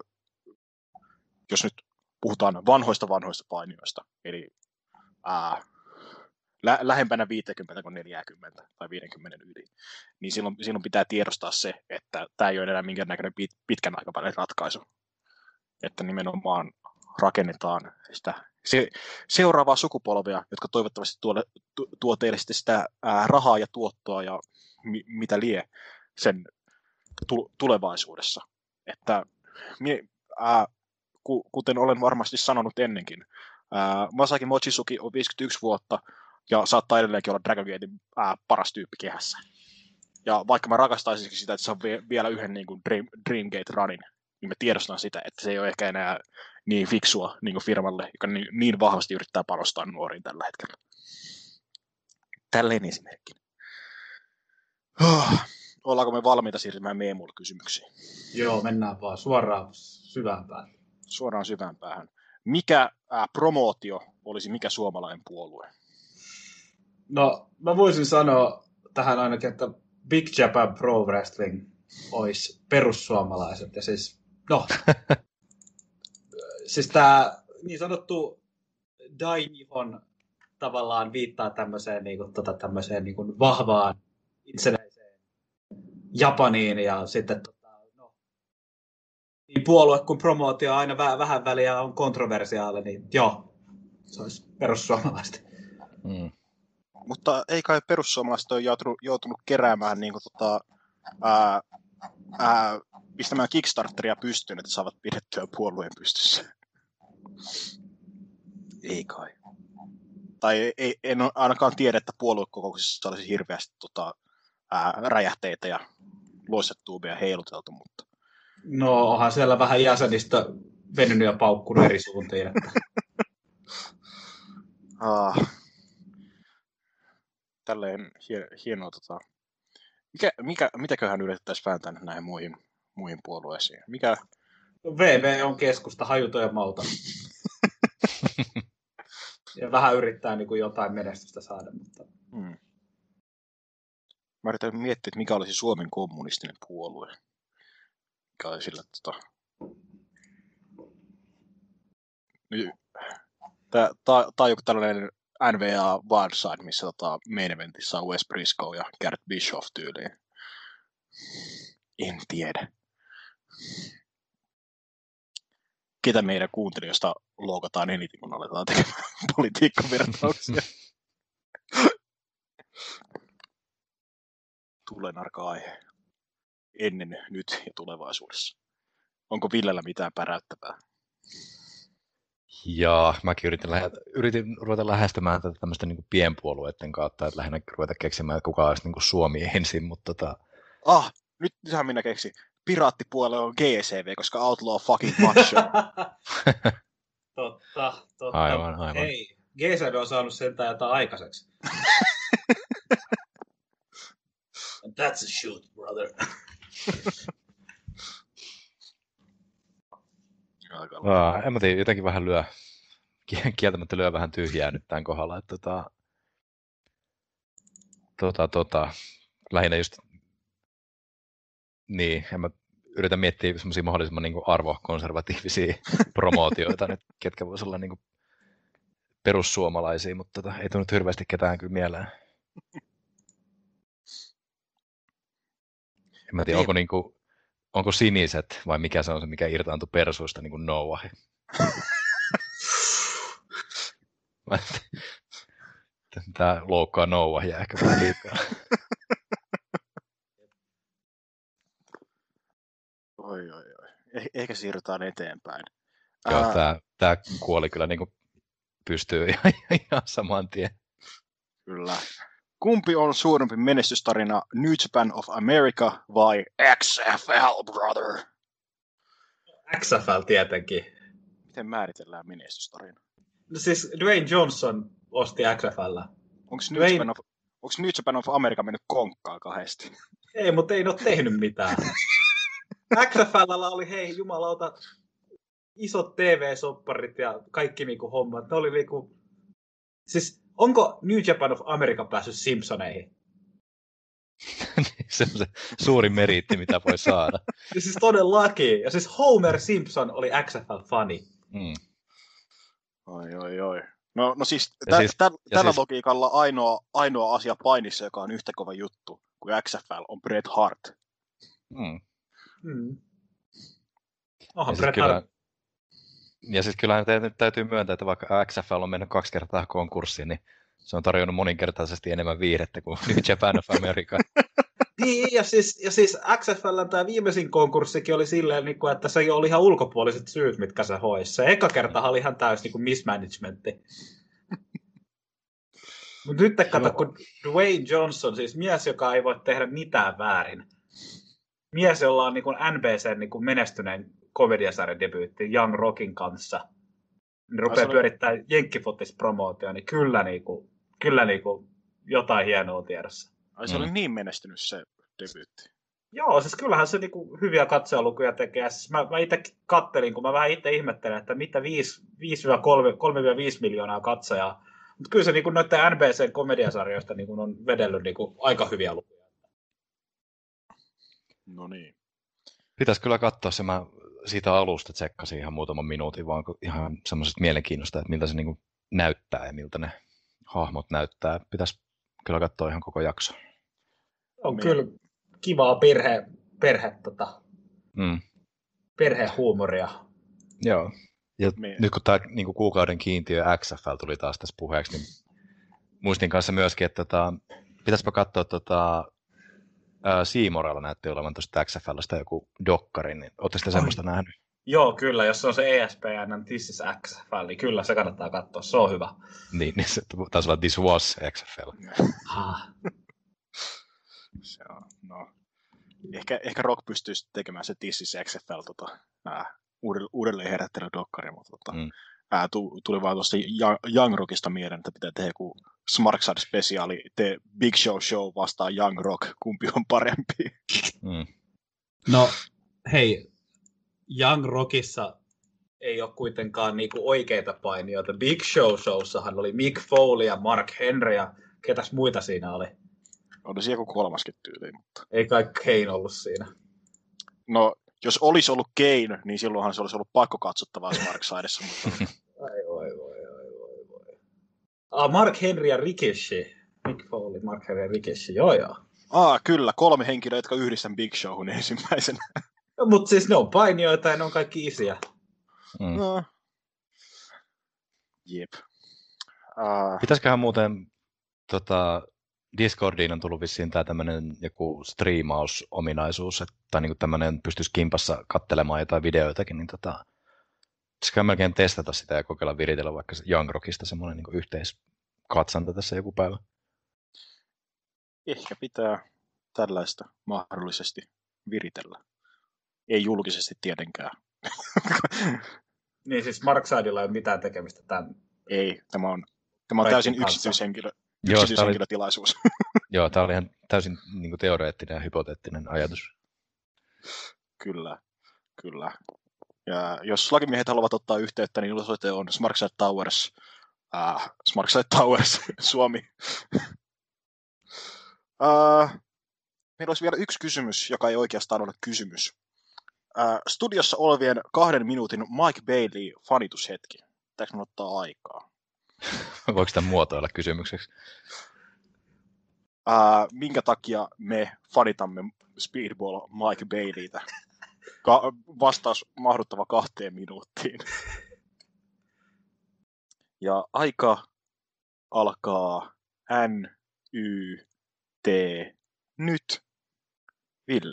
jos nyt puhutaan vanhoista vanhoista painijoista, eli ää, lä- lähempänä viisikymmentä kuin neljäkymmentä tai viisikymmentä yli, niin silloin, silloin pitää tiedostaa se, että tämä ei ole enää minkäännäköinen pit- pitkän aikavälin ratkaisu. Että nimenomaan rakennetaan sitä se, seuraavaa sukupolvea, jotka toivottavasti tuo, tuo teille sitten sitä ää, rahaa ja tuottoa ja mi- mitä lie sen tu- tulevaisuudessa. Että mie, ää, ku, kuten olen varmasti sanonut ennenkin, ää, Masaki Mochizuki on viisikymmentäyksi vuotta ja saattaa edelleenkin olla Dragon Gatein ää, paras tyyppi kehässä. Ja vaikka mä rakastaisin sitä, että se on vie- vielä yhden niin kuin Dream, Dreamgate Runin, niin mä tiedostan sitä, että se ei ole ehkä enää niin fiksua niin kuin firmalle, joka niin, niin vahvasti yrittää panostaa nuoriin tällä hetkellä. Tälleen esimerkki. Oh, ollaanko me valmiita siirtymään Meemulle-kysymyksiin? Joo, mennään vaan suoraan syvään päähän. Suoraan syvään päähän. Mikä ää, promootio olisi mikä suomalainen puolue? No, mä voisin sanoa tähän ainakin, että Big Japan Pro Wrestling olisi perussuomalaiset. Ja siis, no, siis tämä niin sanottu Daimihon tavallaan viittaa tämmöiseen, niin kuin, tota, tämmöiseen niin kuin vahvaan itsenäiseen Japaniin ja sitten tota, no, niin puolue kuin promootio aina vähän, vähän väliä on kontroversiaali, niin joo, se olisi perussuomalaiset. Mm. Mutta ei kai perussuomalaiset ole joutunut, joutunut keräämään niin kuin, tota, ää, ää, pistämään Kickstarteria pystyyn, että saavat pidettyä puolueen pystyssä. Ei kai. Tai ei, en ainakaan tiedä, että puoluekokouksissa olisi hirveästi tota, ää, räjähteitä ja loistetuubia heiluteltu, mutta... No onhan siellä vähän jäsenistä venynyt ja paukkunut eri suuntiin. Että... ah. Tälleen hienoa. Tota... Mikä, mikä, mitäköhän yritettäisiin vääntää näihin muihin, muihin puolueisiin? Mikä... V V on keskusta, hajuton ja mauta. Ja vähän yrittää niin kuin jotain menestystä saada. Mutta... Hmm. Mä yritän miettiä, että mikä olisi Suomen kommunistinen puolue. Mikä olisi sillä... Tota... Tää, tää, tää on joku tällainen N V A Wildside, missä tota main eventissä on Wes Briscoe ja Garrett Bischoff tyyliin. En tiedä. Ketä meidän kuuntelijoista loukataan eniten, kun aletaan tekemään politiikkavertauksia. Tulenarka aihe. ennen, nyt ja tulevaisuudessa. Onko Villellä mitään päräyttävää? Ja mäkin yritin, lähe, yritin ruveta lähestymään tätä tämmöistä niin kuin pienpuolueiden kautta, että lähinnä ruveta keksimään, että kuka olisi niin kuin Suomi ensin, mutta tota... Ah, nyt nythän minä keksin. Piraattipuolue on G C V, koska Outlaw fucking Macho. Totta, totta. Aivan, aivan. Hei, G C V on saanut sentään jotain aikaiseksi. And that's a shoot, brother. Aa, en mä tiedä, jotenkin vähän lyö, kieltämättä lyö vähän tyhjää nyt tämän kohdalla. Että tota, tota, tota, lähinnä just, niin, en mä yritä miettiä semmoisia mahdollisimman niin kuin arvokonservatiivisia promootioita nyt, ketkä vois olla niin kuin perussuomalaisia, mutta tota, ei tule nyt hirveästi ketään kyllä mieleen. En mä tiedä, onko, niin kuin, onko siniset vai mikä se on se, mikä irtaantui persuista, niin kuin Noah. Tämä loukkaa Noahia ehkä vähän liikaa. Oi, oi, oi. Eh- ehkä siirrytään eteenpäin. Joo, Ää... tämä, tämä kuoli kyllä niin kuin pystyy ihan, ihan saman tien. Kyllä. Kumpi on suurempi menestystarina, New Japan of America vai X F L, brother? X F L tietenkin. Miten määritellään menestystarina? No siis Dwayne Johnson osti X F L. Onko New, Dwayne... Japan of... Onko New Japan of America mennyt konkkaan kahdesti? Ei, mutta ei ne ole tehnyt mitään. X F L:llä oli, hei jumalauta, isot T V-sopparit ja kaikki niinku hommat. Ne oli niinku... Siis onko New Japan of America päässyt Simpsoneihin? Se on se suurin meriitti, mitä voi saada. Ja siis todellakin. Ja siis Homer Simpson oli X F L-fani. Mm. Oi, oi, oi. No, no siis, Ja tä, siis- tä, ja tällä siis- logiikalla ainoa, ainoa asia painissa, joka on yhtä kova juttu kuin X F L, on Bret Hart. Mm. Mm. Onhan Ja siis Bret kyllä, Hart. ja siis kyllähän te- nyt täytyy myöntää, että vaikka X F L on mennyt kaksi kertaa konkurssiin, niin se on tarjonnut moninkertaisesti enemmän viihdettä kuin New Japan of America. Niin, ja siis, ja siis X F L:n tämä viimeisin konkurssikin oli silleen, niin kuin, että se oli ihan ulkopuoliset syyt, mitkä se hoisi. Se eka kertahan oli ihan täys niin kuin mismanagementti. Mutta nyt kato, kun Dwayne Johnson, siis mies, joka ei voi tehdä mitään väärin. Mies, jolla on niin kuin N B C:n niin kuin menestyneen komediasarjan debyytti Young Rockin kanssa. Niin rupeaa oli- pyörittämään jenkkifotis-promootioon, niin kyllä, niin kuin, kyllä niin kuin jotain hienoa tiedossa. Ai se Mm. oli niin menestynyt se debyytti. Joo, siis kyllähän se niinku hyviä katsojalukuja tekee. Siis mä, mä itse kattelin, kun mä vähän itse ihmettelen, että mitä kolme viisi miljoonaa katsojaa. Mutta kyllä se niinku noiden N B C-komediasarjoista niinku on vedellyt niinku aika hyviä lukuja. No niin. Pitäisi kyllä katsoa se, mä siitä alusta tsekkasin ihan muutaman minuutin, vaan ihan semmoisesta mielenkiinnosta, että miltä se niinku näyttää ja miltä ne hahmot näyttää. Pitäisi kyllä katsoa ihan koko jakso. On Niin. kyllä kivaa perhe, perhe, tota, Mm. perhehuumoria. Joo. Ja Niin. nyt kun tämä niin kuukauden kiintiö X F L tuli taas tässä puheeksi, niin muistin kanssa myöskin, että tota, pitäisipä katsoa tota, Seamorella näytti olevan tuosta X F L:stä joku dokkari, niin ootte sitä semmoista nähnyt? Joo, kyllä, jos se on se E S P N This is X F L, niin kyllä se kannattaa katsoa, se on hyvä. Niin, niin se taisi olla This was X F L. Ah. Se on, no. Ehkä, ehkä Rock pystyisi tekemään se This is X F L tota, ää, uudelleen, uudelleen herättely dokkari, mutta tota, Mm. ää, tu, tuli vaan tuosta Young Rockista mieleen, että pitää tehdä joku Smarkside-spesiaali, The Big Show Show vastaan Young Rock, kumpi on parempi. Mm. No, hei, Young Rockissa ei ole kuitenkaan niinku oikeita painijoita. Big Show Showssahan oli Mick Foley ja Mark Henry ja ketäs muita siinä oli? Oli siellä joku kolmaskin tyyli, mutta... Ei kai Kane ollut siinä. No, jos olisi ollut Kane, niin silloinhan se olisi ollut pakko katsottavaa Smarksidessa, mutta... Ai voi voi voi voi voi. Ah, Mark Henry ja Rikishi. Mick Foley, Mark Henry ja Rikishi, joo joo. Aa, kyllä, kolme henkilöä, jotka yhdistän Big Showhun ensimmäisenä. No, mutta siis ne on painijoita ja ne on kaikki isiä. Mm. No. Jep. Uh, Pitäisiköhän muuten tota, Discordiin on tullut vissiin tää tämmönen joku striimausominaisuus, että, tai niinku tämmönen pystyisi kimpassa katselemaan jotain videoitakin, niin tota, pitäisikö melkein testata sitä ja kokeilla viritellä vaikka Young Rockista semmoinen niinku yhteiskatsanta tässä joku päivä. Ehkä pitää tällaista mahdollisesti viritellä. Ei julkisesti tietenkään. Niin siis Marksidella ei ole mitään tekemistä tämän. Ei, tämä on, tämä on täysin yksityishenkilö, yksityishenkilötilaisuus. Joo, tämä oli ihan täysin niin kuin teoreettinen ja hypoteettinen ajatus. Kyllä, kyllä. Ja jos lakimiehet haluavat ottaa yhteyttä, niin osoite on Smarkside Towers, äh, Smarkside Towers, Suomi. äh, meillä olisi vielä yksi kysymys, joka ei oikeastaan ole kysymys. Äh, studiossa olevien kahden minuutin Mike Bailey fanitushetki. Pitääkö minun ottaa aikaa? Voiko tämän muotoilla kysymykseksi? Äh, minkä takia me fanitamme Speedball Mike Baileytä? Ka- vastaus mahduttava kahteen minuuttiin. Ja aika alkaa N, Y, T, nyt. Ville.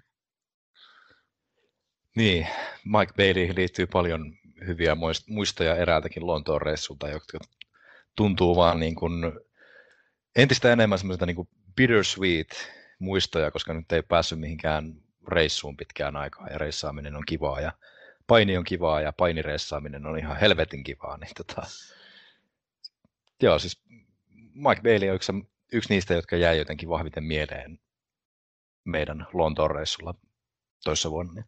Niin, Mike Bailey liittyy paljon hyviä muistoja eräältäkin Lontoon reissulta, jotka tuntuu vaan niin kuin entistä enemmän semmoiselta niin kuin bittersweet muistoja, koska nyt ei päässyt mihinkään reissuun pitkään aikaa ja reissaaminen on kivaa ja paini on kivaa ja painireissaaminen on ihan helvetin kivaa. Niin tota... Joo, siis Mike Bailey on yksi, yksi niistä, jotka jäi jotenkin vahviten mieleen meidän Lontoon reissulla toissa vuonna.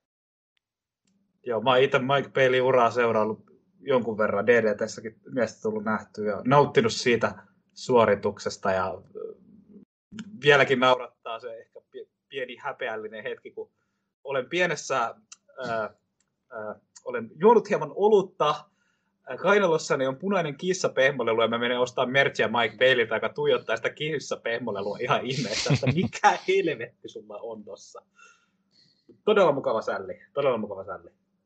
Joo, mä oon itse Mike Bailey uraa seuraillut jonkun verran, D D T:ssäkin miestä tullut nähtyä ja nauttinut siitä suorituksesta ja vieläkin naurattaa se ehkä pieni häpeällinen hetki, kun olen pienessä, ää, ää, olen juonut hieman olutta, kainalossani on punainen kissapehmolelu ja mä menen ostamaan merchia Mike Baileyltä, joka tuijottaa sitä kissapehmolelua ihan ihmeessä, että mikä helvetti sulla on tossa. Todella mukava sälli, todella mukava sälli.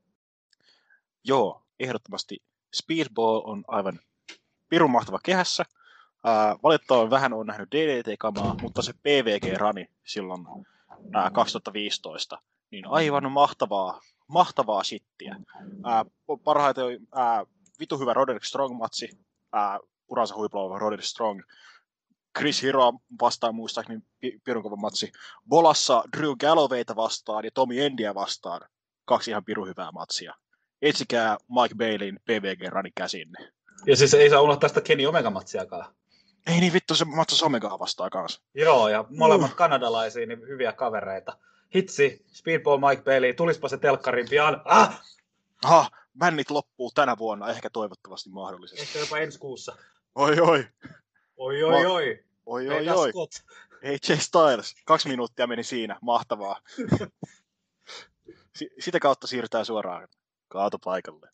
Joo, ehdottomasti Speedball on aivan pirun mahtava kehässä. Äh, valitettavan vähän on nähnyt D D T-kamaa, mutta se P V G-rani silloin äh, kaksituhattaviisitoista, niin aivan mahtavaa, mahtavaa shittiä. Äh, parhaiten äh, vitu hyvä Roderick Strong-matsi, äh, uransa huipulla Roderick Strong. Chris Hero vastaan muistaakseni pirun kova matsi. Bolassa Drew Gallowayta vastaan ja Tommy Endiä vastaan. Kaksi ihan pirun hyvää matsia. Etsikää Mike Baileyn P V G-rani käsinne. Ja siis ei saa unohtaa sitä Kenny Omega-matsiakaan. Ei niin vittu, se matsas Omegaa vastaan kanssa. Joo, ja molemmat uh. kanadalaisia, niin hyviä kavereita. Hitsi, Speedball Mike Bailey, tulispa se telkkarin pian. Ah! Aha, bännit loppuu tänä vuonna, ehkä toivottavasti mahdollisesti. Ehkä jopa ensi kuussa. Oi oi. Oi oi Ma- oi. Oi oi oi. A J Styles, kaksi minuuttia meni siinä, mahtavaa. S- sitä kautta siirrytään suoraan kaatopaikalle.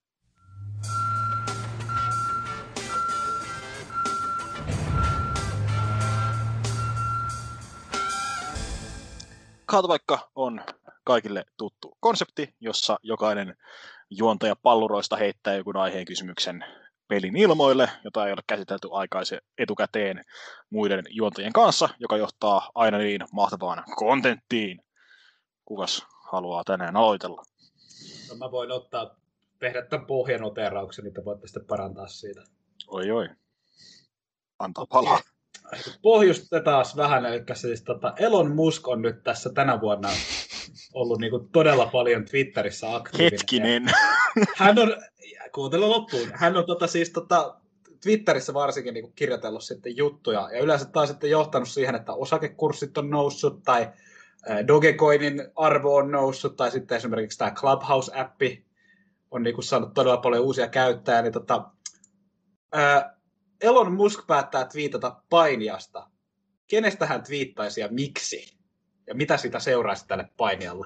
Kaatopaikka on kaikille tuttu konsepti, jossa jokainen juontaja palluroista heittää jonkun aiheen kysymyksen pelin ilmoille, jota ei ole käsitelty aikaisen etukäteen muiden juontajien kanssa, joka johtaa aina niin mahtavaan kontenttiin. Kukas haluaa tänään aloitella? No, mä voin ottaa, tehdä tämän pohjanoterauksen, niin te voitte sitten parantaa siitä. Oi oi. Antaa palaa. Pohjustetaan vähän, eli siis tota, Elon Musk on nyt tässä tänä vuonna ollut niin kuin todella paljon Twitterissä aktiivinen. Hetkinen. Hän on, kuuntele loppuun, hän on tota, siis tota, Twitterissä varsinkin niin kuin kirjoitellut sitten juttuja, ja yleensä taas sitten johtanut siihen, että osakekurssit on noussut, tai äh, Dogecoinin arvo on noussut, tai sitten esimerkiksi tämä Clubhouse-appi on niin kuin saanut todella paljon uusia käyttäjiä, niin tota, äh, Elon Musk päättää twiitata painiasta. Kenestä hän twiittaisi ja miksi? Ja mitä sitä seuraisi tälle painijalle?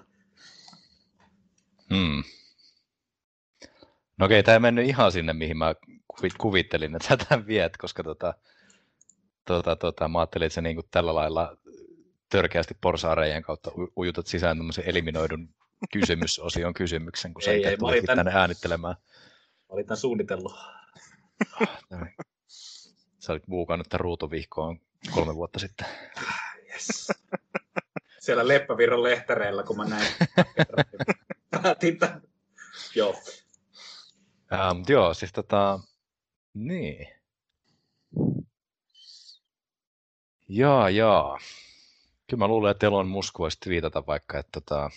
Hmm. No okei, tämä ei mennyt ihan sinne, mihin mä kuvittelin, että sä tämän viet, koska tota, tota, tota, mä ajattelin, että sä niin tällä lailla törkeästi porsaareijän kautta ujutat sisään tämmöisen eliminoidun kysymysosion kysymyksen, kun sä ei, ei, tulit tämän, tänne äänittelemään. Mä olin tämän suunnitellut. Sä olit buukannut tämän ruutuvihkoon kolme vuotta sitten. Yes. Siellä Leppävirran lehtereillä, kun mä näin. Päätin tämän. Joo. Ähm, joo, siis tota... Niin. Jaa, jaa. Kyllä mä luulen, että Elon Musk voisi twiitata vaikka, että tota...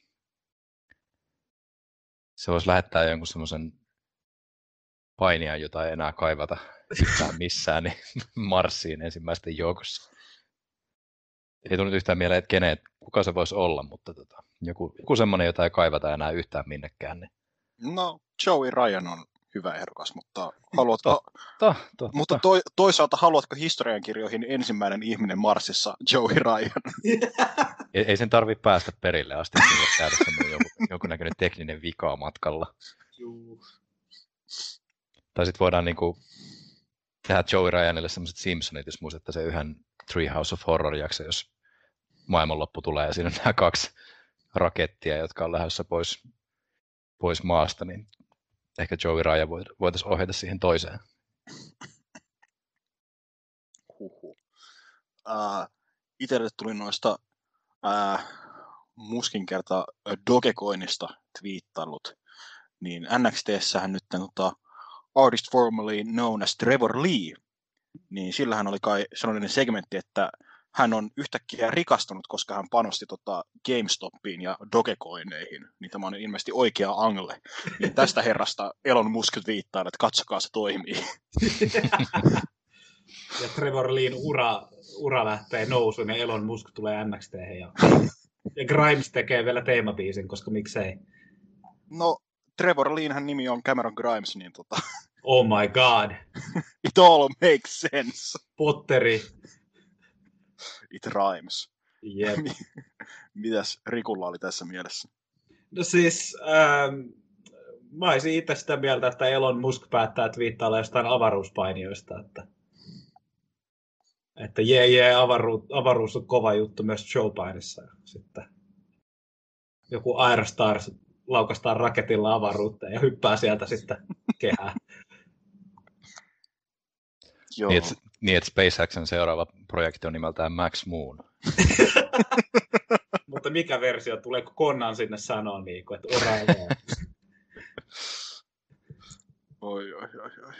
se voisi lähettää jonkun semmoisen painijan, jota ei enää kaivata yhtään missään, niin Marsiin ensimmäisten joukossa. Ei tule nyt yhtään mieleen, että kenet, kuka se voisi olla, mutta tota, joku, joku semmoinen, jota ei kaivata enää yhtään minnekään. Niin. No, Joey Ryan on hyvä ehdokas, mutta haluatko... Totta, totta. Mutta to, toisaalta haluatko historiankirjoihin ensimmäinen ihminen Marsissa, Joey Ryan? Ei, ei sen tarvitse päästä perille asti, että voi tehdä semmoinen joku, jonkunnäköinen tekninen vika matkalla. Juu. Tai sitten voidaan niinku tehdä Joey Ryanille semmoiset Simpsonit, jos muistatte se yhden Treehouse of Horror-jakso, jos maailmanloppu tulee ja siinä on nämä kaksi rakettia, jotka on lähdössä pois, pois maasta, niin ehkä Joey Ryan voitaisiin ohjata siihen toiseen. Huhhuh. Uh, itselle tuli noista uh, Muskin kerta Dogecoinista twiittailut, niin N X T:ssähän nyt tota, artist formerly known as Trevor Lee, niin sillähän oli kai sellainen segmentti, että hän on yhtäkkiä rikastunut, koska hän panosti tota GameStopiin ja Dogecoineihin, niin tämä on ilmeisesti oikea angle. Niin tästä herrasta Elon Musk viittaa, että katsokaa, se toimii. Ja Trevor Leen ura, ura lähtee nousuun ja Elon Musk tulee N X T:hen. Ja, ja Grimes tekee vielä teemabiisin, koska miksei. No, Trevor Leenhän nimi on Cameron Grimes, niin tota... Oh my god. It all makes sense. Potteri. It rhymes. Yep. Mitäs Rikulla oli tässä mielessä? No siis, ähm, mä olisin itse sitä mieltä, että Elon Musk päättää twiittailla jostain avaruuspainijoista, että että jee jee, avaruus, avaruus on kova juttu myös Showpainissa. Sitten joku Aerostars laukastaan raketilla avaruuteen ja hyppää sieltä sitten kehään. Joo. Niin, että niin, et SpaceXn seuraava projekti on nimeltään Max Moon. Mutta mikä versio? Tuleeko Konnan sinne sanoa, niin kuin, että orailee? Oi, oi, oi, oi.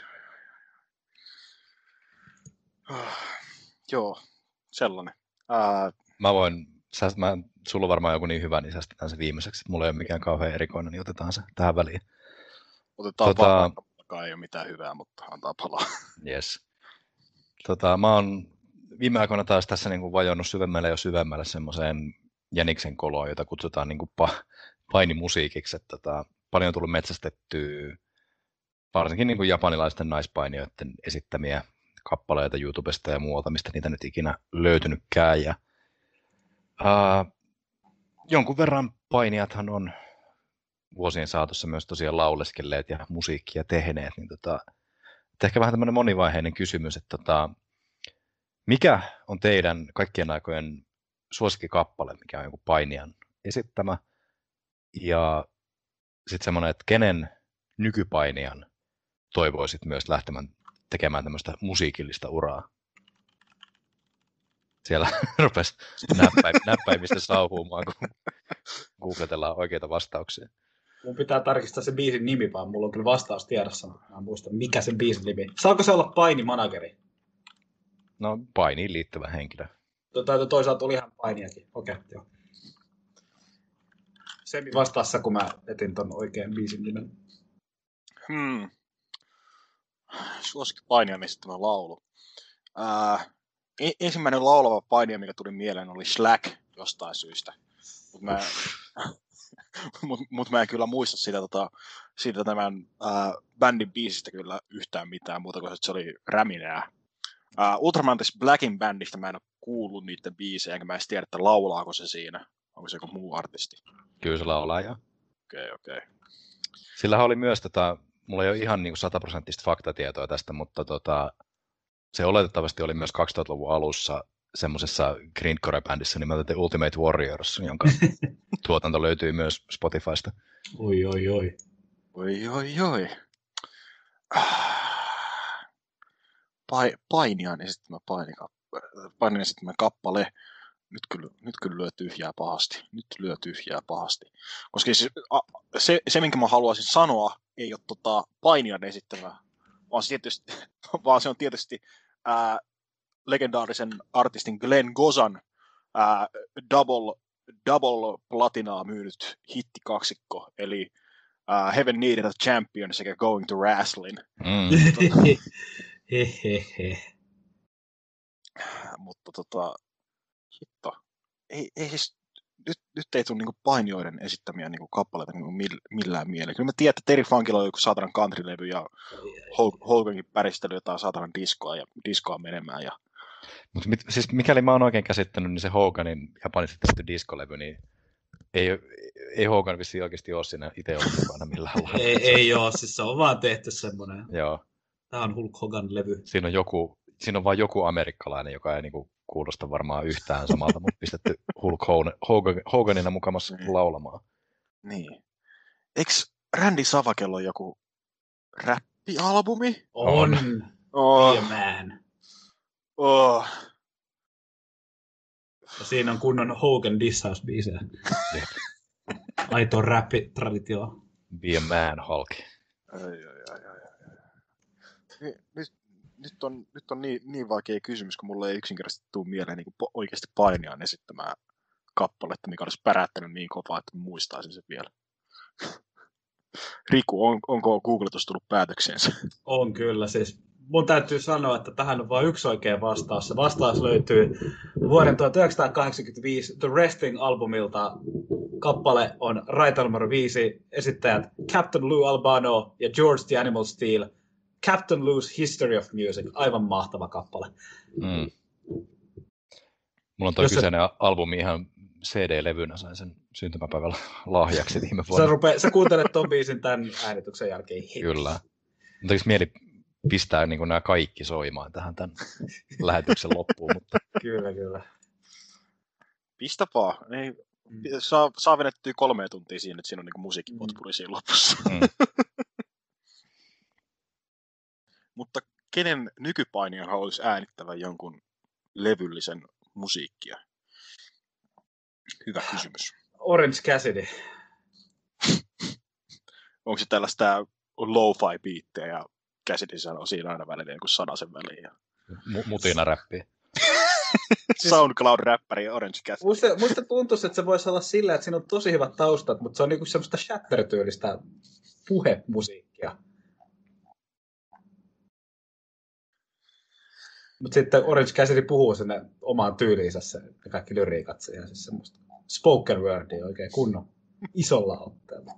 Ah, joo, sellainen. Uh, Mä voin, sä, mä, sulla on varmaan joku niin hyvä, niin säästetään se viimeiseksi. Mulla ei ole mikään kauhean erikoinen, niin otetaan se tähän väliin. Otetaan tota, vaan, vaikka ei ole mitään hyvää, mutta antaa palaa. Yes. Tota, mä oon viime aikoina taas tässä niin kuin vajonnut syvemmälle ja syvemmälle semmoiseen jäniksen koloon, jota kutsutaan niin kuin pa, painimusiikiksi. Että, tota, paljon on tullut metsästettyä varsinkin niin kuin japanilaisten naispainijoiden esittämiä kappaleita YouTubesta ja muualta, mistä niitä nyt ikinä löytynytkään. Ja, ää, jonkun verran painijathan on vuosien saatossa myös tosiaan lauleskelleet ja musiikkia tehneet, niin tota, ehkä vähän tämmöinen monivaiheinen kysymys, että tota, mikä on teidän kaikkien aikojen suosikkikappale, mikä on joku painijan esittämä, ja sitten semmoinen, että kenen nykypainijan toivoisit myös lähtemään tekemään tämmöistä musiikillista uraa. Siellä rupesi näppäim, näppäimistä sauhuumaan, kun googletellaan oikeita vastauksia. Mun pitää tarkistaa se biisin nimi, vaan mulla on kyllä vastaus tiedossa. Mä en muista, mikä sen biisin nimi. Saako se olla painimanageri? No, painiin liittyvä henkilö. To- toisaalta oli ihan painiakin. Okei, okay, joo. Semi vastaassa, kun mä etin ton oikean biisin nimen. Hmm. Suosikki painijan esittämä laulu. Ää, ensimmäinen laulava painija, mikä tuli mieleen, oli Slack jostain syystä. Mutta mä, mut, mut mä en kyllä muista siitä, tota, siitä tämän ää, bändin biisistä kyllä yhtään mitään muuta kuin, että se oli räminää. Ää, Ultramantis Blackin bändistä mä en ole kuullut niiden biisejä, enkä mä edes tiedä, että laulaako se siinä. Onko se joku muu artisti? Kyllä se laulaa, joo. Okei, okay, okei. Okay. Sillähän oli myös, tota, mulla ei ole ihan niin kuin sataprosenttista faktatietoa tästä, mutta tota, se oletettavasti oli myös kaksituhattaluvun alussa semmoisessa grindcore-bändissä nimeltä The Ultimate Warriors, jonka tuotanto löytyy myös Spotifysta. Oi, oi, oi. Oi, oi, oi. Pa- painijan esittämä painikappale. painin esittämä kappale. Nyt kyllä, nyt kyllä lyö tyhjää pahasti. Nyt lyö tyhjää pahasti. Koska siis, a, se, se, minkä mä haluaisin sanoa, ei ole tota, painijan esittämää, vaan se, tietysti, vaan se on tietysti ää, legendaarisen artistin Glenn Gozan ää, double, double platinaa myynyt hittikaksikko, eli ää, Heaven Needed a Champion sekä Going to Wrestling. Mm. Hehehe. Mutta tota, hitto, ei, ei siis, nyt, nyt ei tule niinku painijoiden esittämiä niinku kappaleita niinku millään mieleen. Kyllä mä tiedän, että Terry Funkilla on joku saatanan countrylevy ja Hogankin päristely jotain saatanan diskoa ja diskoa menemään. Ja... Mutta siis mikäli mä oon oikein käsittänyt, niin se Hoganin japanisesti tehty diskolevy, niin ei, ei Hogan vissiin oikeasti ole siinä itse ollut mukana millään lailla. ei, ei oo, siis se on vaan tehty semmonen. Joo. Tää on Hulk Hogan levy. Siinä on, joku, siinä on vaan joku amerikkalainen, joka ei niinku kuulosta varmaan yhtään samalta, mutta pistetty Hulk Hogan, Hoganina mukamassa niin. laulamaan. Niin. Eiks Randy Savagella ole joku räppialbumi? On. Oh. Be a man. Oh. Ja siinä on kunnon Hogan dissausbiisejä. Aito räppi-traditio. Be a man, Hulk. Ai, ai, ai, ai. Nyt, nyt on, nyt on niin, niin vaikea kysymys, kun mulle ei yksinkertaisesti tule mieleen niin po- oikeasti painijan esittämää kappaletta, mikä olisi pärättänyt niin kovaa, että muistaisin sen vielä. Riku, on, onko googletus tullut päätökseensä? On kyllä, siis mun täytyy sanoa, että tähän on vain yksi oikea vastaus. Se vastaus löytyy vuoden tuhatyhdeksänsataakahdeksankymmentäviisi The Wrestling-albumilta. Kappale on Raita numero viisi, esittäjät Captain Lou Albano ja George the Animal Steel. Captain Lou's History of Music, aivan mahtava kappale. Mm. Mulla on toi Jos kyseinen se... albumi ihan C D-levynä, sain sen syntymäpäivällä lahjaksi viime vuonna. Sä, rupee, sä kuuntelet ton biisin tämän äänityksen jälkeen heti. Kyllä. Mutta jos mieli pistää niin nämä kaikki soimaan tähän tämän lähetyksen loppuun. Mutta... Kyllä, kyllä. Pistä vaan. Ei, saa, saa venettyä kolme tuntia siinä, että siinä on niin musiikkipotpuri siinä lopussa. Mm. Mutta kenen nykypainija haluaisi äänittävän jonkun levyllisen musiikkia? Hyvä kysymys. Orange Cassidy. Onko se tällaista lo-fi-biittejä ja Cassidy sanoo siinä aina välillä joku sanasen väliin? Ja... M- mutina räppiä. SoundCloud-räppäri Orange Cassidy. Musta, musta tuntuisi, että se voisi olla sillä, että siinä on tosi hyvät taustat, mutta se on niinku semmoista shatter-tyylistä puhemusiikkia. Mutta sitten Orange Cassidy puhuu sinne omaan tyyliinsä se, ja kaikki lyriikat siihen, siis semmoista spoken wordia oikein kunnon isolla otteella.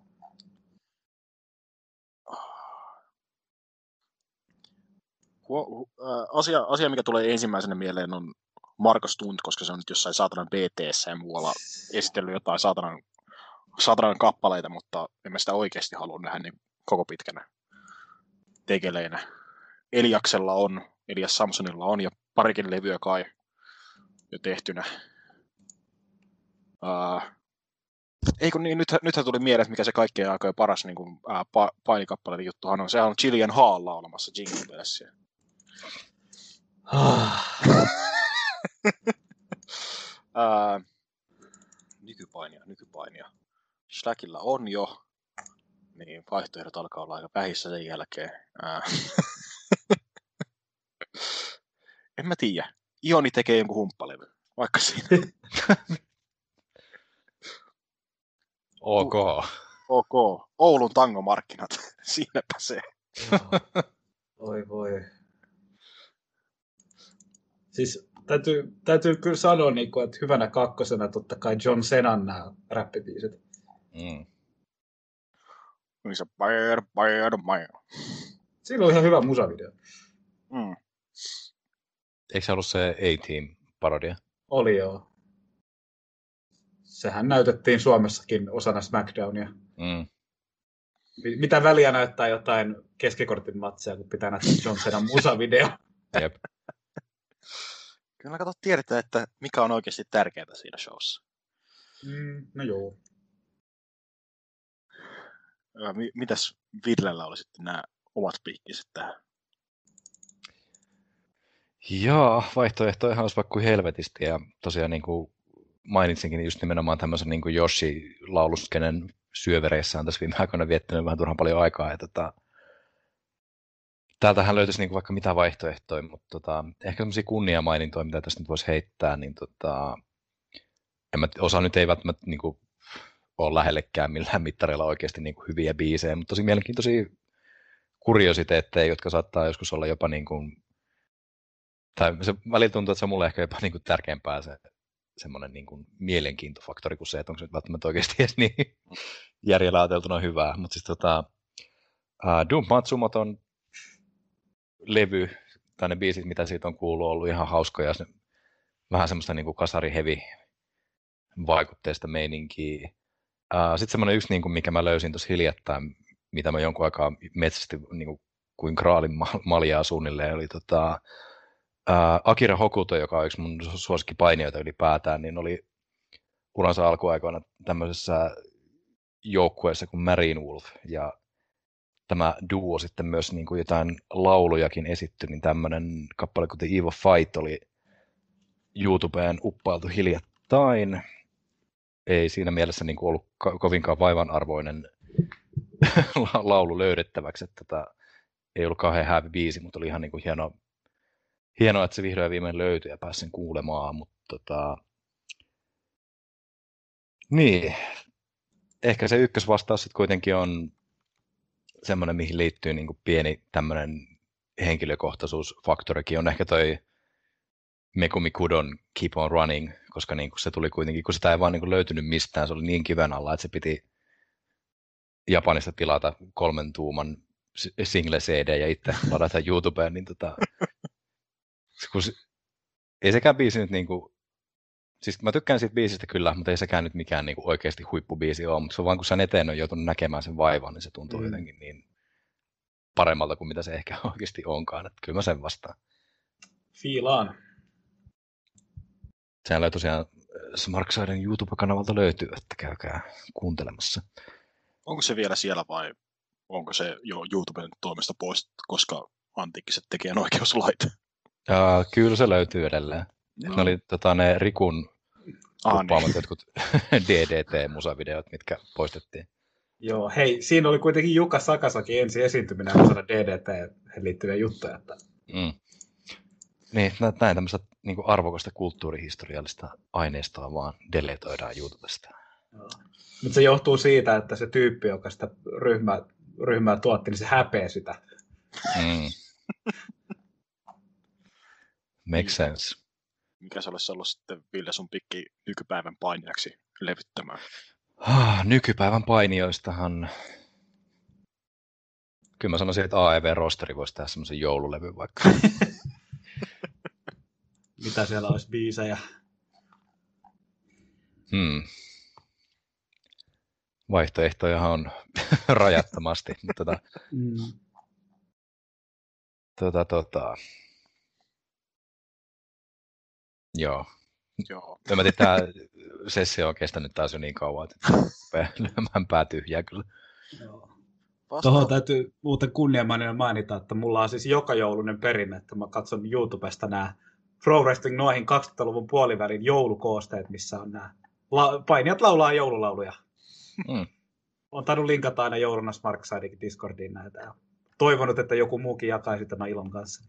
Asia, asia, mikä tulee ensimmäisenä mieleen, on Marcos Stunt, koska se on nyt jossain saatanan B T:ssä ja muualla esitellyt jotain saatanan, saatanan kappaleita, mutta en mä sitä oikeasti halua nähdä niin koko pitkänä tekeleinä. Eliaksella on, Elias Samsonilla on, ja parikin levyä kai jo tehtynä. Uh, ei kun niin, nyt, nythän tuli mieleen, että mikä se kaikkein aikojen paras niin kuin, ää, pa, painikappaleiden juttuhan on. Sehän on Gillian Hall laulamassa Jingle Bellsia. uh, nykypainia, nykypainia. Slackilla on jo, niin vaihtoehdot alkaa olla aika vähissä sen jälkeen. Uh, en mä tiedä. Ioni tekee jonkun humppalevy, vaikka siinä. Ok. Ok. Oulun tangomarkkinat. Siinäpä se. Oi voi. Siis täytyy, täytyy kyllä sanoa, että hyvänä kakkosena totta kai John Cenan nämä räppibiisit. Mm. Niin se bad, bad, bad. Siinä on ihan hyvä musavideo. Mm. Eikö se ollut se A-Team-parodia? Oli joo. Sehän näytettiin Suomessakin osana SmackDownia. Mm. Mitä väliä näyttää jotain keskikortin matseja, kun pitää näyttää John Cenan musavideo? Jep. Kyllä kato tiedetään, että mikä on oikeasti tärkeää siinä showssa. Mm, no joo. Mitäs Villellä oli sitten nämä omat piikkiset tähän? Joo, vaihtoehtoja olisi vaikka kuin helvetisti ja tosiaan niin kuin mainitsinkin just nimenomaan tämmöisen niin kuin Yoshi-laulus, kenen syövereissä on tässä viime aikoina viettänyt vähän turhan paljon aikaa. Ja tota, täältähän löytyisi niin kuin vaikka mitä vaihtoehtoja, mutta tota, ehkä semmoisia kunniamainintoja, mitä tästä nyt voisi heittää, niin tota, en mä, osa nyt ei välttämättä niin kuin ole lähellekään millään mittarilla oikeasti niin kuin hyviä biisejä, mutta tosi mielenkiintoisia kuriositeetteja, jotka saattaa joskus olla jopa niin kuin, tai se välillä tuntuu, että se on mulle ehkä jopa niin kuin tärkeämpää se semmoinen niin kuin mielenkiintofaktori kuin se, että onko se nyt välttämättä oikeasti edes niin järjellä ajateltuna hyvää. Mutta siis tota, uh, Doom Matsumoton levy, tai ne biisit, mitä siitä on kuullut, on ollut ihan hauskoja. Se, vähän semmoista niin kuin kasari-heavy vaikutteista meininkiä. Uh, Sitten semmoinen yksi, niin kuin, mikä mä löysin tuossa hiljattain, mitä mä jonkun aikaa metsästi niin kuin, kuin kraalin maljaa suunnilleen, oli tota, uh, Akira Hokuto, joka on yksi mun suosikkipainijoita ylipäätään, niin oli uransa alkuaikoina tämmöisessä joukkueessa kuin Marine Wolf, ja tämä duo sitten myös niin kuin jotain laulujakin esittyi, niin tämmöinen kappale kuin The Eve of Fight oli YouTubeen uppailtu hiljattain. Ei siinä mielessä niin kuin ollut ko- kovinkaan vaivanarvoinen laulu löydettäväksi, että tota, ei ollut kauhean häävi biisi, mutta oli ihan niin kuin hieno, hienoa, että se vihdoin viimein löytyi ja pääsin kuulemaan, mutta tota, niin, ehkä se ykkösvastaus sitten kuitenkin on semmoinen, mihin liittyy niin kuin pieni tämmöinen henkilökohtaisuusfaktorikin, on ehkä toi Megumi Kudon Keep on Running, koska niin kuin se tuli kuitenkin, kun sitä ei vaan niin kuin löytynyt mistään, se oli niin kiven alla, että se piti Japanista tilata kolmen tuuman single C D ja itse ladata YouTubeen, niin tota, kun se, ei sekään biisi nyt niin kuin, siis mä tykkään siitä biisistä kyllä, mutta ei sekään nyt mikään niin kuin oikeasti huippubiisi ole, mutta se on vaan kun sen eteen on joutunut näkemään sen vaivan, niin se tuntuu mm. jotenkin niin paremmalta kuin mitä se ehkä oikeasti onkaan, että kyllä mä sen vastaan. Fiilaan. Sehän löytyy tosiaan Smarksiden YouTube-kanavalta löytyy, että käykää kuuntelemassa. Onko se vielä siellä vai onko se jo YouTuben toimesta pois, koska antiikkiset tekijänoikeuslait? Ja, kyllä se löytyy edelleen. No. Ne oli tota, ne Rikun kuppaamat niin. jotkut D D T-musavideot, mitkä poistettiin. Joo, hei, siinä oli kuitenkin Jukka Sakasakin ensi esiintyminen osana D D T liittyviä juttuja. Että... Mm. Niin, näin tämmöistä niin kuin arvokasta kulttuurihistoriallista aineistoa vaan deletoidaan YouTubesta. Mutta se johtuu siitä, että se tyyppi, joka sitä ryhmää, ryhmää tuotti, niin se häpeä sitä. Mm. Makes sense. Mikä se olisi ollut sitten, Ville, sun pikki nykypäivän painijaksi levyttämään? Ah, nykypäivän painijoistahan... Kyllä mä sanoisin, että A E V-rosteri voisi tehdä semmoisen joululevyn vaikka. Mitä siellä olisi biisejä? Hmm. Vaihtoehtojahan on rajattomasti. tota, mm. tota, tota. Joo. Joo. Mä tiedän, tämä sessio on kestänyt taas jo niin kauan, että lyömään pää tyhjää kyllä. Joo. Tuohon täytyy muuten kunniamainen mainita, että mulla on siis joka joulunen perinne, että mä katson YouTubesta nämä Pro Wrestling Noihin kaksituhattaluvun puolivälin joulukoosteet, missä on nämä la- painijat laulaa joululauluja. Mm. Olen tainnut linkata aina jouluna Smarksidekin Discordiin näitä ja toivonut, että joku muukin jakaisi tämän ilon kanssa.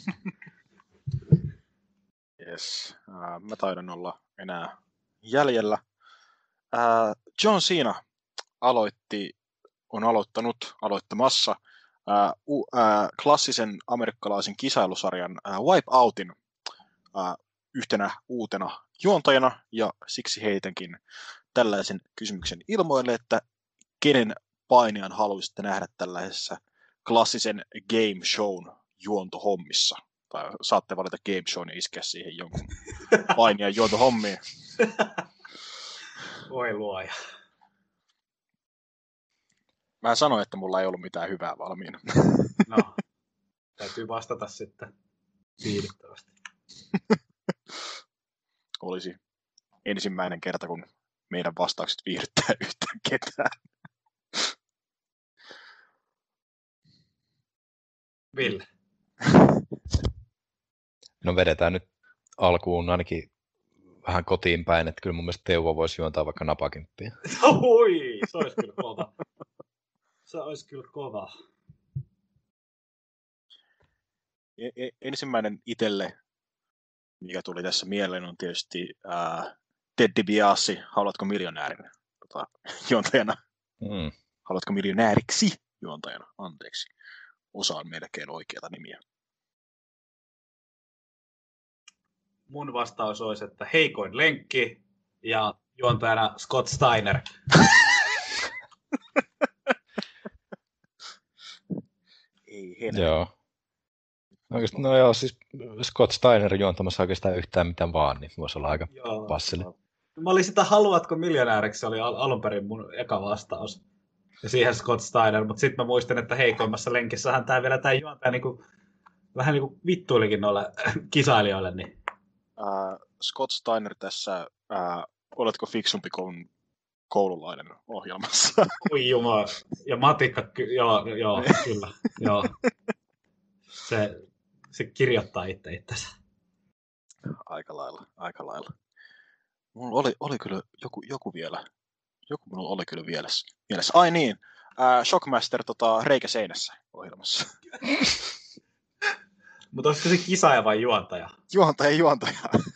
Yes. Uh, mä taidan olla enää jäljellä. Uh, John Cena aloitti, on aloittanut, aloittamassa uh, uh, klassisen amerikkalaisen kisailusarjan uh, Wipeoutin uh, yhtenä uutena juontajana, ja siksi heitänkin tällaisen kysymyksen ilmoille, että kenen painijan haluaisitte nähdä tällaisessa klassisen game shown juontohommissa? Tai saatte valita game shown ja iskeä siihen jonkun painijan juontohommiin. Oi luoja. Mä sanoin, että mulla ei ollut mitään hyvää valmiina. No, täytyy vastata sitten viihdyttävästi. Olisi ensimmäinen kerta, kun meidän vastaukset viihdyttää yhtään ketään. Ville. No vedetään nyt alkuun ainakin vähän kotiin päin, että kyllä mun mielestä Teuvo voisi juontaa vaikka napakymppiä. Oi, se olisi kyllä kova. Se olisi kyllä kova. E- e- ensimmäinen itselle, mikä tuli tässä mieleen, on tietysti ää, Ted DiBiase, Haluatko miljonäärin tota, juontajana. Mm. Haluatko miljonääriksi juontajana, anteeksi. Osaan melkein oikeata nimiä. Mun vastaus olisi, että heikoin lenkki ja juontajana Scott Steiner. Ei henä. Joo. Oikeasti, no joo, siis Scott Steiner juontamassa oikeastaan yhtään mitään vaan, niin voisi olla aika Joo. passeli. Mä olin sitä Haluatko miljonääriksi, se oli al- alun perin mun eka vastaus. Ja siihen Scott Steiner, mutta sitten mä muistin, että heikoimmassa lenkissähän tää vielä tää juontaja niinku, vähän niinku vittuilikin noille kisailijoille. Niin. Uh, Scott Steiner tässä, uh, Oletko fiksumpi kuin koululainen ohjelmassa. Oi jumala. Ja matikka, ky- joo, joo, kyllä. Joo. Se, se kirjoittaa itse itsensä. Aika lailla, aika lailla. Mulla oli, oli kyllä joku, joku vielä. Joku minulla oli kyllä mielessä. mielessä. Ai niin, uh, Shockmaster tota, reikä seinässä ohjelmassa. Mutta olisiko se kisaaja vai juontaja? Juontaja, juontaja.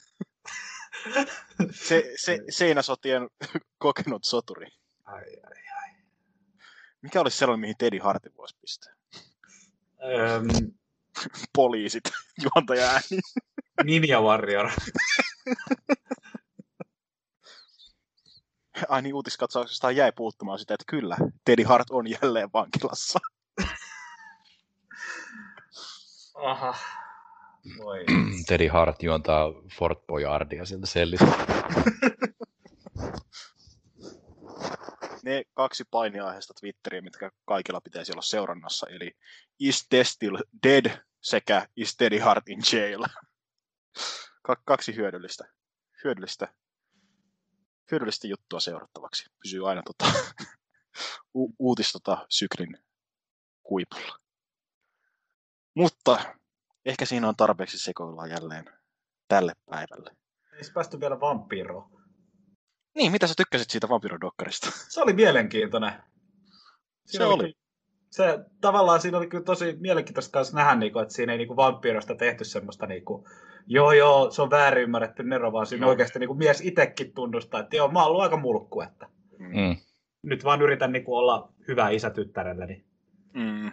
Se, se, seinäsotien kokenut soturi. Ai, ai, ai. Mikä olisi sellainen, mihin Teddy Hartin voisi pistää? Öm, Poliisit, juontaja ääni. Ninja Warrior. Ai niin, uutiskatsauksesta jäi puuttumaan sitä, että kyllä, Teddy Hart on jälleen vankilassa. Aha. Voi. Teddy Hart juontaa Fort Boyardia sieltä sellistä. Ne kaksi painiaiheista Twitteriä, mitkä kaikilla pitäisi olla seurannassa, eli Is Teddy Still Dead sekä Is Teddy Hart in Jail. Ka- kaksi hyödyllistä, hyödyllistä, hyödyllistä juttua seurattavaksi. Pysyy aina tota, u- uutis tota, syklin huipulla. Mutta ehkä siinä on tarpeeksi sekoilua jälleen tälle päivälle. Ei päästy vielä vampyroon. Niin, mitä sä tykkäsit siitä vampyrodokkarista? Se oli mielenkiintoinen. Siinä Se oli. Kyllä, se, tavallaan siinä oli kyllä tosi mielenkiintoista kanssa nähdä, niin kuin, että siinä ei niin kuin vampyyrosta tehty semmoista, niin kuin, joo joo, se on väärin ymmärretty nero, vaan siinä Joo. oikeasti niin kuin mies itsekin tunnustaa, että joo, mä oon ollut aika mulkku, että Mm. nyt vaan yritän niin kuin, olla hyvä isä tyttärelleni. Mm.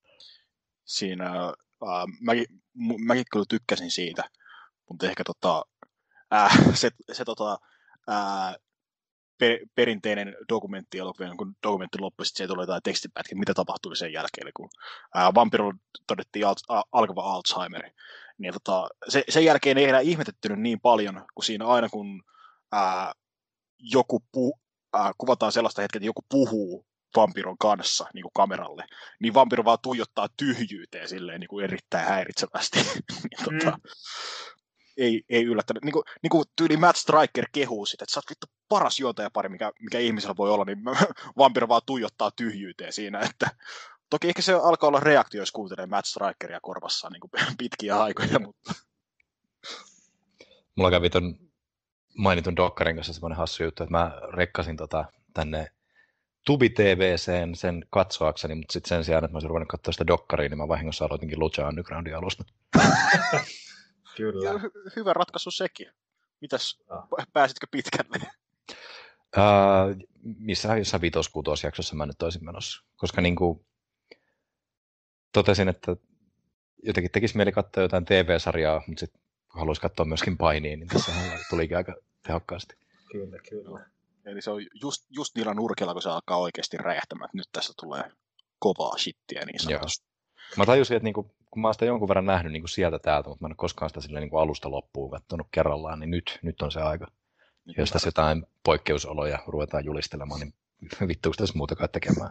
Siinä äh, mäkin, m- mäkin kyllä tykkäsin siitä, mutta ehkä tota, äh, se, se tota, äh, per, perinteinen dokumenttielokuva, kun dokumentti loppui, sitten tulee jotain tekstipätkä, mitä tapahtui sen jälkeen, kun äh, vampyrolla todettiin al- a- alkava Alzheimer. Niin tota, se, sen jälkeen ei enää ihmetettynyt niin paljon, kun siinä aina kun äh, joku pu, äh, kuvataan sellaista hetkeä, että joku puhuu vampyron kanssa niin kuin kameralle, niin vampyro vaan tuijottaa tyhjyyteen silleen niin kuin erittäin häiritsevästi. niin, tota, mm. ei, ei yllättänyt. Niin kuin, niin kuin tyyli Matt Striker kehuu sitä, että sä oot vittu paras juontajapari, mikä, mikä ihmisellä voi olla, niin vampyro vaan tuijottaa tyhjyyteen siinä. Että, toki ehkä se alkaa olla reaktio, jos kuuntelee Matt Strikeria korvassaan niin kuin pitkiä aikoja. Mutta... Mulla kävi ton mainitun dokkarin kanssa semmoinen hassu juttu, että mä rekkasin tota tänne Tubi T V:seen sen katsoakseni, mutta sitten sen sijaan, että mä olisin ruvennut katsoa sitä dokkaria, niin mä vahingossa aloitinkin Lucha Undergroundin alusta. Kyllä. Hy- hyvä ratkaisu sekin. Mitäs, pääsitkö pitkälle? Uh, missä jossain vitos-kuutosjaksossa mä nyt olisin menossa. Koska niin kuin totesin, että jotenkin tekisi mieli katsoa jotain T V-sarjaa, mutta sitten haluaisi katsoa myöskin painia, niin tässä tulikin aika tehokkaasti. Kyllä, kyllä. Eli se on just, just niillä nurkilla, kun se alkaa oikeasti räjähtämään, että nyt tässä tulee kovaa shittiä niin sanotusti. Mä tajusin, että niinku, kun mä oon sitä jonkun verran nähnyt niinku sieltä täältä, mutta mä en ole koskaan sitä silleen, niinku alusta loppuun katsonut kerrallaan, niin nyt, nyt on se aika. Niin jos tässä jotain poikkeusoloja ruvetaan julistelemaan, niin vittuuko tässä muutakaan tekemään?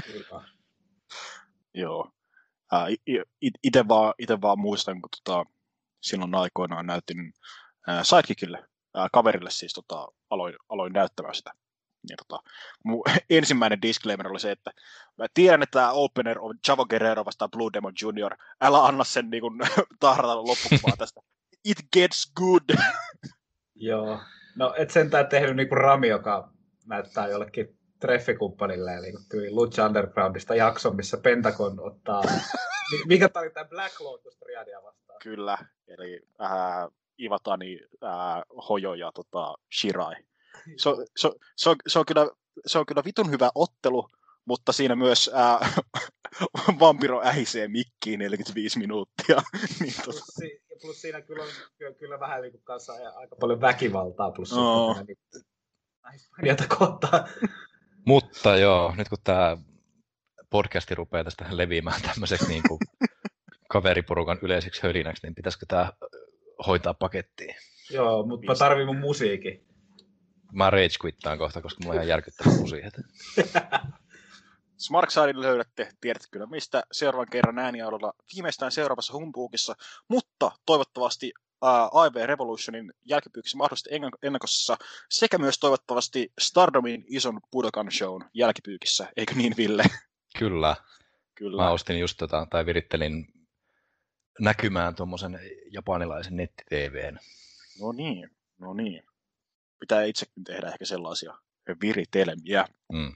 Joo. Äh, Itse vaan, ite vaan muistan, kun tota, silloin aikoinaan näytin äh, Sidekickille, äh, kaverille siis tota, aloin, aloin näyttämään sitä. Niin, tota, mun ensimmäinen disclaimer oli se, että mä tiedän, että tämä opener on Chavo Guerrero vastaan Blue Demon junior Älä anna sen niin kun, tahrata loppukuvaa tästä. it gets good. Joo. No et sentään tehnyt niinku Rami, joka näyttää jollekin treffikumppanille, eli tyyli Lucha Undergroundista jakson, missä Pentagon ottaa... Mikä tää oli tää Black Lotus triadia vastaan? Kyllä, eli äh, Iwatani, äh, Hojo ja tota, Shirai. Se, se, se, on, se, on kyllä, se on kyllä vitun hyvä ottelu, mutta siinä myös äh, Vampiro ähisee mikkiin neljäkymmentäviisi minuuttia. niin, plus, si, plus siinä kyllä on kyllä, kyllä vähän niin kuin kanssa aika paljon väkivaltaa, plus no. sitten niin, kohtaan. Mutta joo, nyt kun tämä podcasti rupeaa tästä leviämään tämmöiseksi niin kuin kaveriporukan yleiseksi hölinäksi, niin pitäisikö tämä hoitaa pakettiin? Joo, mutta mä tarvin mun musiikin. Mä rage quittaan kohta, koska mulla on ihan järkyttävät musiikit. Smarksidin löydätte, tiedätte kyllä mistä, seuraavan kerran ääniaudella viimeistään seuraavassa humpuukissa, mutta toivottavasti uh, I B Revolutionin jälkipyykissä mahdollisesti ennakossa sekä myös toivottavasti Stardomin ison Budokan shown jälkipyykissä, eikö niin Ville? Kyllä. Kyllä. Mä ostin just tota, tai virittelin näkymään tuommoisen japanilaisen netti-T V:n. No niin, no niin. Pitää itsekin tehdä ehkä sellaisia viritelmiä. Mm.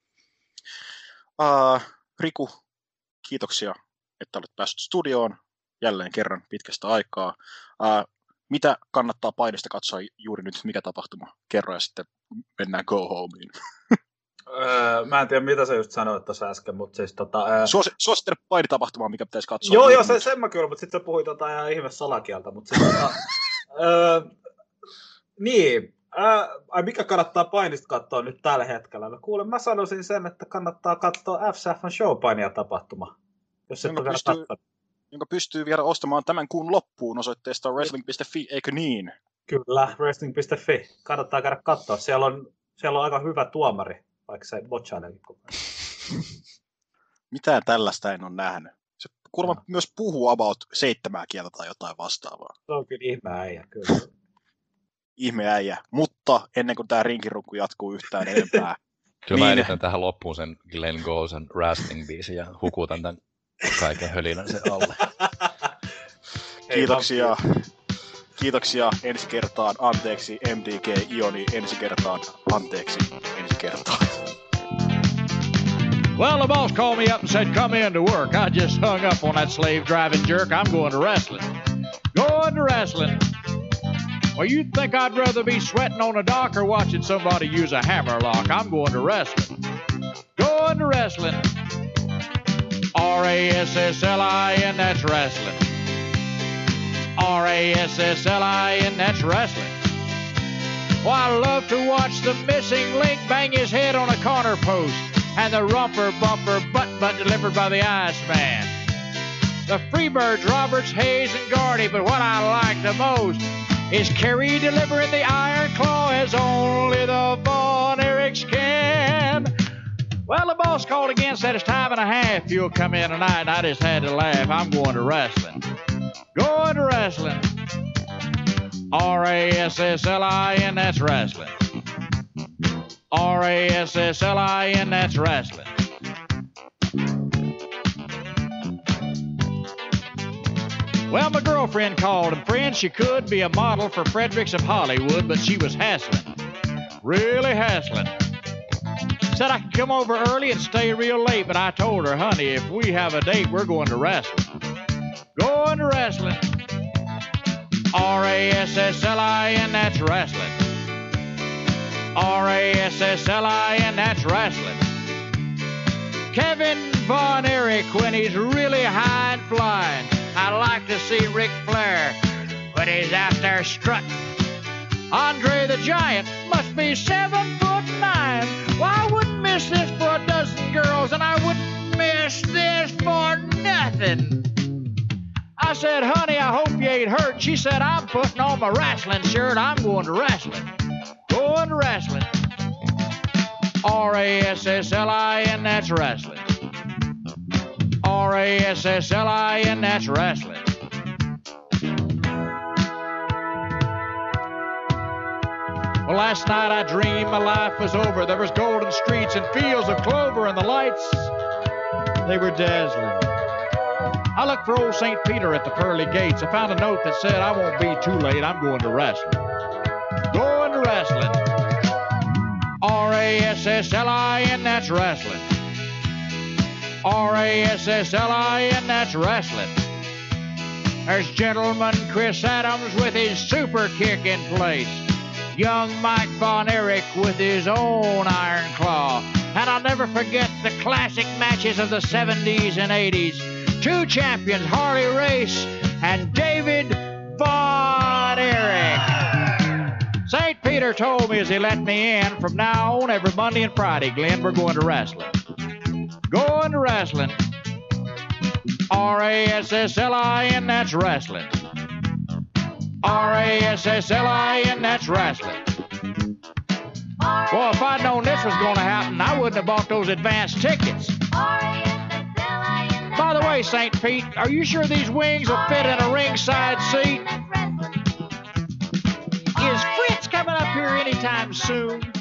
Uh, Riku, kiitoksia, että olet päässyt studioon jälleen kerran pitkästä aikaa. Uh, mitä kannattaa painista katsoa juuri nyt, mikä tapahtuma? Kerro ja sitten mennään go homeen. Öö, mä en tiedä, mitä sä just sanoit tuossa äsken, mutta siis tota... Öö... Suos, suosittele painitapahtumaa, mikä pitäisi katsoa. Joo, joo, se, sen mä kyllä, mutta sitten sä puhuit tota ihan ihme salakieltä, mutta siis tota... öö, niin, öö, ai mikä kannattaa painista katsoa nyt tällä hetkellä? No kuule, mä sanoisin sen, että kannattaa katsoa F C F:n showpainija-tapahtuma, jos et ole vielä katsonut. Jonka pystyy vielä ostamaan tämän kuun loppuun osoitteesta wrestling piste fi, eikö niin? Kyllä, wrestling piste fi. Kannattaa käydä katsoa. Siellä on, siellä on aika hyvä tuomari, vaikka se botchailekin koko ajan. Mitään tällaista en ole nähnyt. Se kuulemma no. myös puhuu about seitsemää kieltä tai jotain vastaavaa. Se on kyllä ihme äijä, kyllä. Ihme äijä, mutta ennen kuin tämä rinkirunkku jatkuu yhtään enempää. Kyllä niin... mä editän tähän loppuun sen Glenn Gosen wrestling-biisin ja hukutan tämän kaiken hölinän sen alle. Kiitoksia. Kiitoksia ensi kertaan. Anteeksi M D K Ioni. Ensi kertaan. Anteeksi ensi kertaan. Well, the boss called me up and said, come in to work. I just hung up on that slave-driving jerk. I'm going to wrestling. Going to wrestling. Well, you'd think I'd rather be sweating on a dock or watching somebody use a hammerlock. I'm going to wrestling. Going to wrestling. R A S S L I N, that's wrestling. R A S S L I N, that's wrestling. Well, I love to watch the missing link bang his head on a corner post and the rumper bumper butt butt delivered by the Iceman. The Freebirds, Roberts, Hayes, and Gardy, but what I like the most is Kerry delivering the Iron Claw as only the Von Erichs can. Well, the boss called again, said it's time and a half. You'll come in tonight, and I just had to laugh. I'm going to wrestling. Going to wrestling. R A S S L I N, that's wrestling. R A S S L I N, that's wrestling. Well, my girlfriend called, and friend, she could be a model for Fredericks of Hollywood, but she was hassling. Really hassling. Said I could come over early and stay real late, but I told her, honey, if we have a date, we're going to wrestling. Going to wrestling. R A S S L I N, that's wrestling. R A S S L I N, that's wrestling. Kevin Von Erich, when he's really high and flying. I like to see Ric Flair when he's out there strutting. Andre the Giant must be seven foot nine. Well, I wouldn't miss this for a dozen girls, and I wouldn't miss this for nothing. I said, honey, I hope you ain't hurt. She said, I'm putting on my wrestling shirt. I'm going to wrestling. Going to wrestling. R A S S L I N, that's wrestling. R A S S L I N, that's wrestling. Well, last night I dreamed my life was over. There was golden streets and fields of clover, and the lights, they were dazzling. I looked for old Saint Peter at the pearly gates. I found a note that said, I won't be too late. I'm going to wrestling. Going to wrestling. R A S S L I N, that's wrestling. R A S S L I N, that's wrestling. There's Gentleman Chris Adams with his super kick in place. Young Mike Von Erich with his own Iron Claw. And I'll never forget the classic matches of the seventies and eighties. Two champions, Harley Race and David Von Erich. Saint Peter told me as he let me in, from now on, every Monday and Friday, Glenn, we're going to wrestling. Going to wrestling. R A S S L I N, that's wrestling. R A S S L I N, that's wrestling. Well, if I'd known this was going to happen, I wouldn't have bought those advance tickets. By the way, Saint Pete, are you sure these wings will fit in a ringside seat? Is Fritz coming up here anytime soon?